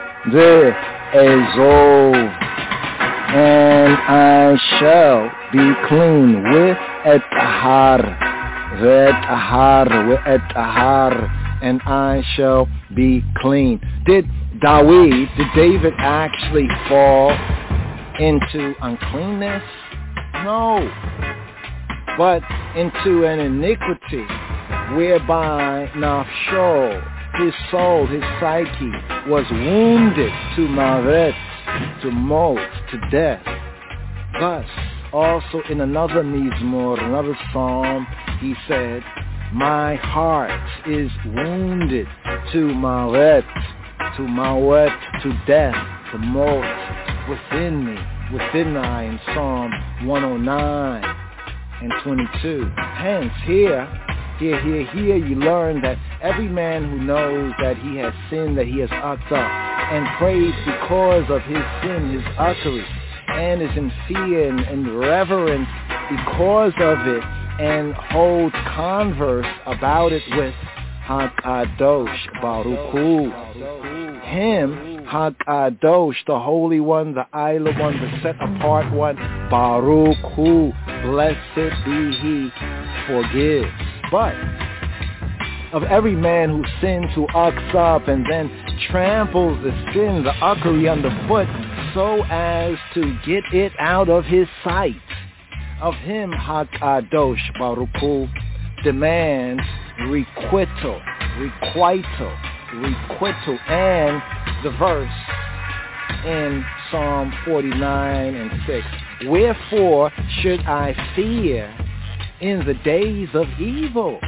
re'ezol, and I shall be clean with etahar, ve'etahar, ve'etahar, and I shall be clean. Did Dawid, did David actually fall into uncleanness? No, but into an iniquity whereby nafsho, his soul, his psyche, was wounded to mavet, to mold, to death. Thus, also in another mizmor, another psalm, he said, my heart is wounded to mavet, to mawet, to death, to mold, within me, within I, in Psalm one oh nine and twenty-two. Hence, here, here, here, here, you learn that every man who knows that he has sinned, that he has ucked up, and prays because of his sin, his uckery, and is in fear and, and reverence because of it, and holds converse about it with HaKadosh Baruch Hu. Him, HaKadosh, the Holy One, the Isla One, the set apart one, Baruch Hu, blessed be He, forgives. But of every man who sins, who ucks up and then tramples the sin, the uckery underfoot, so as to get it out of his sight, of him HaKadosh Baruch Hu demands requital, requital, requital. And the verse in Psalm forty-nine and six, wherefore should I fear in the days of evil?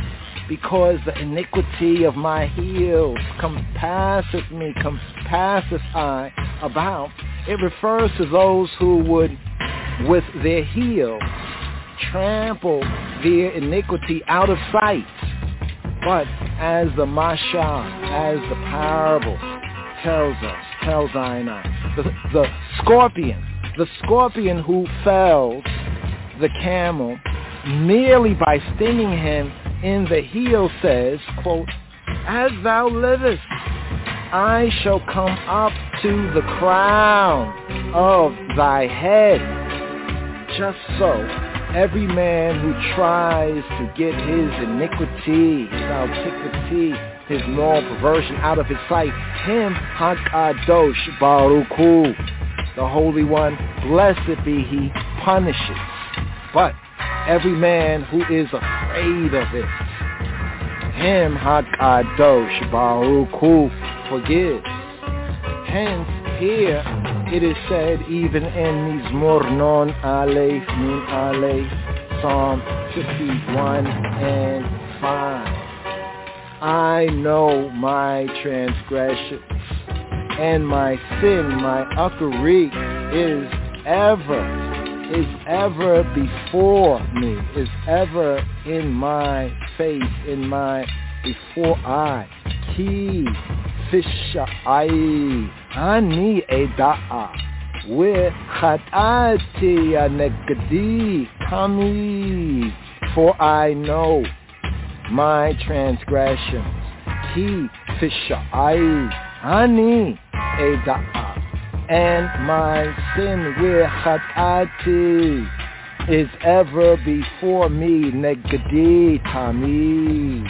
because the iniquity of my heels compasseth me, compasseth I about. It refers to those who would, with their heels, trample their iniquity out of sight. But as the mashal, as the parable tells us, tells I and I, the, the scorpion, the scorpion who fells the camel merely by stinging him in the heel says, quote, as thou livest, I shall come up to the crown of thy head. Just so, every man who tries to get his iniquity, his antiquity, his moral perversion out of his sight, him, Hakadosh Baruch Hu, the Holy One, blessed be he, punishes. But every man who is afraid of it, him, Hakadosh Baruch Hu, forgives. Hence, here it is said, even in Mizmor Non Aleph Nun Aleph, Psalm fifty-one and five, I know my transgressions, and my sin, my akari, is ever, is ever before me, is ever in my face, in my, before I. Ki fishai ani eda'a with chatati anegdi kami, for I know my transgressions. Ki fishai ani eda'a, and my sin with chatati is ever before me, negdi kami.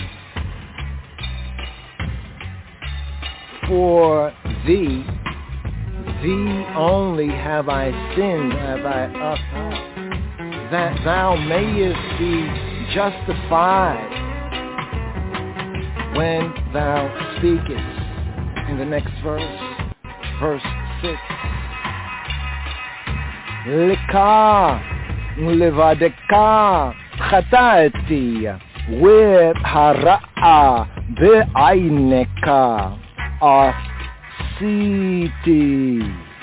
For thee, thee only have I sinned, have I upheld, that thou mayest be justified when thou speakest. In the next verse, verse six. Lika levadeka chatati with hara'a be'aineka asiti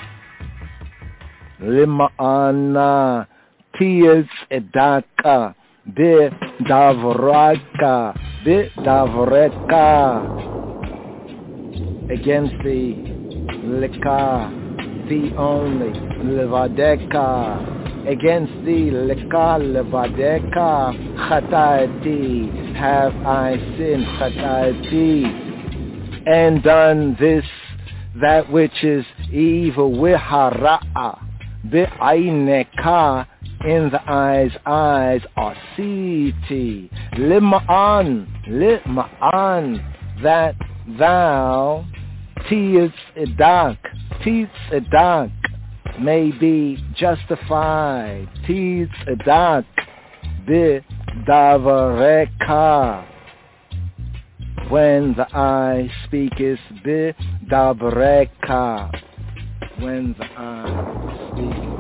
lima'ana tiyas edaka be'davraka be'davreka, against thee, lika, thee only, levadeka, against thee, lika, levadeka, chatati, have I sinned, chatati, and done this, that which is evil, wihara'a, bi'aineka, in the eyes, eyes, asiti, lima'an, lima'an, that thou, Tiyas edak, Tiyas edak, may be justified. Tiyas edak, bi davareka, when the eye speaketh, bi davareka, when the eye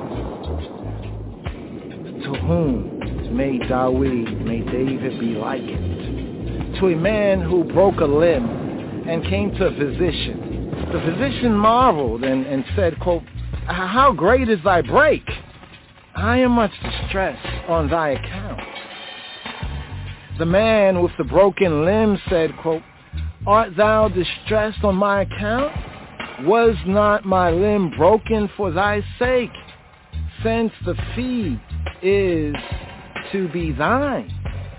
speaketh. To whom may David, may David be likened? To a man who broke a limb and came to a physician. The physician marveled and, and said, quote, how great is thy break? I am much distressed on thy account. The man with the broken limb said, quote, art thou distressed on my account? Was not my limb broken for thy sake, since the fee is to be thine?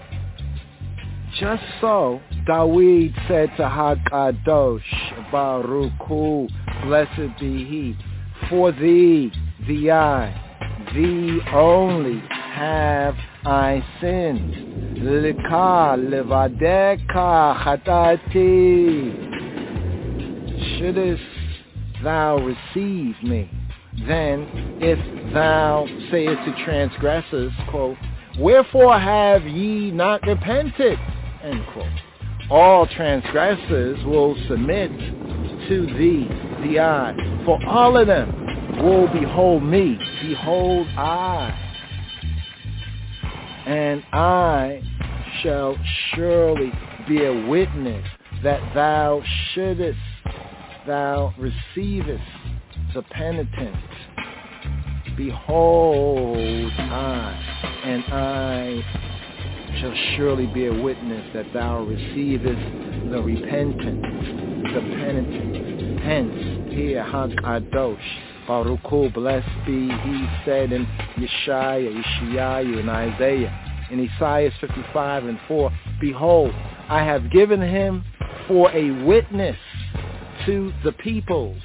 Just so, David said to Hakadosh Baruch Hu, blessed be he, for thee, thee I, thee only have I sinned. Lika levadeka chatati. Shouldest thou receive me, then if thou sayest to transgressors, quote, wherefore have ye not repented? End quote. All transgressors will submit to thee, the I, for all of them will behold me, behold I, and I shall surely be a witness that thou shouldest, thou receivest the penitent. Behold, I, and I shall surely be a witness that thou receivest the repentant, the penitent. Hence, here, HaKadosh, Baruch Hu, blessed be he said in Yeshaya, Yeshayahu, in Isaiah, in Isaiah fifty-five and four, behold, I have given him for a witness to the peoples.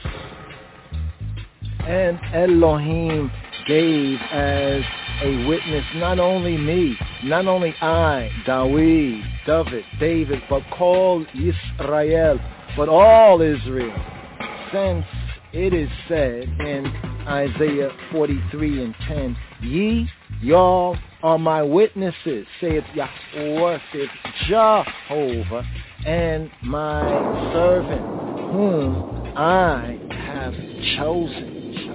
And Elohim gave as a witness not only me, not only I, Dawid, David, David, but called Israel, but all Israel, since it is said in Isaiah forty-three and ten, ye, y'all, are my witnesses, saith Yahweh, saith Jehovah, and my servant, whom I have chosen.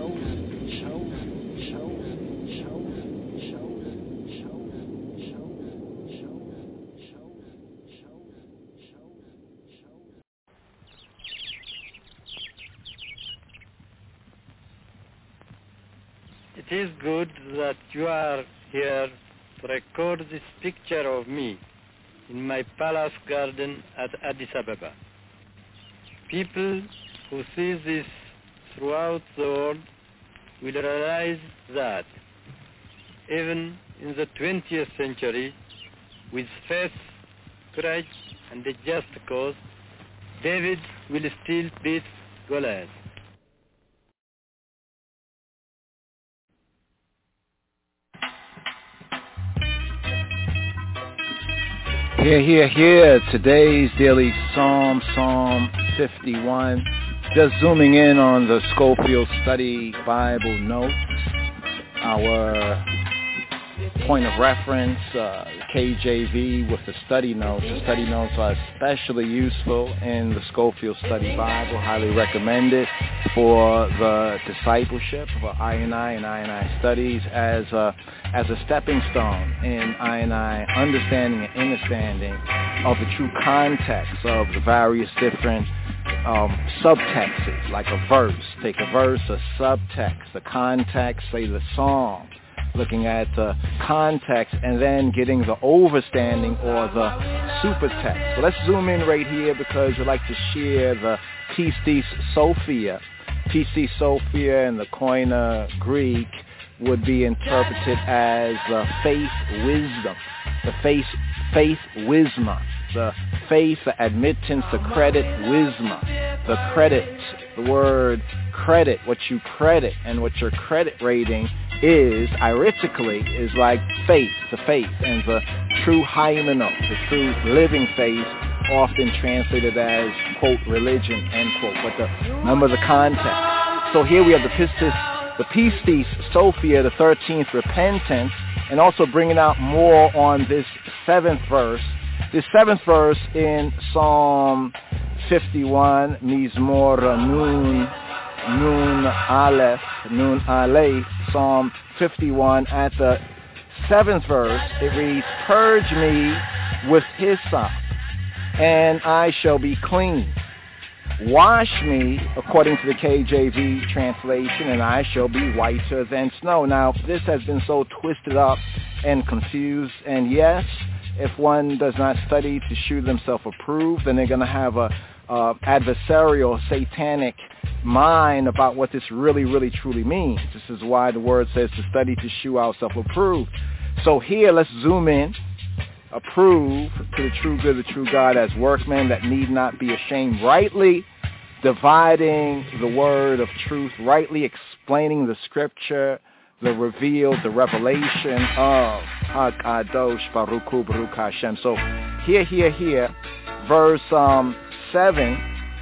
It is good that you are here to record this picture of me in my palace garden at Addis Ababa. People who see this throughout the world will realize that even in the twentieth century, with faith, courage, and a just cause, David will still beat Goliath. Here, here, here, today's daily Psalm, Psalm fifty-one. Just zooming in on the Schofield Study Bible Notes, our point of reference, uh, K J V with the study notes. The study notes are especially useful in the Schofield Study Bible. Highly recommended for the discipleship of I and I and I and I studies as a, as a stepping stone in I and I understanding and understanding of the true context of the various different um, subtexts, like a verse. Take a verse, a subtext, the context, say the song. Looking at the context and then getting the overstanding or the supertext. So let's zoom in right here because I'd like to share the Pistis Sophia. Pistis Sophia in the Koine Greek would be interpreted as the faith wisdom, the faith, faith wisma, the faith, the admittance, the credit wisma, the credit, the word credit, what you credit and what your credit rating is, iristically, is like faith, the faith, and the true hymenos, the true living faith, often translated as, quote, religion, end quote. But the, remember the context. So here we have the pistis, the pistis Sophia, the thirteenth repentance, and also bringing out more on this seventh verse. This seventh verse in Psalm fifty-one, Mizmor Nun, Nun Aleph, Nun Aleph, Psalm fifty-one, at the seventh verse, it reads, purge me with hyssop, and I shall be clean. Wash me, according to the K J V translation, and I shall be whiter than snow. Now, this has been so twisted up and confused, and yes, if one does not study to shew themselves approved, then they're going to have a uh, adversarial, satanic mind about what this really, really, truly means. This is why the word says to study to shew ourselves approved. So here, let's zoom in. Approve to the true good, the true God as workmen that need not be ashamed, rightly dividing the word of truth, rightly explaining the scripture, the revealed, the revelation of HaKadosh Baruch Hu Baruch Hashem. So here, here, here, verse um, seven,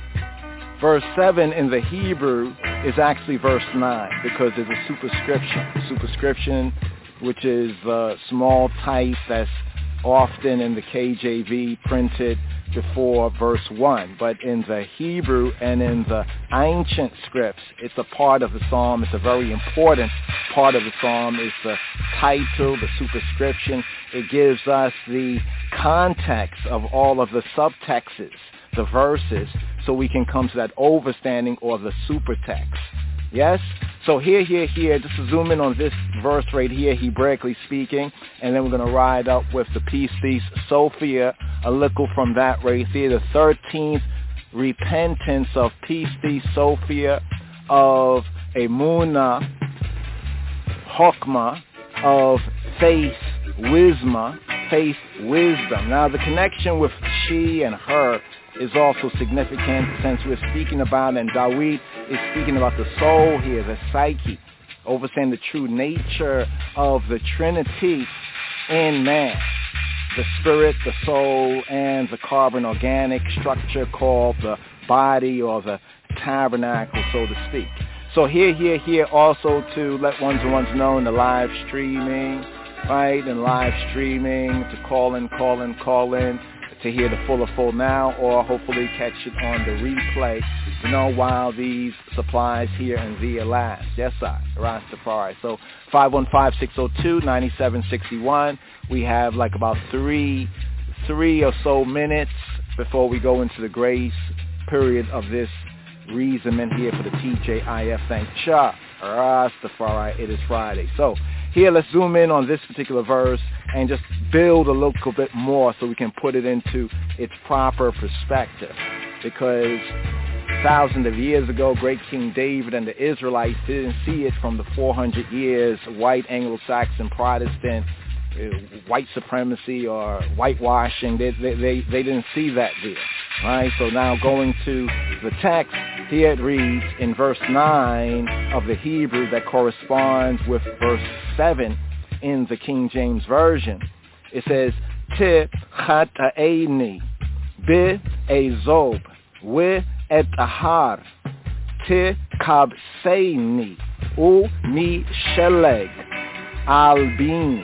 verse seven in the Hebrew is actually verse nine because there's a superscription. Superscription, which is the small type that's often in the K J V printed before verse one. But in the Hebrew and in the ancient scripts, it's a part of the psalm. It's a very important part of the psalm. It's the title, the superscription. It gives us the context of all of the subtexts, the verses, so we can come to that overstanding or the supertext. Yes? So here, here, here, just to zoom in on this verse right here, Hebraically speaking, and then we're going to ride up with the Peace Feast, Sophia, a little from that right here, the thirteenth repentance of Peace Feast, Sophia, of Emunah, Hokmah, of faith, wisma, faith, wisdom. Now the connection with she and her is also significant since we're speaking about, and Dawid is speaking about the soul here, the psyche, overstanding the true nature of the Trinity in man. The spirit, the soul, and the carbon organic structure called the body or the tabernacle, so to speak. So here, here, here also to let ones and ones know in the live streaming, right, and live streaming, to call in, call in, call in, to hear the full of full now, or hopefully catch it on the replay, you know, while these supplies here and there last. Yes, I, Rastafari. So five one five, six oh two, nine seven six one. We have like about three, three or so minutes before we go into the grace period of this reason here for the T J I F. Thank Cha, Rastafari. It is Friday. So here, let's zoom in on this particular verse and just build a little bit more so we can put it into its proper perspective. Because thousands of years ago, great King David and the Israelites didn't see it from the four hundred years white Anglo-Saxon Protestant uh, white supremacy or whitewashing. They, they, they, they didn't see that there. Right? So now going to the text, here it reads in verse nine of the Hebrew that corresponds with verse seven in the King James Version. It says, Te chata'eni be ezob we et ahar te kabseini u mi sheleg albin.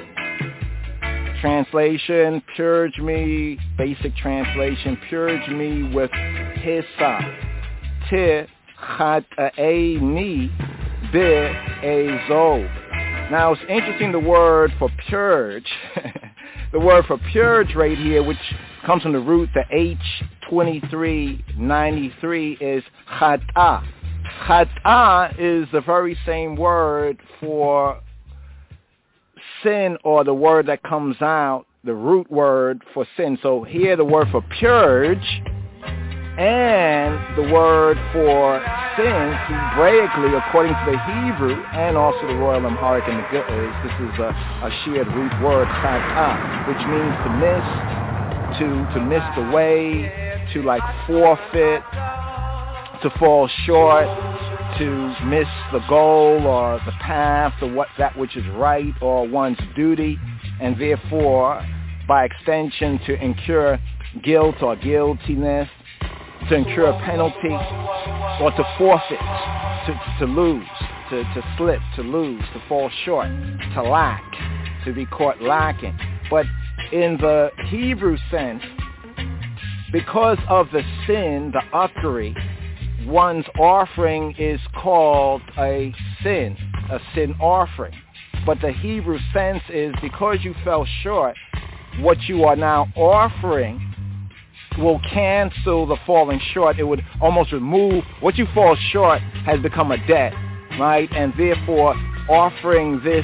Translation, purge me, basic translation, purge me with hyssop. Te chata'eni be ezob. Now, it's interesting, the word for purge, the word for purge right here, which comes from the root, the H twenty-three ninety-three, is chata. Chata is the very same word for sin, or the word that comes out, the root word for sin. So here the word for purge and the word for sin, Hebraically, according to the Hebrew, and also the Royal Amharic and the Ge'ez, this is a, a shared root word, chata, which means to miss, to, to miss the way, to like forfeit, to fall short, to miss the goal or the path or what that which is right or one's duty, and therefore, by extension, to incur guilt or guiltiness, to incur a penalty, or to forfeit, to, to lose, to, to slip, to lose, to fall short, to lack, to be caught lacking. But in the Hebrew sense, because of the sin, the uckery, one's offering is called a sin, a sin offering. But the Hebrew sense is because you fell short, what you are now offering will cancel the falling short. It would almost remove, what you fall short has become a debt, right? And therefore, offering this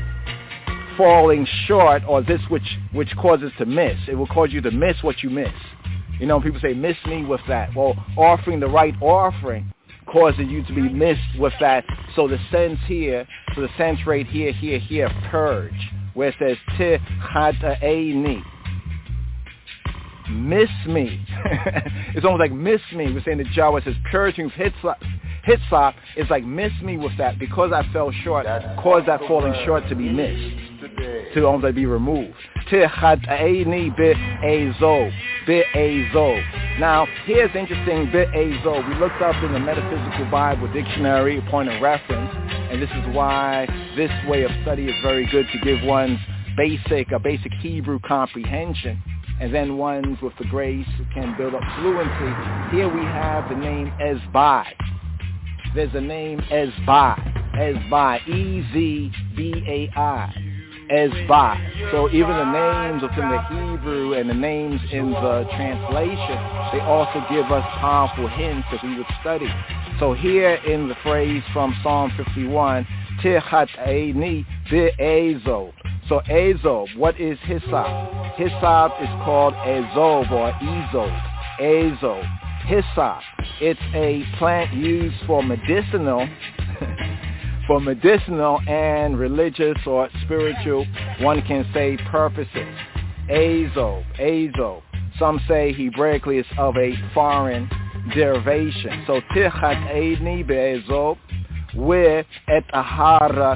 falling short, or this which, which causes to miss, it will cause you to miss what you miss. You know, people say, miss me with that. Well, offering the right offering causes you to be missed with that. So the sense here, so the sense right here, here, here, purge, where it says, te chata'eni, miss me. It's almost like miss me. We're saying the Jawa, it says purging with hyssop. Hyssop is like miss me with that. Because I fell short, cause that falling short to be missed, to almost like be removed. Te chata'eni be'ezob. Be'ezob. Now, here's interesting, be'ezob. We looked up in the Metaphysical Bible Dictionary, a point of reference, and this is why this way of study is very good, to give one's basic, a basic Hebrew comprehension, and then ones with the grace who can build up fluency. Here we have the name Ezbai. There's a name Ezbai. Ezbai. E Z B A I. Ezba. So even the names within the Hebrew and the names in the translation, they also give us powerful hints that we would study. So here in the phrase from Psalm fifty-one, Tichat'eni be'ezob. So ezob, what is hyssop? Hyssop is called ezob or ezob. Ezob. Hyssop. It's a plant used for medicinal for medicinal and religious or spiritual, one can say, purposes. Azob, azob. Some say Hebraically it's of a foreign derivation. So tichat'eni be'ezob, where et ahara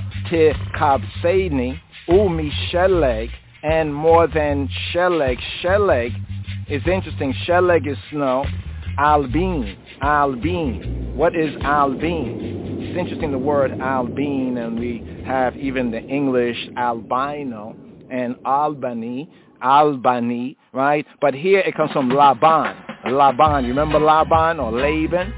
tikabseini umi sheleg, and more than sheleg. Sheleg is interesting. Sheleg is snow. Albin, albin. What is albin? It's interesting, the word albin, and we have even the English albino and Albany, Albany, right? But here it comes from Laban. Laban, you remember Laban or Laban?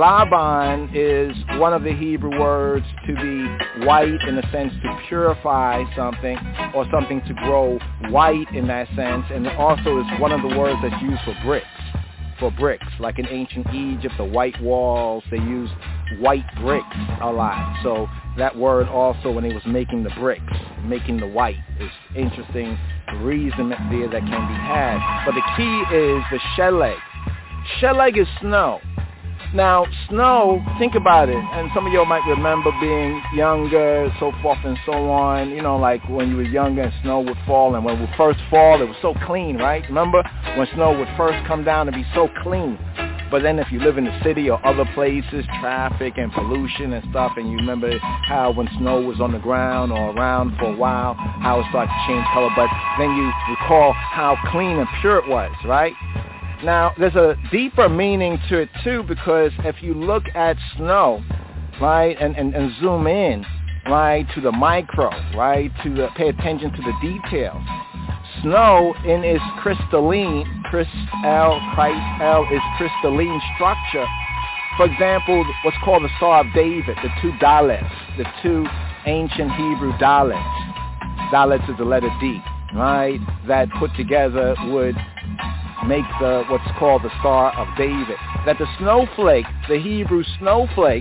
Laban is one of the Hebrew words to be white, in a sense to purify something or something to grow white in that sense, and also is one of the words that's used for bricks. For bricks, like in ancient Egypt, the white walls, they used white bricks a lot. So that word also, when they was making the bricks, making the white, is interesting reason there that can be had. But the key is the sheleg. Sheleg is snow. Now, snow, think about it, and some of y'all might remember being younger, so forth and so on, you know, like when you were younger and snow would fall, and when it would first fall, it was so clean, right? Remember when snow would first come down, it'd be so clean. But then if you live in the city or other places, traffic and pollution and stuff, and you remember how when snow was on the ground or around for a while, how it started to change color, but then you recall how clean and pure it was, right? Now, there's a deeper meaning to it, too, because if you look at snow, right, and, and, and zoom in, right, to the micro, right, to the, pay attention to the details. Snow in its crystalline, Christ-L, Christ-L is crystalline structure. For example, what's called the Star of David, the two Dalets, the two ancient Hebrew Dalets. Dalets is the letter D, right, that put together would make the what's called the Star of David. That the snowflake, the Hebrew snowflake,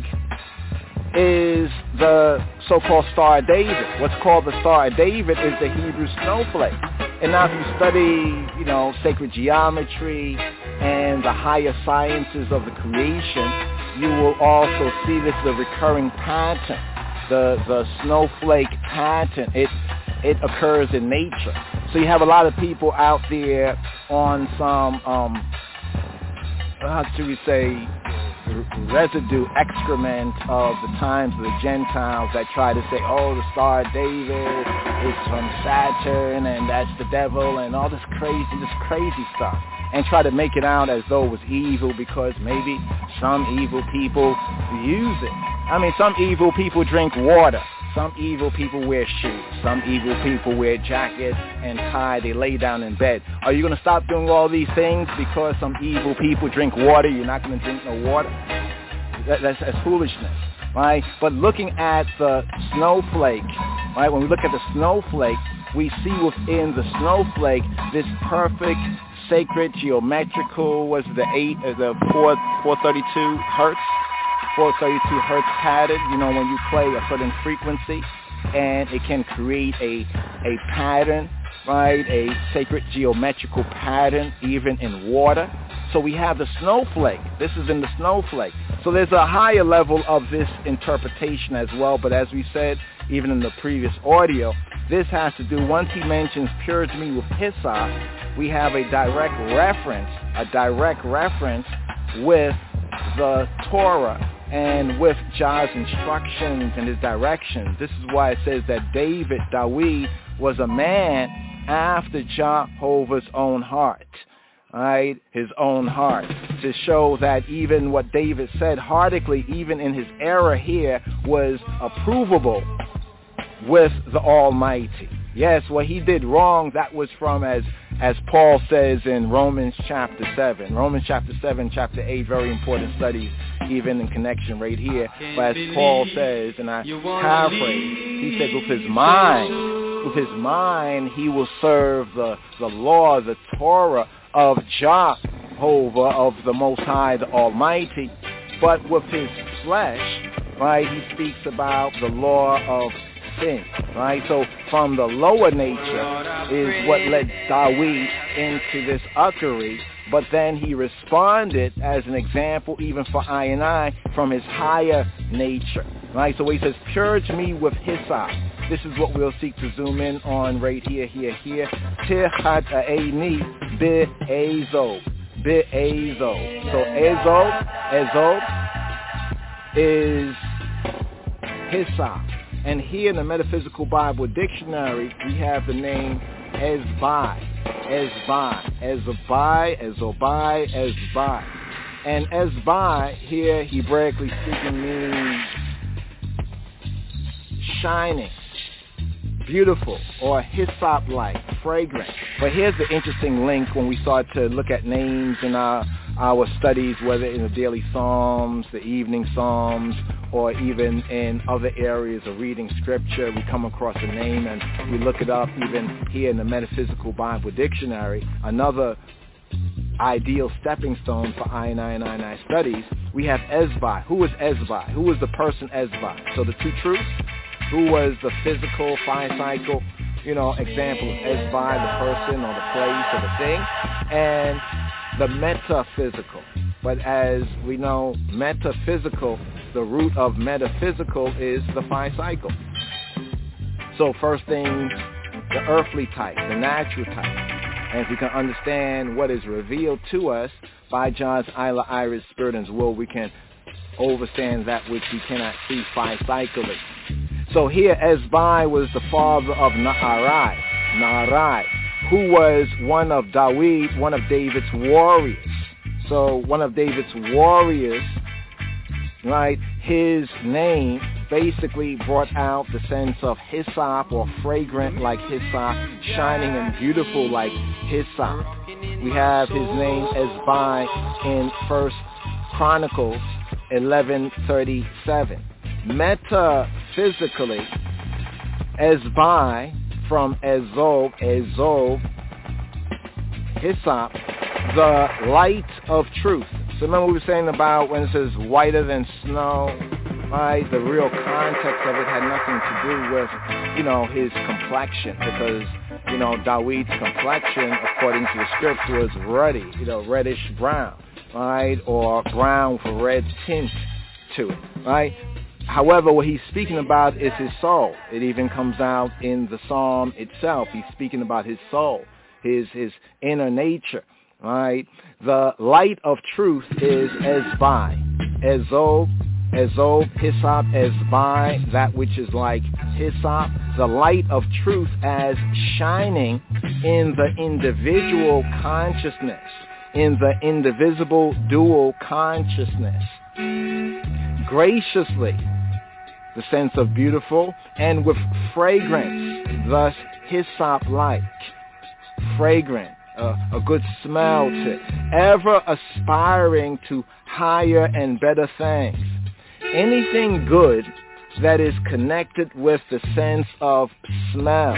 is the so-called Star of David. What's called the Star of David is the Hebrew snowflake. And now if you study, you know, sacred geometry and the higher sciences of the creation, you will also see this the recurring pattern, the the snowflake pattern. It it occurs in nature. So you have a lot of people out there on some, um, how should we say, residue, excrement of the times of the Gentiles that try to say, oh, the Star of David is from Saturn and that's the devil and all this crazy, this crazy stuff, and try to make it out as though it was evil because maybe some evil people use it. I mean, some evil people drink water. Some evil people wear shoes. Some evil people wear jackets and tie. They lay down in bed. Are you going to stop doing all these things because some evil people drink water? You're not going to drink no water? That, that's, that's foolishness, right? But looking at the snowflake, right? When we look at the snowflake, we see within the snowflake this perfect, sacred, geometrical, was the eight, uh, the four, four thirty-two hertz. four thirty-two hertz pattern, you know, when you play a certain frequency, and it can create a a pattern, right, a sacred geometrical pattern, even in water. So we have the snowflake. This is in the snowflake. So there's a higher level of this interpretation as well, but as we said, even in the previous audio, this has to do, once he mentions purity with hyssop, we have a direct reference, a direct reference with the Torah and with Jah's instructions and his directions. This is why it says that David, Dawid, was a man after Jehovah's own heart, right? His own heart, to show that even what David said heartily, even in his error here, was approvable with the Almighty. Yes, what he did wrong, that was from, as as Paul says in Romans chapter seven. Romans chapter seven, chapter eight, very important studies, even in connection right here. But as Paul says, and I paraphrase, he says with his mind, with his mind, he will serve the, the law, the Torah of Jehovah, of the Most High, the Almighty. But with his flesh, right, he speaks about the law of sin, right? So from the lower nature is what led Dawid into this uckery, but then he responded as an example even for I and I from his higher nature, right? So he says, purge me with hyssop. This is what we'll seek to zoom in on right here, here, here. Tirchat ha'eni be'ezo. Be'ezo. So ezo, ezo is hyssop. And here in the Metaphysical Bible Dictionary, we have the name Ezbai, Ezbai, Ezbai, Ezobai, Ezbai. And Ezbai here, Hebraically speaking, means shining, beautiful, or hyssop-like, fragrant. But here's the interesting link when we start to look at names in our, our studies, whether in the daily Psalms, the evening Psalms, or even in other areas of reading scripture. We come across a name and we look it up even here in the Metaphysical Bible Dictionary. Another ideal stepping stone for I and I and I and I studies, we have Ezbai. Who is Ezbai? Who is the person Ezbai? So the two truths, who was the physical fire cycle, you know, example of Ezbai, the person or the place or the thing, and the metaphysical. But as we know, metaphysical, the root of metaphysical is the fire cycle. So first thing, the earthly type, the natural type. And if we can understand what is revealed to us by God's Isla Iris Spirit and Will, we can overstand that which we cannot see fire cyclically. So here, Ezbai was the father of Naarai, Naarai, who was one of Dawid, one of David's warriors. So one of David's warriors, right, his name basically brought out the sense of hyssop, or fragrant like hyssop, shining and beautiful like hyssop. We have his name Ezbai in First Chronicles eleven thirty-seven. Metaphysically, Ezbai from Ezob, Ezob, hyssop, the light of truth. So remember we were saying about when it says whiter than snow, right? The real context of it had nothing to do with, you know, his complexion, because, you know, Dawid's complexion, according to the script, was ruddy, you know, reddish brown, right? Or brown with a red tint to it, right? However, what he's speaking about is his soul. It even comes out in the psalm itself. He's speaking about his soul, his his inner nature, right? The light of truth is Ezbai, Ezob, Ezob, hyssop, Ezbai, that which is like hyssop. The light of truth as shining in the individual consciousness, in the indivisible dual consciousness. Graciously, the sense of beautiful, and with fragrance, thus hyssop-like, fragrant, uh, a good smell to it, ever aspiring to higher and better things. Anything good that is connected with the sense of smell.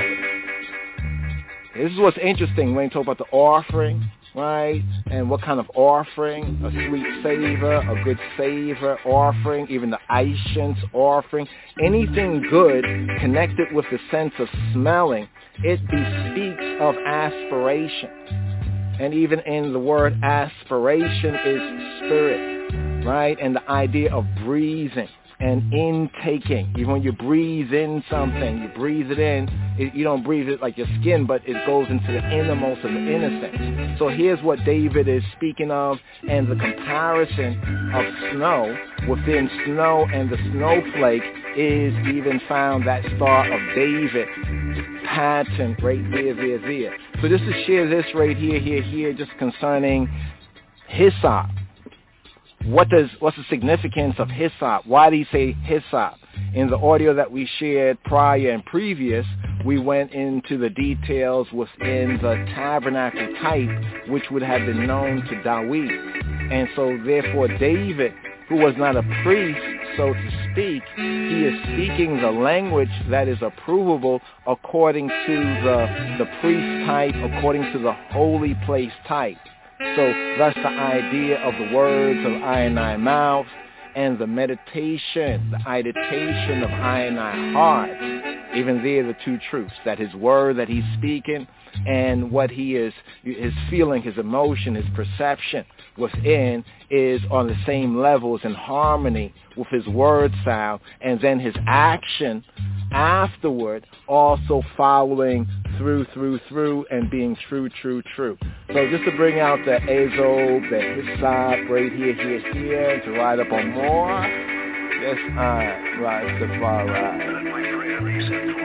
This is what's interesting when you talk about the offering, right? And what kind of offering? A sweet savor, a good savor offering, even the Aishans offering. Anything good connected with the sense of smelling, it bespeaks of aspiration. And even in the word aspiration is spirit, right? And the idea of breathing and intaking. Even when you breathe in something, you breathe it in, it, you don't breathe it like your skin, but it goes into the innermost of the innocence. So here's what David is speaking of, and the comparison of snow. Within snow and the snowflake is even found that Star of David pattern right there, there, there. So just to share this right here, here, here, just concerning hyssop. What does what's the significance of hyssop? Why do you say hyssop? In the audio that we shared prior and previous, we went into the details within the tabernacle type, which would have been known to Dawid. And so therefore David, who was not a priest, so to speak, he is speaking the language that is approvable according to the, the priest type, according to the holy place type. So thus the idea of the words of I and I mouth and the meditation, the meditation of I and I heart, even there the two truths, that his word that he's speaking and what he is, his feeling, his emotion, his perception within is on the same levels in harmony with his word sound, and then his action afterward also following through, through, through, and being true, true, true. So just to bring out the Azob, the Hissab, right here, here, here, to ride up on more. Yes, I rise the far ride.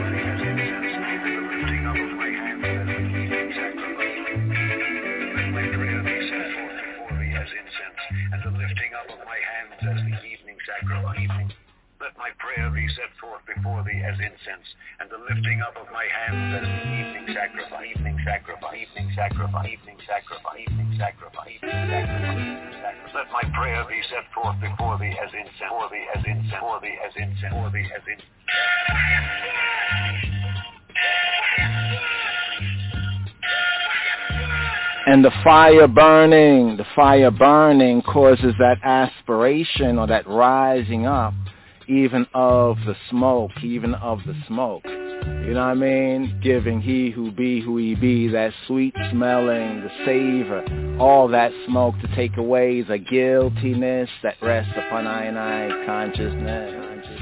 And the lifting up of my hands as the evening sacrifice. Let my prayer be set forth before thee as incense, and the lifting up of my hands as the evening sacrifice, evening sacrifice, evening sacrifice, evening sacrifice, evening sacrifice, evening sacrifice. Let my prayer be set forth before thee as incense, for thee as incense, for thee as incense, for thee as incense. And the fire burning, the fire burning causes that aspiration or that rising up even of the smoke, even of the smoke. You know what I mean? Giving he who be who he be, that sweet smelling, the savor, all that smoke to take away the guiltiness that rests upon I and I consciousness.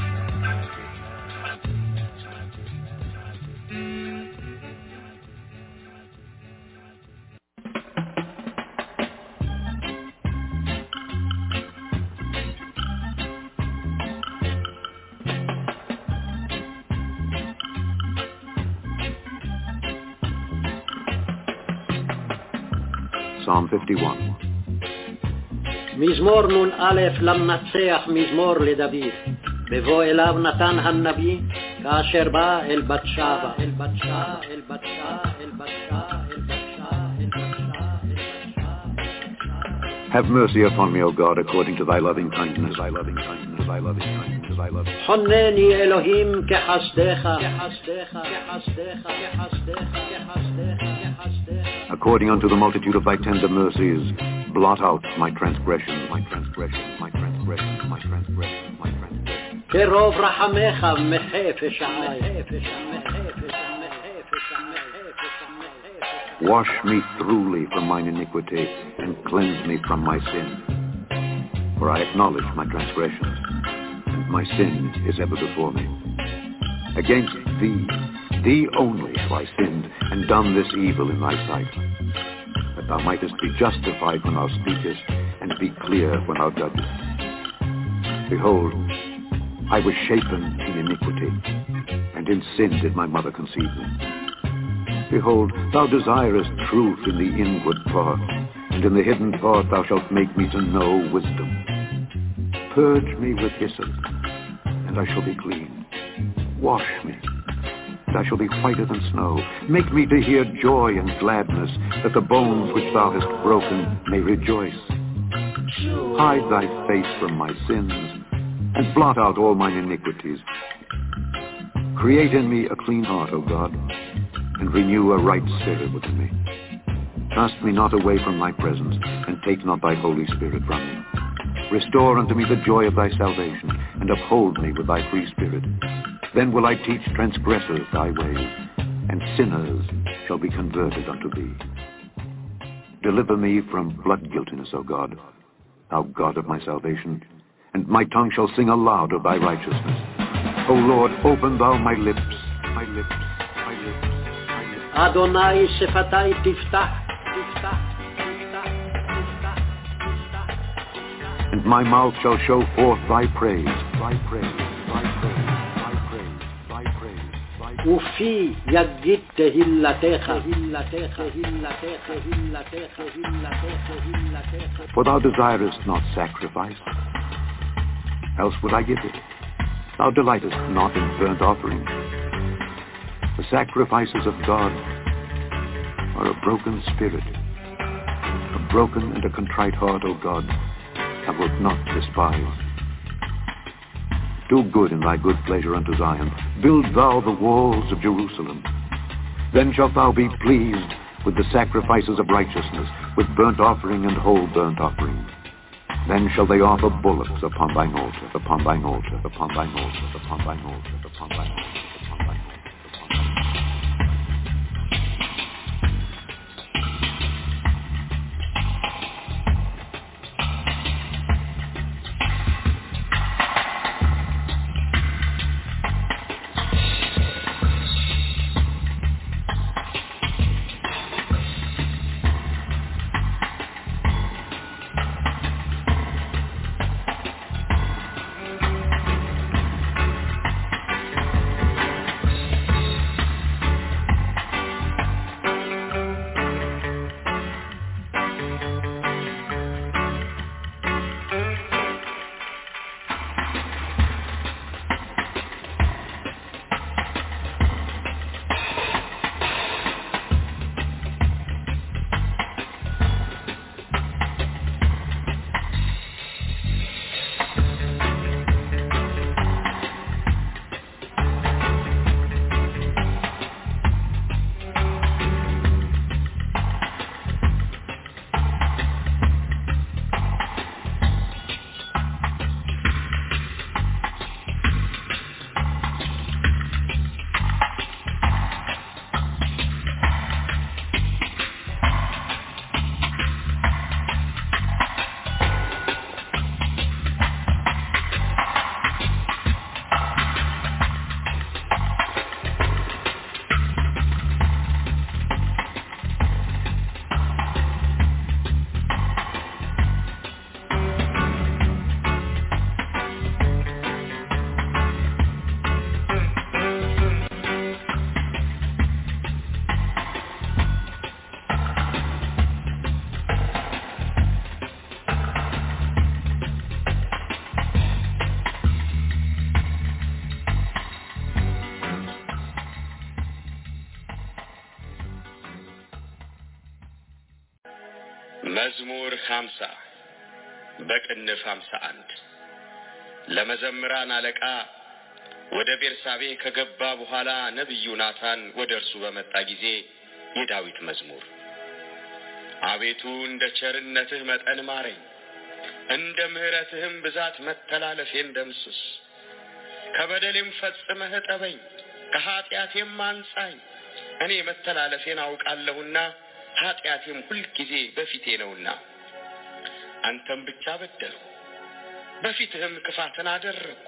Psalm fifty-one. מזמור נ"א למנצח מזמור לדוד. בבוא אליו נתן הנביא כאשר בא אל בת שבע. אל בת שבע, אל בת שבע, אל בת שבע, אל בת שבע, אל בת שבע, אל בת שבע. Have mercy upon me, O God, according to thy loving kindness, thy loving kindness, thy loving kindness, thy loving kindness. חונני אלוהים כחסדך, כחסדך, כחסדך, כחסדך, כחסדך, כחסדך. According unto the multitude of thy tender mercies, blot out my transgressions, my transgressions, my transgressions, my transgressions, my transgressions. כרוב רחמך מחפש עלי. Wash me thoroughly from mine iniquity, and cleanse me from my sin. For I acknowledge my transgressions, and my sin is ever before me. Against thee, thee only have I sinned, and done this evil in thy sight, that thou mightest be justified when thou speakest, and be clear when thou judgest. Behold, I was shapen in iniquity, and in sin did my mother conceive me. Behold, thou desirest truth in the inward part, and in the hidden part thou shalt make me to know wisdom. Purge me with hyssop, and I shall be clean. Wash me, and I shall be whiter than snow. Make me to hear joy and gladness, that the bones which thou hast broken may rejoice. Hide thy face from my sins, and blot out all mine iniquities. Create in me a clean heart, O God, and renew a right spirit within me. Cast me not away from thy presence, and take not thy Holy Spirit from me. Restore unto me the joy of thy salvation, and uphold me with thy free spirit. Then will I teach transgressors thy ways, and sinners shall be converted unto thee. Deliver me from blood guiltiness, O God, thou God of my salvation, and my tongue shall sing aloud of thy righteousness. O Lord, open thou my lips, my lips, my lips, my lips. Adonai שפתי תפתח, תפתח, תפתח, תפתח, תפתח. And my mouth shall show forth thy praise, thy praise, thy praise, thy praise, thy praise, thy praise. ופי יגיד תהילתך, תהילתך, תהילתך, תהילתך, תהילתך, תהילתך. For thou desirest not sacrifice, else would I give it. Thou delightest not in burnt offering. The sacrifices of God are a broken spirit, a broken and a contrite heart, O God, thou wilt not despise. Do good in thy good pleasure unto Zion. Build thou the walls of Jerusalem. Then shalt thou be pleased with the sacrifices of righteousness, with burnt offering and whole burnt offering. Then shall they offer bullocks upon thine altar, upon thine altar, upon thine altar, upon thine altar, upon thine altar. መዝሙር ሃምሳ በቅንፍ ሃምሳ አንድ ለመዘምራን አለቃ ወደ ቤርሳቤ ከገባ በኋላ ነብዩ ናታን ወደ እርሱ በመጣ ጊዜ የዳዊት መዝሙር። አቤቱ እንደ ቸርነትህ መጠን ማረኝ፣ እንደ ምህረትህም ብዛት መተላለፌን ደምስስ። ከበደሌም ፈጽመህ እጠበኝ፣ ከኃጢአቴም አንጻኝ። እኔ መተላለፌን አውቃለሁና ኃጢአቴም ሁሉ ጊዜ በፊቴ ነውና። አንተም ብቻ በደልሁ፣ በፊትህም ክፋትን አደረግሁ።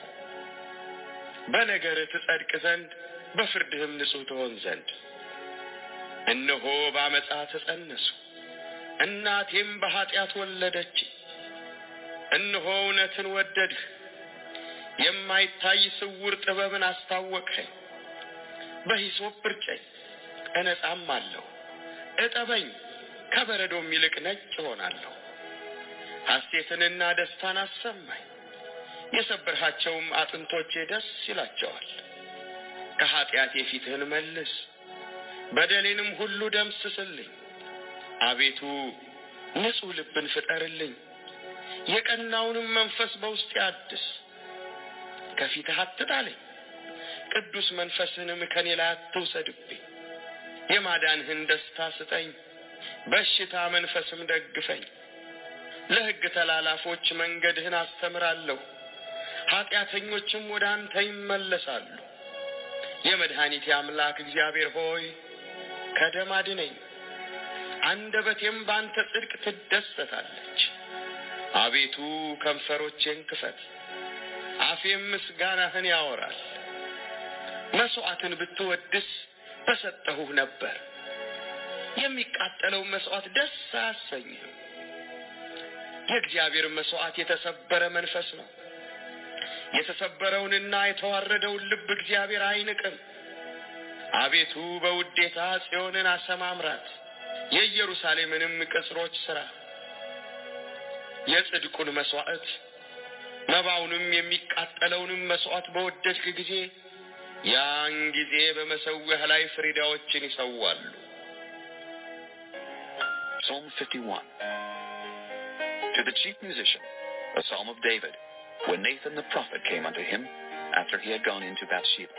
በነገርህ ትጸድቅ ዘንድ በፍርድህም ንጹሕ ትሆን ዘንድ። እነሆ በአመፃ ተጸነስሁ፣ እናቴም በኃጢአት ወለደች። እነሆ እውነትን ወደድህ፣ የማይታይ ስውር ጥበብን አስታወቅኸኝ። በሂሶጵ እርጨኝ እነጻማለሁ፣ እጠበኝ ከበረዶም ይልቅ ነጭ እሆናለሁ። ሐሴትንና ደስታን አሰማኝ፣ የሰበርሃቸውም አጥንቶቼ ደስ ይላቸዋል። ከኃጢአቴ ፊትህን መልስ፣ በደሌንም ሁሉ ደምስስልኝ። አቤቱ ንጹሕ ልብን ፍጠርልኝ፣ የቀናውንም መንፈስ በውስጤ አድስ። ከፊትህ አትጣለኝ፣ ቅዱስ መንፈስህንም ከኔ ላይ አትውሰድብኝ። የማዳንህን ደስታ ስጠኝ፣ በሽታ መንፈስም ደግፈኝ። ለሕግ ተላላፎች መንገድህን አስተምራለሁ፣ ኃጢአተኞችም ወደ አንተ ይመለሳሉ። የመድኃኒቴ አምላክ እግዚአብሔር ሆይ ከደም አድነኝ፣ አንደበቴም በአንተ ጽድቅ ትደሰታለች። አቤቱ ከንፈሮቼን ክፈት፣ አፌም ምስጋናህን ያወራል። መስዋዕትን ብትወድስ በሰጠሁህ ነበር፣ የሚቃጠለው መስዋዕት ደስ አያሰኝህም። የእግዚአብሔር መስዋዕት የተሰበረ መንፈስ ነው፣ የተሰበረውንና የተዋረደውን ልብ እግዚአብሔር አይንቅም። አቤቱ በውዴታ ጽዮንን አሰማምራት፣ የኢየሩሳሌምንም ቅጽሮች ሥራ። የጽድቁን መስዋዕት መባውንም የሚቃጠለውንም መስዋዕት በወደድክ ጊዜ ያን ጊዜ በመሠዊያህ ላይ ፍሪዳዎችን ይሰዋሉ። Psalm fifty-one. To the chief musician, a psalm of David, when Nathan the prophet came unto him, after he had gone into Bathsheba.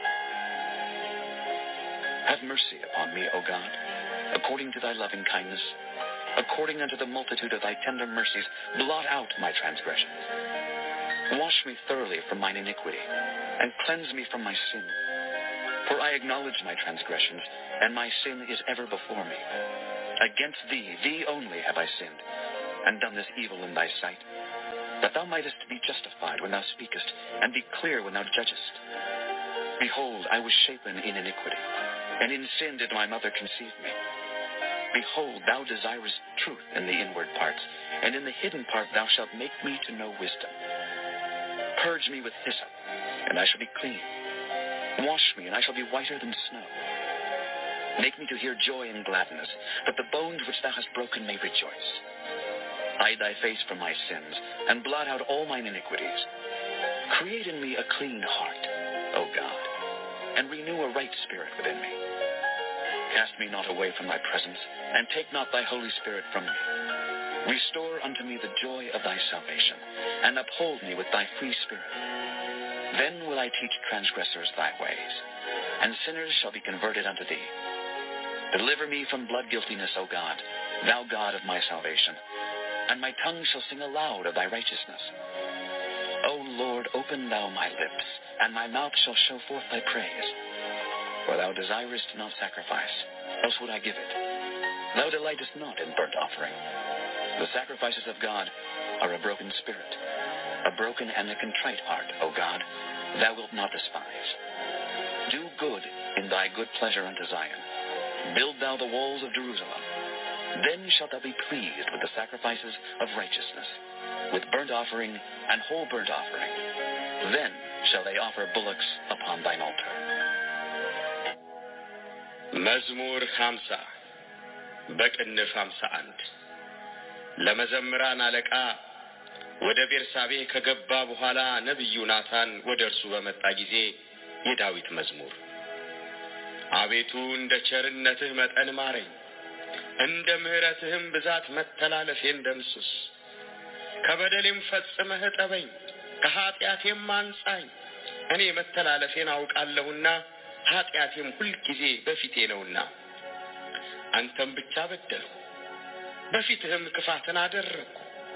Have mercy upon me, O God, according to thy loving kindness, according unto the multitude of thy tender mercies, blot out my transgressions. Wash me thoroughly from mine iniquity, and cleanse me from my sin. For I acknowledge my transgressions, and my sin is ever before me. Against thee, thee only have I sinned, and done this evil in thy sight, that thou mightest be justified when thou speakest, and be clear when thou judgest. Behold, I was shapen in iniquity, and in sin did my mother conceive me. Behold, thou desirest truth in the inward parts, and in the hidden part thou shalt make me to know wisdom. Purge me with hyssop, and I shall be clean. Wash me, and I shall be whiter than snow. Make me to hear joy and gladness, that the bones which thou hast broken may rejoice. Hide thy face from my sins, and blot out all mine iniquities. Create in me a clean heart, O God, and renew a right spirit within me. Cast me not away from thy presence, and take not thy Holy Spirit from me. Restore unto me the joy of thy salvation, and uphold me with thy free spirit. Then will I teach transgressors thy ways, and sinners shall be converted unto thee. Deliver me from blood guiltiness, O God, thou God of my salvation, and my tongue shall sing aloud of thy righteousness. O Lord, open thou my lips, and my mouth shall show forth thy praise. For thou desirest not sacrifice, else would I give it. Thou delightest not in burnt offering. The sacrifices of God are a broken spirit, a broken and a contrite heart, O God, thou wilt not despise. Do good in thy good pleasure unto Zion. Build thou the walls of Jerusalem. Then shalt thou be pleased with the sacrifices of righteousness, with burnt offering and whole burnt offering. Then shall they offer bullocks upon thine altar. መዝሙር ሀምሳ በቅንፍ ሀምሳ አንድ ለመዘምራን አለቃ ወደ ቤርሳቤ ከገባ በኋላ ነብዩ ናታን ወደ እርሱ በመጣ ጊዜ የዳዊት መዝሙር። አቤቱ እንደ ቸርነትህ መጠን ማረኝ፣ እንደ ምህረትህም ብዛት መተላለፌን ደምስስ። ከበደሌም ፈጽመህ እጠበኝ፣ ከኃጢአቴም አንጻኝ። እኔ መተላለፌን አውቃለሁና ኃጢአቴም ሁል ጊዜ በፊቴ ነውና። አንተም ብቻ በደልሁ፣ በፊትህም ክፋትን አደረግሁ።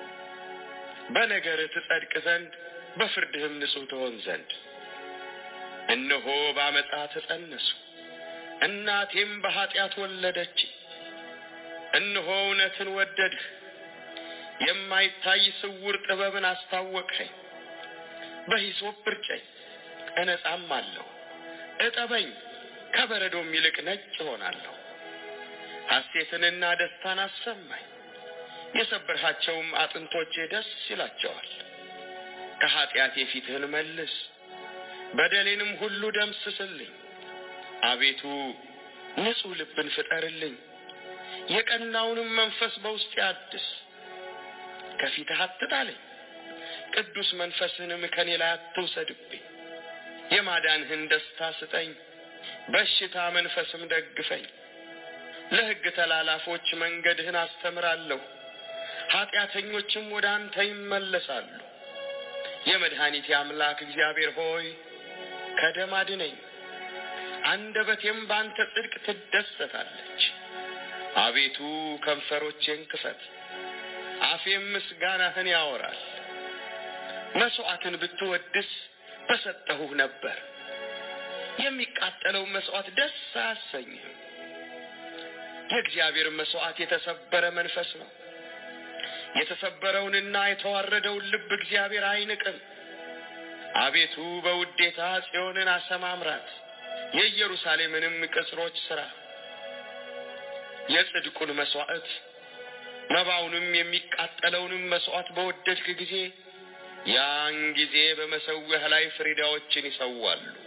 በነገርህ ትጸድቅ ዘንድ በፍርድህም ንጹሕ ትሆን ዘንድ። እነሆ በዓመፃ ተፀነስሁ፣ እናቴም በኃጢአት ወለደች። እነሆ እውነትን ወደድህ፣ የማይታይ ስውር ጥበብን አስታወቅኸኝ። በሂሶጵ እርጨኝ እነጻማለሁ፣ እጠበኝ ከበረዶም ይልቅ ነጭ እሆናለሁ። ሐሴትንና ደስታን አሰማኝ፣ የሰበርሃቸውም አጥንቶቼ ደስ ይላቸዋል። ከኃጢአቴ ፊትህን መልስ፣ በደሌንም ሁሉ ደምስስልኝ። አቤቱ ንጹሕ ልብን ፍጠርልኝ፣ የቀናውንም መንፈስ በውስጤ አድስ። ከፊትህ አትጣለኝ፣ ቅዱስ መንፈስህንም ከኔ ላይ አትውሰድብኝ። የማዳንህን ደስታ ስጠኝ፣ በሽታ መንፈስም ደግፈኝ። ለሕግ ተላላፎች መንገድህን አስተምራለሁ፣ ኃጢአተኞችም ወደ አንተ ይመለሳሉ። የመድኃኒቴ አምላክ እግዚአብሔር ሆይ ከደም አድነኝ፣ አንደበቴም በአንተ ጽድቅ ትደሰታለች። አቤቱ ከንፈሮቼን ክፈት፣ አፌም ምስጋናህን ያወራል። መስዋዕትን ብትወድስ በሰጠሁህ ነበር፣ የሚቃጠለው መስዋዕት ደስ አያሰኝህም። የእግዚአብሔር መስዋዕት የተሰበረ መንፈስ ነው፣ የተሰበረውንና የተዋረደውን ልብ እግዚአብሔር አይንቅም። አቤቱ በውዴታ ጽዮንን አሰማምራት፣ የኢየሩሳሌምንም ቅጽሮች ሥራ። የጽድቁን መስዋዕት መባውንም የሚቃጠለውንም መስዋዕት በወደድክ ጊዜ ያን ጊዜ በመሠዊያህ ላይ ፍሪዳዎችን ይሰዋሉ።